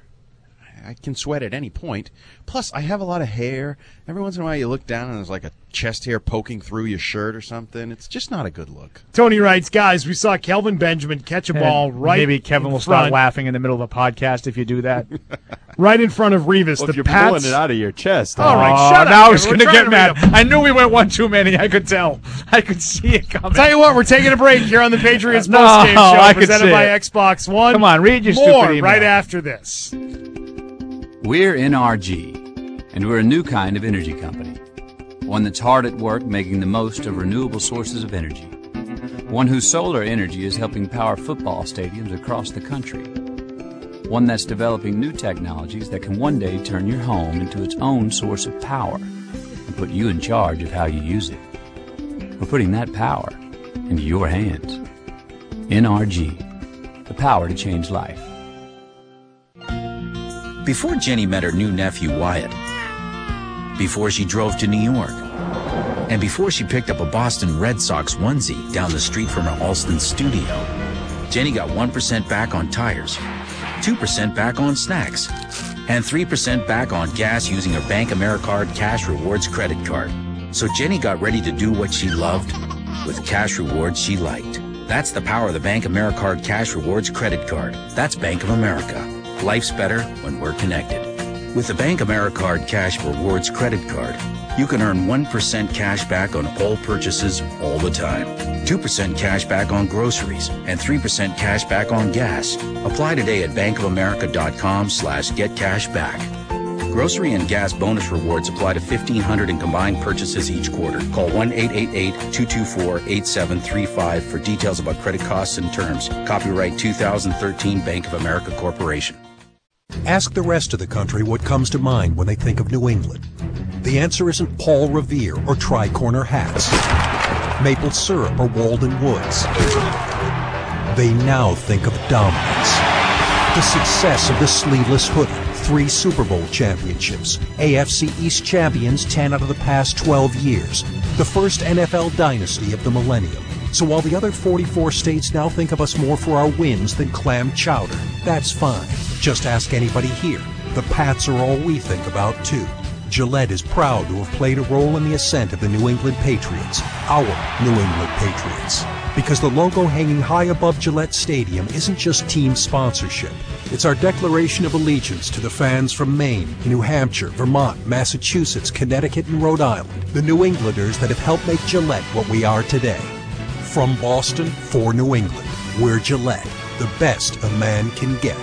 I can sweat at any point. Plus, I have a lot of hair. Every once in a while, you look down and there's like a chest hair poking through your shirt or something. It's just not a good look. Tony writes, guys, we saw Kelvin Benjamin catch a ball And right Maybe Kevin in will front, start laughing in the middle of a podcast if you do that. right in front of Revis. Well, the if you're Pats. pulling it out of your chest. All right, Oh, shut up. now I was We're going to trying get to mad. read a- I knew we went one too many. I could tell. I could see it coming. Tell you what, we're taking a break here on the Patriots No, postgame show I could presented see by it. Xbox One. Come on, read your More stupid email. right after this. We're N R G, and we're a new kind of energy company. one that's hard at work making the most of renewable sources of energy, one whose solar energy is helping power football stadiums across the country, one that's developing new technologies that can one day turn your home into its own source of power and put you in charge of how you use it. We're putting that power into your hands. N R G, the power to change life. Before Jenny met her new nephew Wyatt, before she drove to New York, and before she picked up a Boston Red Sox onesie down the street from her Alston studio, Jenny got one percent back on tires, two percent back on snacks, and three percent back on gas using her Bank AmeriCard Cash Rewards credit card. So Jenny got ready to do what she loved with cash rewards she liked. That's the power of the Bank AmeriCard Cash Rewards credit card. That's Bank of America. Life's better when we're connected. With the Bank AmeriCard Cash Rewards credit card, you can earn one percent cash back on all purchases all the time, two percent cash back on groceries, and three percent cash back on gas. Apply today at bankofamerica.com slash get cash back. Grocery and gas bonus rewards apply to fifteen hundred in combined purchases each quarter. Call one eight eight eight, two two four, eight seven three five for details about credit costs and terms. Copyright two thousand thirteen Bank of America Corporation. Ask the rest of the country what comes to mind when they think of New England. The answer isn't Paul Revere or tri-corner hats, maple syrup or Walden Woods. They now think of dominance. The success of the sleeveless hoodie, three Super Bowl championships, A F C East champions ten out of the past twelve years, the first N F L dynasty of the millennium. So while the other forty-four states now think of us more for our wins than clam chowder, that's fine. Just ask anybody here. The Pats are all we think about, too. Gillette is proud to have played a role in the ascent of the New England Patriots, our New England Patriots. Because the logo hanging high above Gillette Stadium isn't just team sponsorship. It's our declaration of allegiance to the fans from Maine, New Hampshire, Vermont, Massachusetts, Connecticut, and Rhode Island, the New Englanders that have helped make Gillette what we are today. From Boston for New England, we're Gillette, the best a man can get.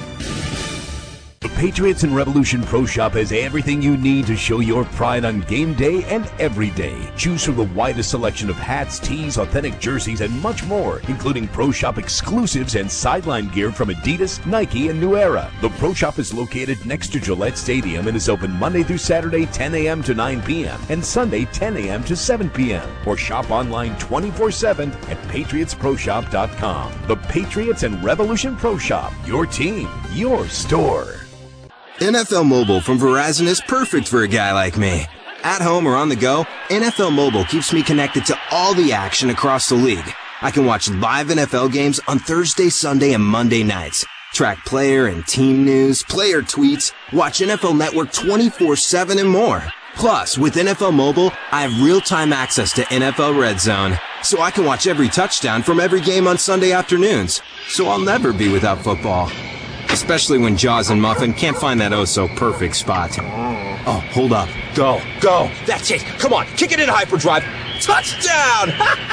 The Patriots and Revolution Pro Shop has everything you need to show your pride on game day and every day. Choose from the widest selection of hats, tees, authentic jerseys, and much more, including Pro Shop exclusives and sideline gear from Adidas, Nike, and New Era. The Pro Shop is located next to Gillette Stadium and is open Monday through Saturday ten a.m. to nine p.m. and Sunday ten a.m. to seven p.m. or shop online twenty-four seven at patriots pro shop dot com. The Patriots and Revolution Pro Shop, your team, your store. N F L Mobile from Verizon is perfect for a guy like me. At home or on the go, N F L Mobile keeps me connected to all the action across the league. I can watch live N F L games on Thursday, Sunday, and Monday nights. Track player and team news, player tweets, watch N F L Network twenty-four seven and more. Plus, with N F L Mobile, I have real-time access to N F L Red Zone, so I can watch every touchdown from every game on Sunday afternoons. So I'll never be without football. Especially when Jaws and Muffin can't find that oh-so-perfect spot. Oh, hold up. Go. Go. That's it. Come on. Kick it in hyperdrive. Touchdown!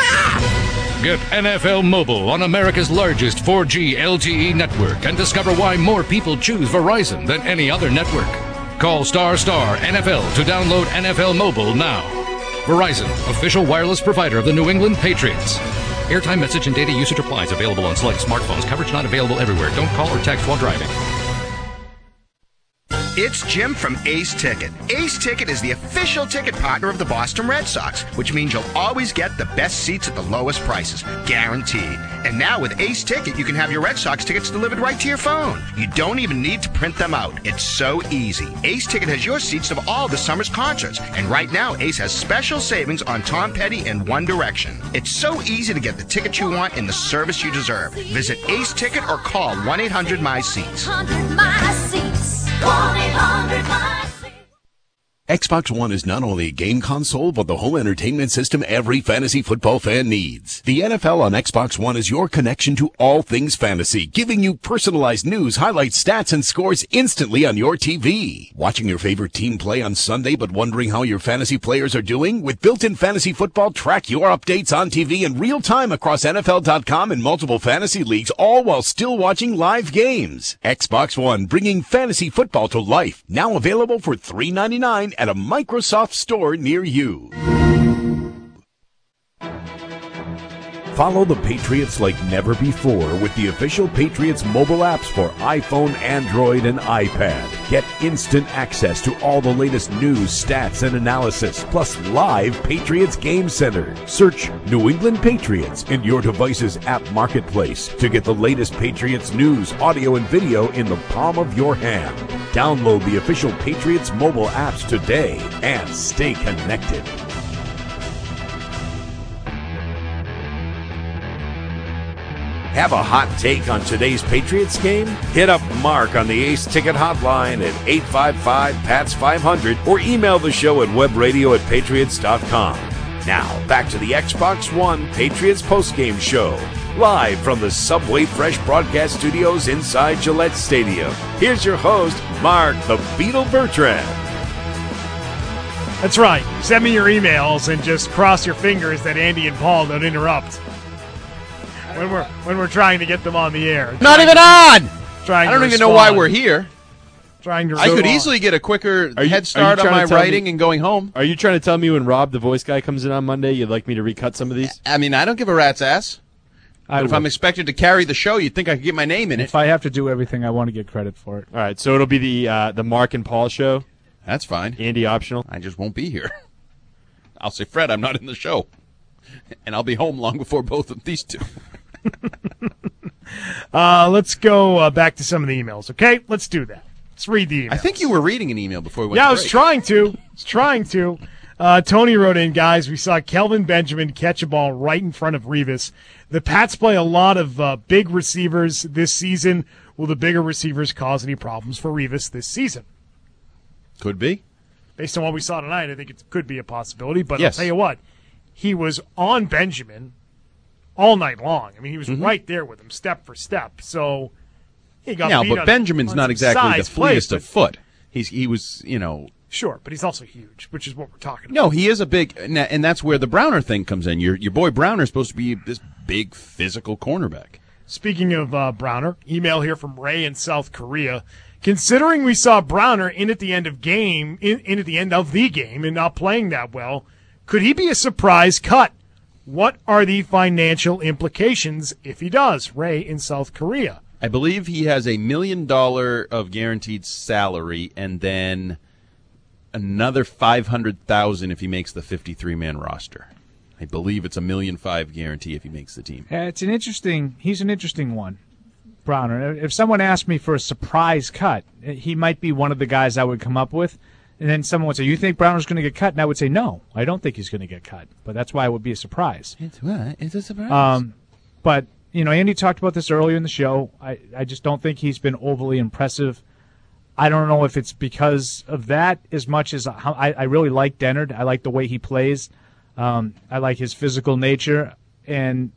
Get N F L Mobile on America's largest four G L T E network and discover why more people choose Verizon than any other network. Call star star N F L to download N F L Mobile now. Verizon, official wireless provider of the New England Patriots. Airtime, message, and data usage applies. Available on select smartphones. Coverage not available everywhere. Don't call or text while driving. It's Jim from Ace Ticket. Ace Ticket is the official ticket partner of the Boston Red Sox, which means you'll always get the best seats at the lowest prices, guaranteed. And now with Ace Ticket, you can have your Red Sox tickets delivered right to your phone. You don't even need to print them out. It's so easy. Ace Ticket has your seats of all the summer's concerts. And right now, Ace has special savings on Tom Petty and One Direction. It's so easy to get the ticket you want and the service you deserve. Visit Ace Ticket or call one eight hundred my seats. one eight hundred my seats. one eight hundred my seats. Xbox One is not only a game console, but the home entertainment system every fantasy football fan needs. The N F L on Xbox One is your connection to all things fantasy, giving you personalized news, highlights, stats, and scores instantly on your T V. Watching your favorite team play on Sunday, but wondering how your fantasy players are doing? With built-in fantasy football, track your updates on T V in real time across N F L dot com and multiple fantasy leagues, all while still watching live games. Xbox One, bringing fantasy football to life. Now available for three ninety-nine at a Microsoft store near you. Follow the Patriots like never before with the official Patriots mobile apps for iPhone, Android, and iPad. Get instant access to all the latest news, stats, and analysis, plus live Patriots Game Center. Search New England Patriots in your device's app marketplace to get the latest Patriots news, audio, and video in the palm of your hand. Download the official Patriots mobile apps today and stay connected. Have a hot take on today's Patriots game? Hit up Mark on the Ace Ticket Hotline at eight five five, P A T S five hundred or email the show at webradio at patriots dot com. Now, back to the Xbox One Patriots postgame show. Live from the Subway Fresh broadcast studios inside Gillette Stadium. Here's your host, Mark the Beetle Bertrand. That's right. Send me your emails and just cross your fingers that Andy and Paul don't interrupt when we're when we're trying to get them on the air. Not even on. Trying I don't to even know why we're here. Trying to. I could respond. easily get a quicker Are you- head are start you on trying my to tell writing me- and going home. Are you trying to tell me when Rob, the voice guy, comes in on Monday, you'd like me to recut some of these? I mean, I don't give a rat's ass. I But if will. I'm expected to carry the show, you'd think I could get my name in it. If I have to do everything, I want to get credit for it. All right, so it'll be the uh, the Mark and Paul show. That's fine. Andy optional. I just won't be here. I'll say, Fred, I'm not in the show. And I'll be home long before both of these two. Uh, let's go uh, back to some of the emails, okay? Let's do that. Let's read the emails. I think you were reading an email before we went Yeah, to I was break. trying to. I was trying to. Uh, Tony wrote in, guys, we saw Kelvin Benjamin catch a ball right in front of Revis. The Pats play a lot of uh, big receivers this season. Will the bigger receivers cause any problems for Revis this season? Could be. Based on what we saw tonight, I think it could be a possibility. But Yes. I'll tell you what, he was on Benjamin all night long. I mean, he was Mhm. right there with him, step for step. So he got Yeah, beat but on- Benjamin's on not some exactly the size plays, fleetest of but- foot. He's He was, you know... Sure, but he's also huge, which is what we're talking about. No, he is a big... And that's where the Browner thing comes in. Your, your boy Browner's supposed to be this big physical cornerback. Speaking of uh, Browner, email here from Ray in South Korea. Considering we saw Browner in at the end of game, in, in at the end of the game, and not playing that well, could he be a surprise cut? What are the financial implications if he does? Ray in South Korea. I believe he has a million dollar of guaranteed salary, and then another five hundred thousand if he makes the fifty-three man roster. I believe it's a million five guarantee if he makes the team. Yeah, it's an interesting. He's an interesting one, Browner. If someone asked me for a surprise cut, he might be one of the guys I would come up with. And then someone would say, "You think Browner's going to get cut?" And I would say, "No, I don't think he's going to get cut." But that's why it would be a surprise. It's what? It's a surprise. Um, but you know, Andy talked about this earlier in the show. I, I just don't think he's been overly impressive. I don't know if it's because of that as much as I, I really like Dennard. I like the way he plays. Um, I like his physical nature, and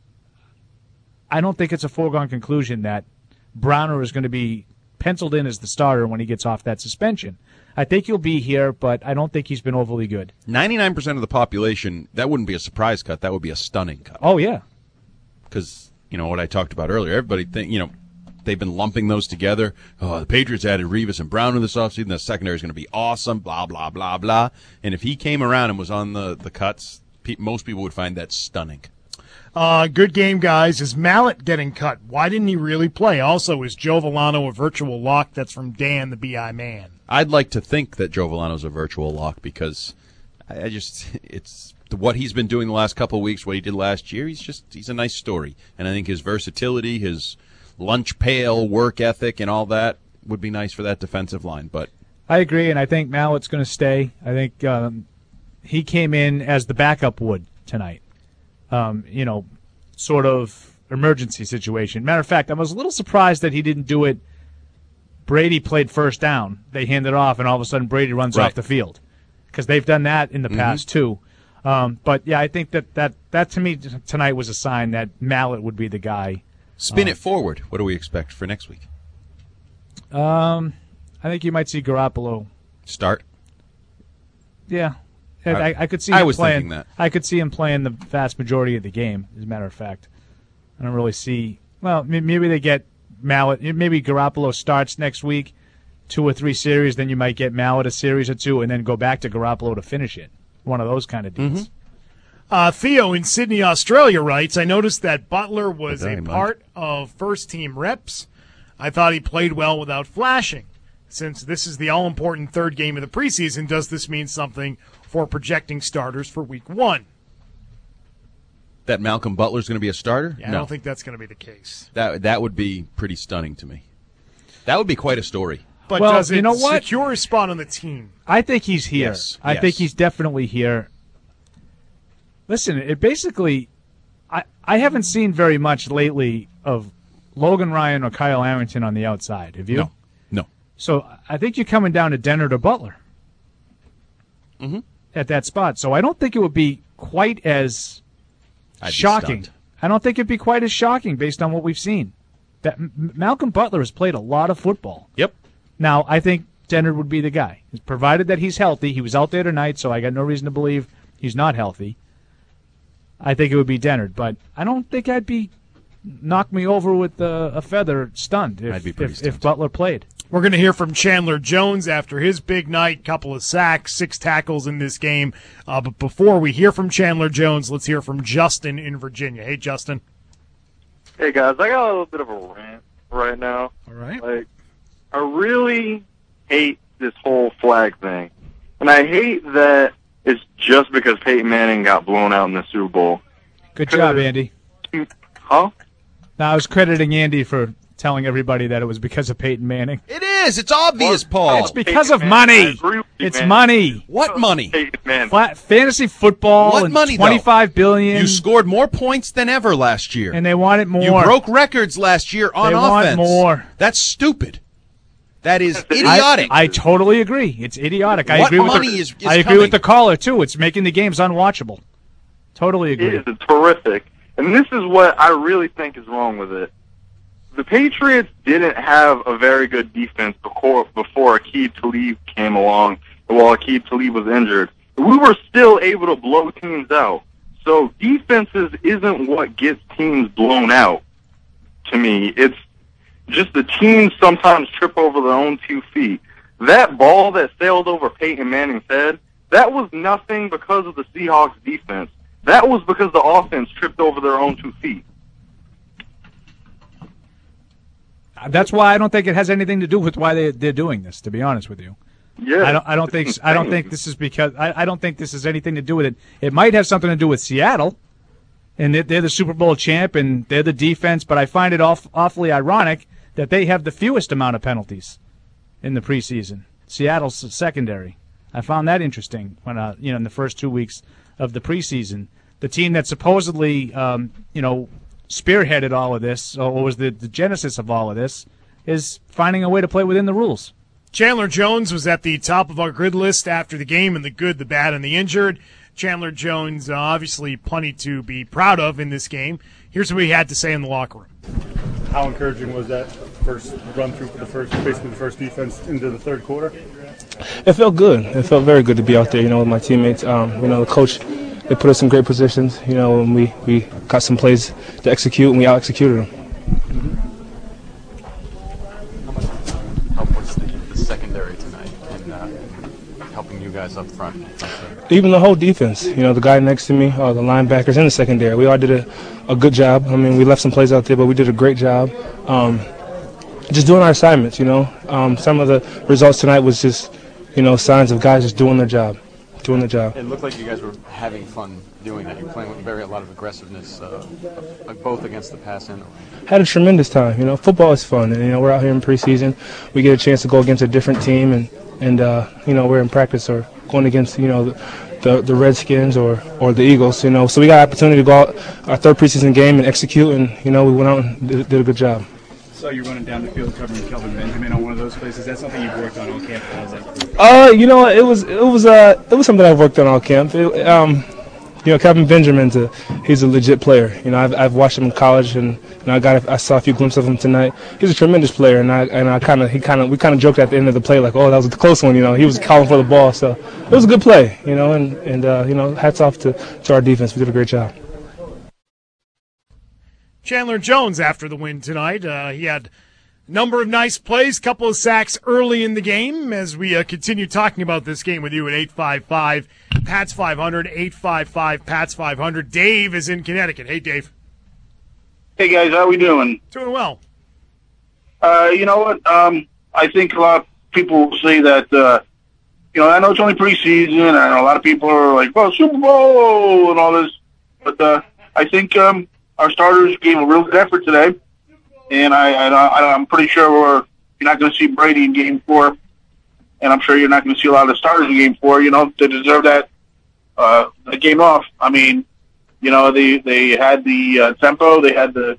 I don't think it's a foregone conclusion that Browner is going to be penciled in as the starter when he gets off that suspension. I think he'll be here, but I don't think he's been overly good. ninety-nine percent of the population, that wouldn't be a surprise cut. That would be a stunning cut. Oh, yeah. Because, you know, what I talked about earlier, everybody think, you know, they've been lumping those together. Oh, the Patriots added Revis and Browner this offseason. The secondary is going to be awesome, blah, blah, blah, blah. And if he came around and was on the, the cuts, pe- most people would find that stunning. Uh, good game, guys. Is Mallet getting cut? Why didn't he really play? Also, is Joe Volano a virtual lock? That's from Dan, the B I man. I'd like to think that Joe Volano's a virtual lock because I I just it's what he's been doing the last couple of weeks, what he did last year. He's just he's a nice story, and I think his versatility, his lunch pail work ethic, and all that would be nice for that defensive line. But I agree, and I think Mallett's going to stay. I think um, he came in as the backup would tonight. Um, you know, sort of emergency situation. Matter of fact, I was a little surprised that he didn't do it. Brady played first down. They hand it off, and all of a sudden Brady runs Right. off the field because they've done that in the Mhm. past too. Um, but yeah, I think that, that that to me t- tonight was a sign that Mallett would be the guy. spin Um, it forward. What do we expect for next week? Um, I think you might see Garoppolo Start. Yeah, I, I- I, I could see. I him was playing, thinking that. I could see him playing the vast majority of the game. As a matter of fact, I don't really see. Well, m- maybe they get Mallet. Maybe Garoppolo starts next week, two or three series, then you might get Mallett a series or two, and then go back to Garoppolo to finish it. One of those kind of deals. Mm-hmm. Uh, Theo in Sydney, Australia writes, I noticed that Butler was Okay, a Mike. part of first-team reps. I thought he played well without flashing. Since this is the all-important third game of the preseason, does this mean something for projecting starters for week one? That Malcolm Butler's going to be a starter? Yeah, I no. don't think that's going to be the case. That that would be pretty stunning to me. That would be quite a story. But Well, does it you know what? secure his spot on the team? I think he's here. Yes, I yes. think he's definitely here. Listen, it basically, I, I haven't seen very much lately of Logan Ryan or Kyle Arrington on the outside. Have you? No, no. So I think you're coming down to Dennard or Butler Mm-hmm. at that spot. So I don't think it would be quite as I'd be shocking. stunned. I don't think it'd be quite as shocking based on what we've seen. That M- Malcolm Butler has played a lot of football. Yep. Now, I think Dennard would be the guy, provided that he's healthy. He was out there tonight, so I got no reason to believe he's not healthy. I think it would be Dennard, but I don't think I'd be knock me over with uh, a feather stunned if, I'd be pretty if, stunned. if Butler played. We're going to hear from Chandler Jones after his big night, couple of sacks, six tackles in this game. Uh, but before we hear from Chandler Jones, let's hear from Justin in Virginia. Hey, Justin. Hey, guys, I got a little bit of a rant right now. All right. Like, I really hate this whole flag thing. And I hate that it's just because Peyton Manning got blown out in the Super Bowl. Good job, Andy. Huh? Now, I was crediting Andy for telling everybody that it was because of Peyton Manning. It is. It's obvious, Paul. It's because Peyton of Manning, I money. agree with you, It's man. money. What money? Peyton Manning. Flat, fantasy football What and money, though? twenty-five billion You scored more points than ever last year. and they want it more. You broke records last year on They want offense. more. That's stupid. That is I- idiotic. I, totally agree. It's idiotic. I What agree with money the, is- is I agree coming? with the caller too. It's making the games unwatchable. Totally It agree. is terrific. And this is what I really think is wrong with it. The Patriots didn't have a very good defense before before Aqib Talib came along, while Aqib Talib was injured. We were still able to blow teams out. So defenses isn't what gets teams blown out, to me. It's just the teams sometimes trip over their own two feet. That ball that sailed over Peyton Manning's head, that was nothing because of the Seahawks defense. That was because the offense tripped over their own two feet. That's why I don't think it has anything to do with why they they're doing this. To be honest with you, Yeah, I don't. I don't think. I don't think this is because. I, I don't think this has anything to do with it. It might have something to do with Seattle, and they're, they're the Super Bowl champ, and they're the defense. But I find it off, awfully ironic that they have the fewest amount of penalties in the preseason. Seattle's secondary. I found that interesting when uh, you know in the first two weeks of the preseason, the team that supposedly um, you know. spearheaded all of this, or was the, the genesis of all of this, is finding a way to play within the rules. Chandler Jones was at the top of our grid list after the game, and the good, the bad, and the injured. Chandler Jones, uh, obviously plenty to be proud of in this game. Here's what he had to say in the locker room. How encouraging was that first run through for the first, basically the first defense into the third quarter? It felt good. It felt very good to be out there, you know, with my teammates. Um, you know, the coach, they put us in great positions, you know, and we, we got some plays to execute, and we out-executed them. How much was the, the secondary tonight in uh, helping you guys up front? Even the whole defense, you know, the guy next to me, uh, the linebackers, and the secondary, we all did a, a good job. I mean, we left some plays out there, but we did a great job. Um, just doing our assignments, you know. Um, some of the results tonight was just, you know, signs of guys just doing their job. Doing the job. It looked like you guys were having fun doing that. You're playing with very a lot of aggressiveness, uh, like both against the pass and the run. Had a tremendous time. You know, football is fun, and you know we're out here in preseason. We get a chance to go against a different team, and and uh, you know we're in practice or going against you know the, the the Redskins or or the Eagles. You know, so we got an opportunity to go out our third preseason game and execute, and you know we went out and did, did a good job. So you're running down the field covering Kelvin Benjamin on one of those plays. Is that something you've worked on all camp? How is that? Uh, you know, it was it was uh it was something I've worked on all camp. It, um, you know, Kelvin Benjamin's a he's a legit player. You know, I've I've watched him in college, and you know, I got a, I saw a few glimpses of him tonight. He's a tremendous player, and I and I kind of he kind of we kind of joked at the end of the play like, oh, that was a close one. You know, he was calling for the ball, so it was a good play. You know, and and uh, you know, hats off to to our defense. We did a great job. Chandler Jones after the win tonight. Uh, he had Number of nice plays, couple of sacks early in the game as we uh, continue talking about this game with you at eight five five, P A T S five hundred, eight five five, P A T S five hundred. Dave is in Connecticut. Hey, Dave. Hey, guys. How we doing? Doing well. Uh, you know what? Um, I think a lot of people will say that, uh, you know, I know it's only preseason, and I know a lot of people are like, well, Super Bowl and all this. But uh, I think um, our starters gave a real good effort today. And I, I, I'm pretty sure we're, you're not going to see Brady in Game Four, and I'm sure you're not going to see a lot of the starters in Game Four. You know, to deserve that uh, the game off. I mean, you know, they they had the uh, tempo, they had the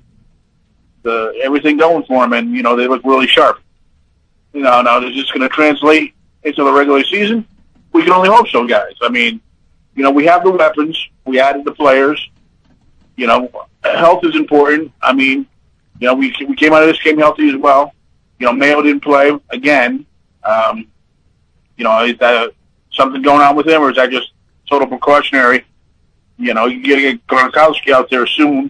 the everything going for them, and you know they look really sharp. You know, now they're just going to translate into the regular season. We can only hope so, guys. I mean, you know, we have the weapons, we added the players. You know, health is important. I mean. You know, we we came out of this game healthy as well. You know, Mayo didn't play again. Um, you know, is that something going on with him, or is that just total precautionary? You know, you got to get Gronkowski out there soon.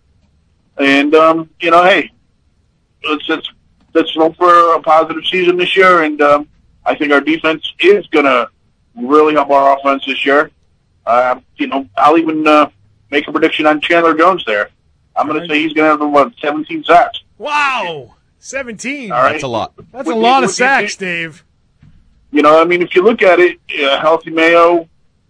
And, um, you know, hey, let's, let's, let's hope for a positive season this year. And um, I think our defense is going to really help our offense this year. Uh, you know, I'll even uh, make a prediction on Chandler Jones there. I'm going to say he's going to have, what, seventeen sacks. Wow, seventeen. All right. That's a lot. That's a lot of sacks, Dave. You know, I mean, if you look at it, a healthy Mayo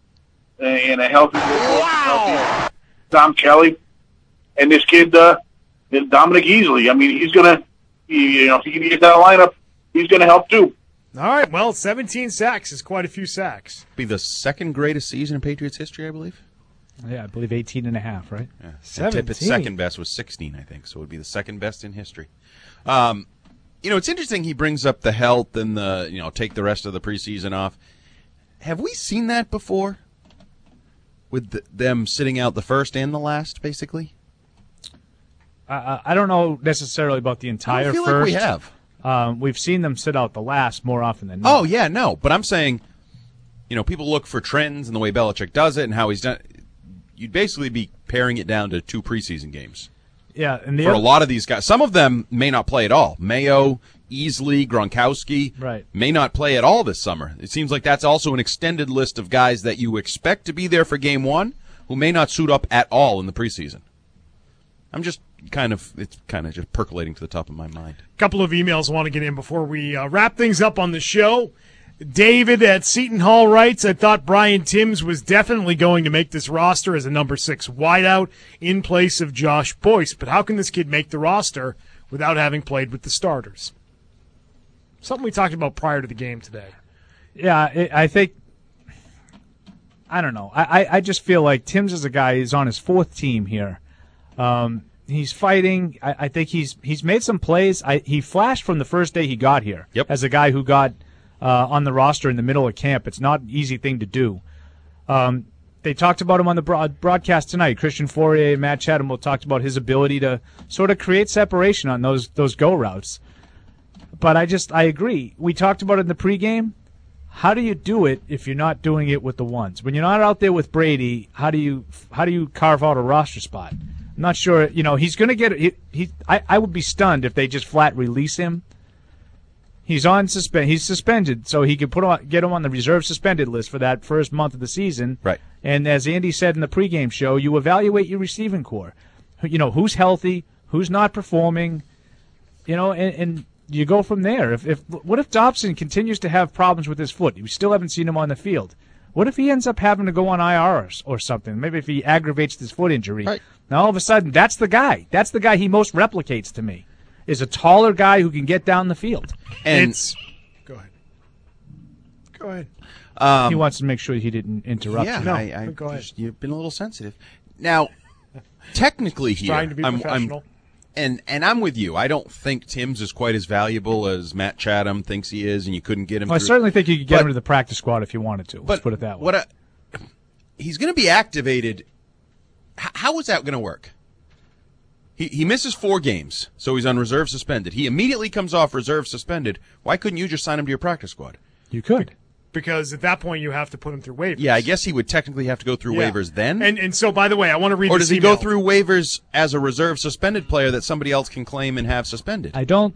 and a healthy, healthy Tom Kelly, and this kid, uh, Dominic Easley. I mean, he's going to, you know, if he can get that lineup, he's going to help too. All right, well, seventeen sacks is quite a few sacks. Be the second greatest season in Patriots history, I believe. Yeah, I believe eighteen and a half, right? Yeah. seventeen. Tippett's second best was sixteen, I think, so it would be the second best in history. Um, you know, it's interesting he brings up the health and the, you know, take the rest of the preseason off. Have we seen that before? With the, them sitting out the first and the last, basically? I, I don't know necessarily about the entire I feel first. like we have. Um, we've seen them sit out the last more often than not. Oh, yeah, no. But I'm saying, you know, people look for trends and the way Belichick does it and how he's done. You'd basically be paring it down to two preseason games. Yeah, and the for other, a lot of these guys. Some of them may not play at all. Mayo, Easley, Gronkowski right. may not play at all this summer. It seems like that's also an extended list of guys that you expect to be there for game one who may not suit up at all in the preseason. I'm just kind of, it's kind of just percolating to the top of my mind. A couple of emails I want to get in before we uh, wrap things up on the show. David at Seton Hall writes, I thought Brian Timms was definitely going to make this roster as a number six wideout in place of Josh Boyce, but how can this kid make the roster without having played with the starters? Something we talked about prior to the game today. Yeah, it, I think, I don't know. I, I just feel like Timms is a guy who's on his fourth team here. Um, he's fighting. I, I think he's he's made some plays. I, he flashed from the first day he got here yep. as a guy who got Uh, on the roster in the middle of camp. It's not an easy thing to do. Um, they talked about him on the broad- broadcast tonight. Christian Fourier and Matt Chatham talked about his ability to sort of create separation on those those go routes. But I just, I agree. We talked about it in the pregame. How do you do it if you're not doing it with the ones? When you're not out there with Brady, how do you how do you carve out a roster spot? I'm not sure. You know, he's going to get he, he I, I would be stunned if they just flat release him. He's on suspend. He's suspended, so he could put on, get him on the reserve suspended list for that first month of the season. Right. And as Andy said in the pregame show, you evaluate your receiving core. You know who's healthy, who's not performing. You know, and, and you go from there. If if what if Dobson continues to have problems with his foot? We still haven't seen him on the field. What if he ends up having to go on I R or, or something? Maybe if he aggravates his foot injury. Right. Now all of a sudden, that's the guy. That's the guy he most replicates to me. Is a taller guy who can get down the field. And it's, go ahead. Go ahead. Um, he wants to make sure he didn't interrupt. Yeah, you. No, I, I go ahead. just, you've been a little sensitive. Now, technically here, trying to be I'm, professional. I'm, and and I'm with you. I don't think Timms is quite as valuable as Matt Chatham thinks he is, and you couldn't get him. Well, I through. certainly think you could get But- him to the practice squad if you wanted to. Let's but put it that way. What? A, he's going to be activated. H- how is that going to work? He he misses four games, so he's on reserve suspended. He immediately comes off reserve suspended. Why couldn't you just sign him to your practice squad? You could. Because at that point you have to put him through waivers. Yeah, I guess he would technically have to go through Yeah. waivers then. And and so, by the way, I want to read or this does he email. go through waivers as a reserve suspended player that somebody else can claim and have suspended? I don't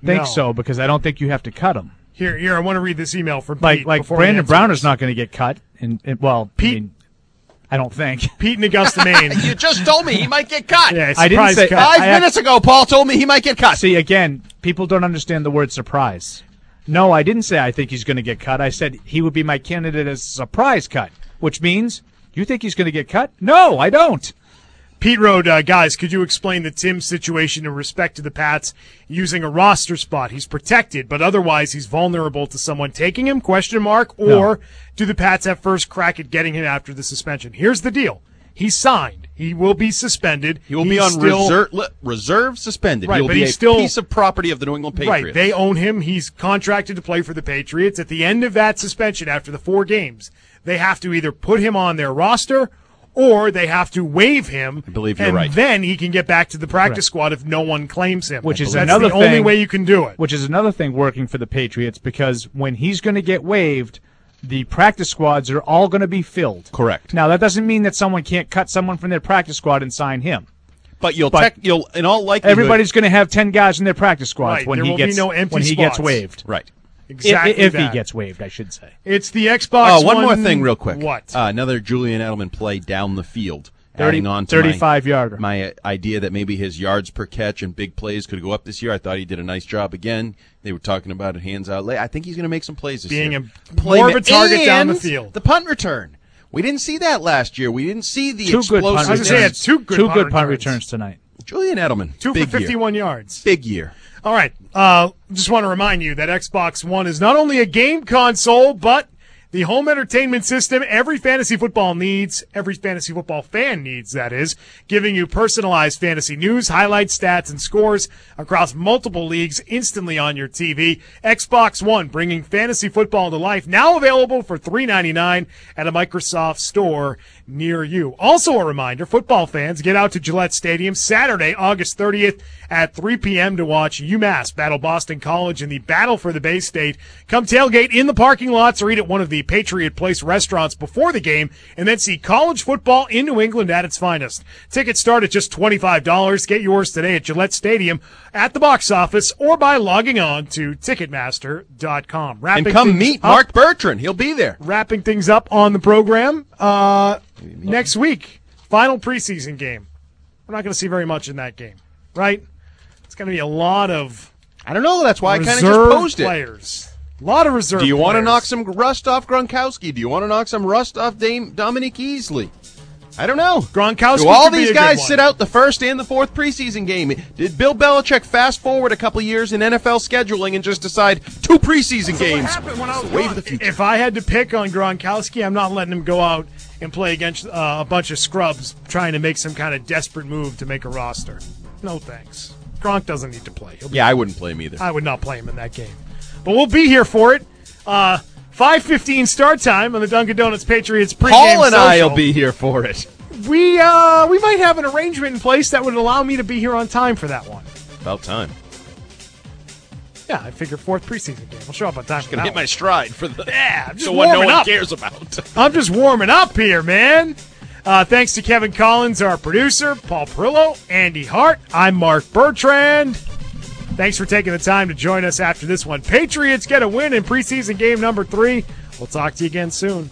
think No. so because I don't think you have to cut him. Here, here. I want to read this email from Like Pete. like before we Brandon answer Brown this. is not going to get cut. And, and well, Pete, I, mean, I don't think Pete in Augusta, Maine. You just told me he might get cut. Yeah, I didn't surprise say cut. Five I minutes ago, Paul told me he might get cut. See, again, people don't understand the word surprise. No, I didn't say I think he's going to get cut. I said he would be my candidate as a surprise cut, which means you think he's going to get cut? No, I don't. Pete wrote, uh, guys, could you explain the Tim situation in respect to the Pats using a roster spot? He's protected, but otherwise he's vulnerable to someone taking him, question mark, or No. do the Pats have first crack at getting him after the suspension? Here's the deal. He's signed. He will be suspended. He will He's be on still, reserve, li- reserve suspended. Right, He'll but be he's a still- piece of property of the New England Patriots. Right, they own him. He's contracted to play for the Patriots. At the end of that suspension, after the four games, they have to either put him on their roster or they have to waive him. I believe you're and right. then he can get back to the practice Correct. squad if no one claims him. Which is That's another the only thing- way you can do it. Which is another thing working for the Patriots because when he's going to get waived, the practice squads are all going to be filled. Correct. Now, that doesn't mean that someone can't cut someone from their practice squad and sign him. But you'll But tech, you'll in all likelihood Everybody's going to have ten guys in their practice squads Right, when there he will be gets no empty when he gets spots. waived. right. Exactly if, if he that. gets waived, I should say. It's the Xbox Oh, one One. more thing, real quick. What? Uh, another Julian Edelman play down the field. thirty, adding on to thirty-five my, yarder. my uh, idea that maybe his yards per catch and big plays could go up this year. I thought he did a nice job again. They were talking about it hands out late. I think he's going to make some plays this Being year. a more of a target down the And field. The punt return. We didn't see that last year. We didn't see the Two good explosive. punt I was gonna say, returns. it's two good two punt good punt returns. returns tonight. Julian Edelman. Two big for fifty-one yards. Year. Big year. All right. Uh, just want to remind you that Xbox One is not only a game console, but the home entertainment system every fantasy football needs, every fantasy football fan needs, that is, giving you personalized fantasy news, highlights, stats, and scores across multiple leagues instantly on your T V. Xbox One, bringing fantasy football to life, now available for three ninety-nine at a Microsoft store near you. Also a reminder, football fans, get out to Gillette Stadium Saturday, August thirtieth at three p.m. to watch UMass battle Boston College in the Battle for the Bay State. Come tailgate in the parking lots or eat at one of the Patriot Place restaurants before the game, and then see college football in New England at its finest. Tickets start at just twenty-five dollars. Get yours today at Gillette Stadium, at the box office, or by logging on to Ticketmaster dot com. And come meet Mark Bertrand. He'll be there. Wrapping things up on the program uh, next week. Final preseason game. We're not going to see very much in that game, right? It's going to be a lot of I don't know. That's why I kind of just reserve posed it. players. A lot of reserve Do you want to players. knock some rust off Gronkowski? Do you want to knock some rust off Dame Dominique Easley? I don't know. Gronkowski Do all could be these a good guys one. sit out the first and the fourth preseason game? Did Bill Belichick fast forward a couple years in N F L scheduling and just decide two preseason games? It's the wave of the future. If I had to pick on Gronkowski, I'm not letting him go out and play against uh, a bunch of scrubs trying to make some kind of desperate move to make a roster. No thanks. Gronk doesn't need to play. He'll be Yeah, I wouldn't play him either. I would not play him in that game. But we'll be here for it. Uh, five fifteen start time on the Dunkin' Donuts Patriots pregame Paul and I social. will be here for it. We uh, we might have an arrangement in place that would allow me to be here on time for that one. About time. Yeah, I figure fourth preseason game. We'll show up on time. Gonna hit my stride for the, yeah, I'm just the one no warming one up. cares about. I'm just warming up here, man. Uh, thanks to Kevin Collins, our producer, Paul Perillo, Andy Hart. I'm Mark Bertrand. Thanks for taking the time to join us after this one. Patriots get a win in preseason game number three. We'll talk to you again soon.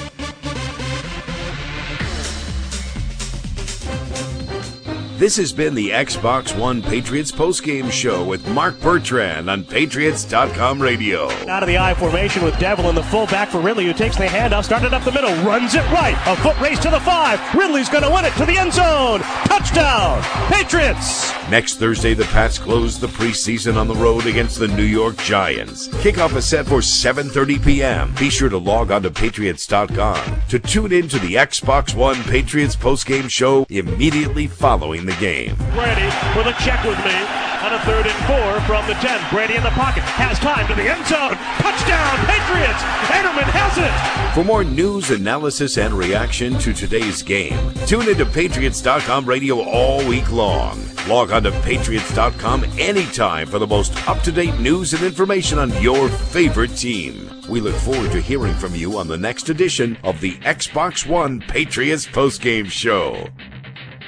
This has been the Xbox One Patriots postgame show with Mark Bertrand on Patriots dot com radio. Out of the I formation with Devlin, the fullback for Ridley, who takes the handoff, started up the middle, runs it right. A foot race to the five. Ridley's going to win it to the end zone. Touchdown, Patriots! Next Thursday, the Pats close the preseason on the road against the New York Giants. Kickoff is set for seven thirty p.m. Be sure to log on to Patriots dot com to tune in to the Xbox One Patriots postgame show immediately following the game. Brady with a check with me on a third and four from the ten. Brady in the pocket, has time to the end zone. Touchdown, Patriots! Edelman has it! For more news, analysis, and reaction to today's game, tune into Patriots dot com radio all week long. Log on to Patriots dot com anytime for the most up-to-date news and information on your favorite team. We look forward to hearing from you on the next edition of the Xbox One Patriots postgame show.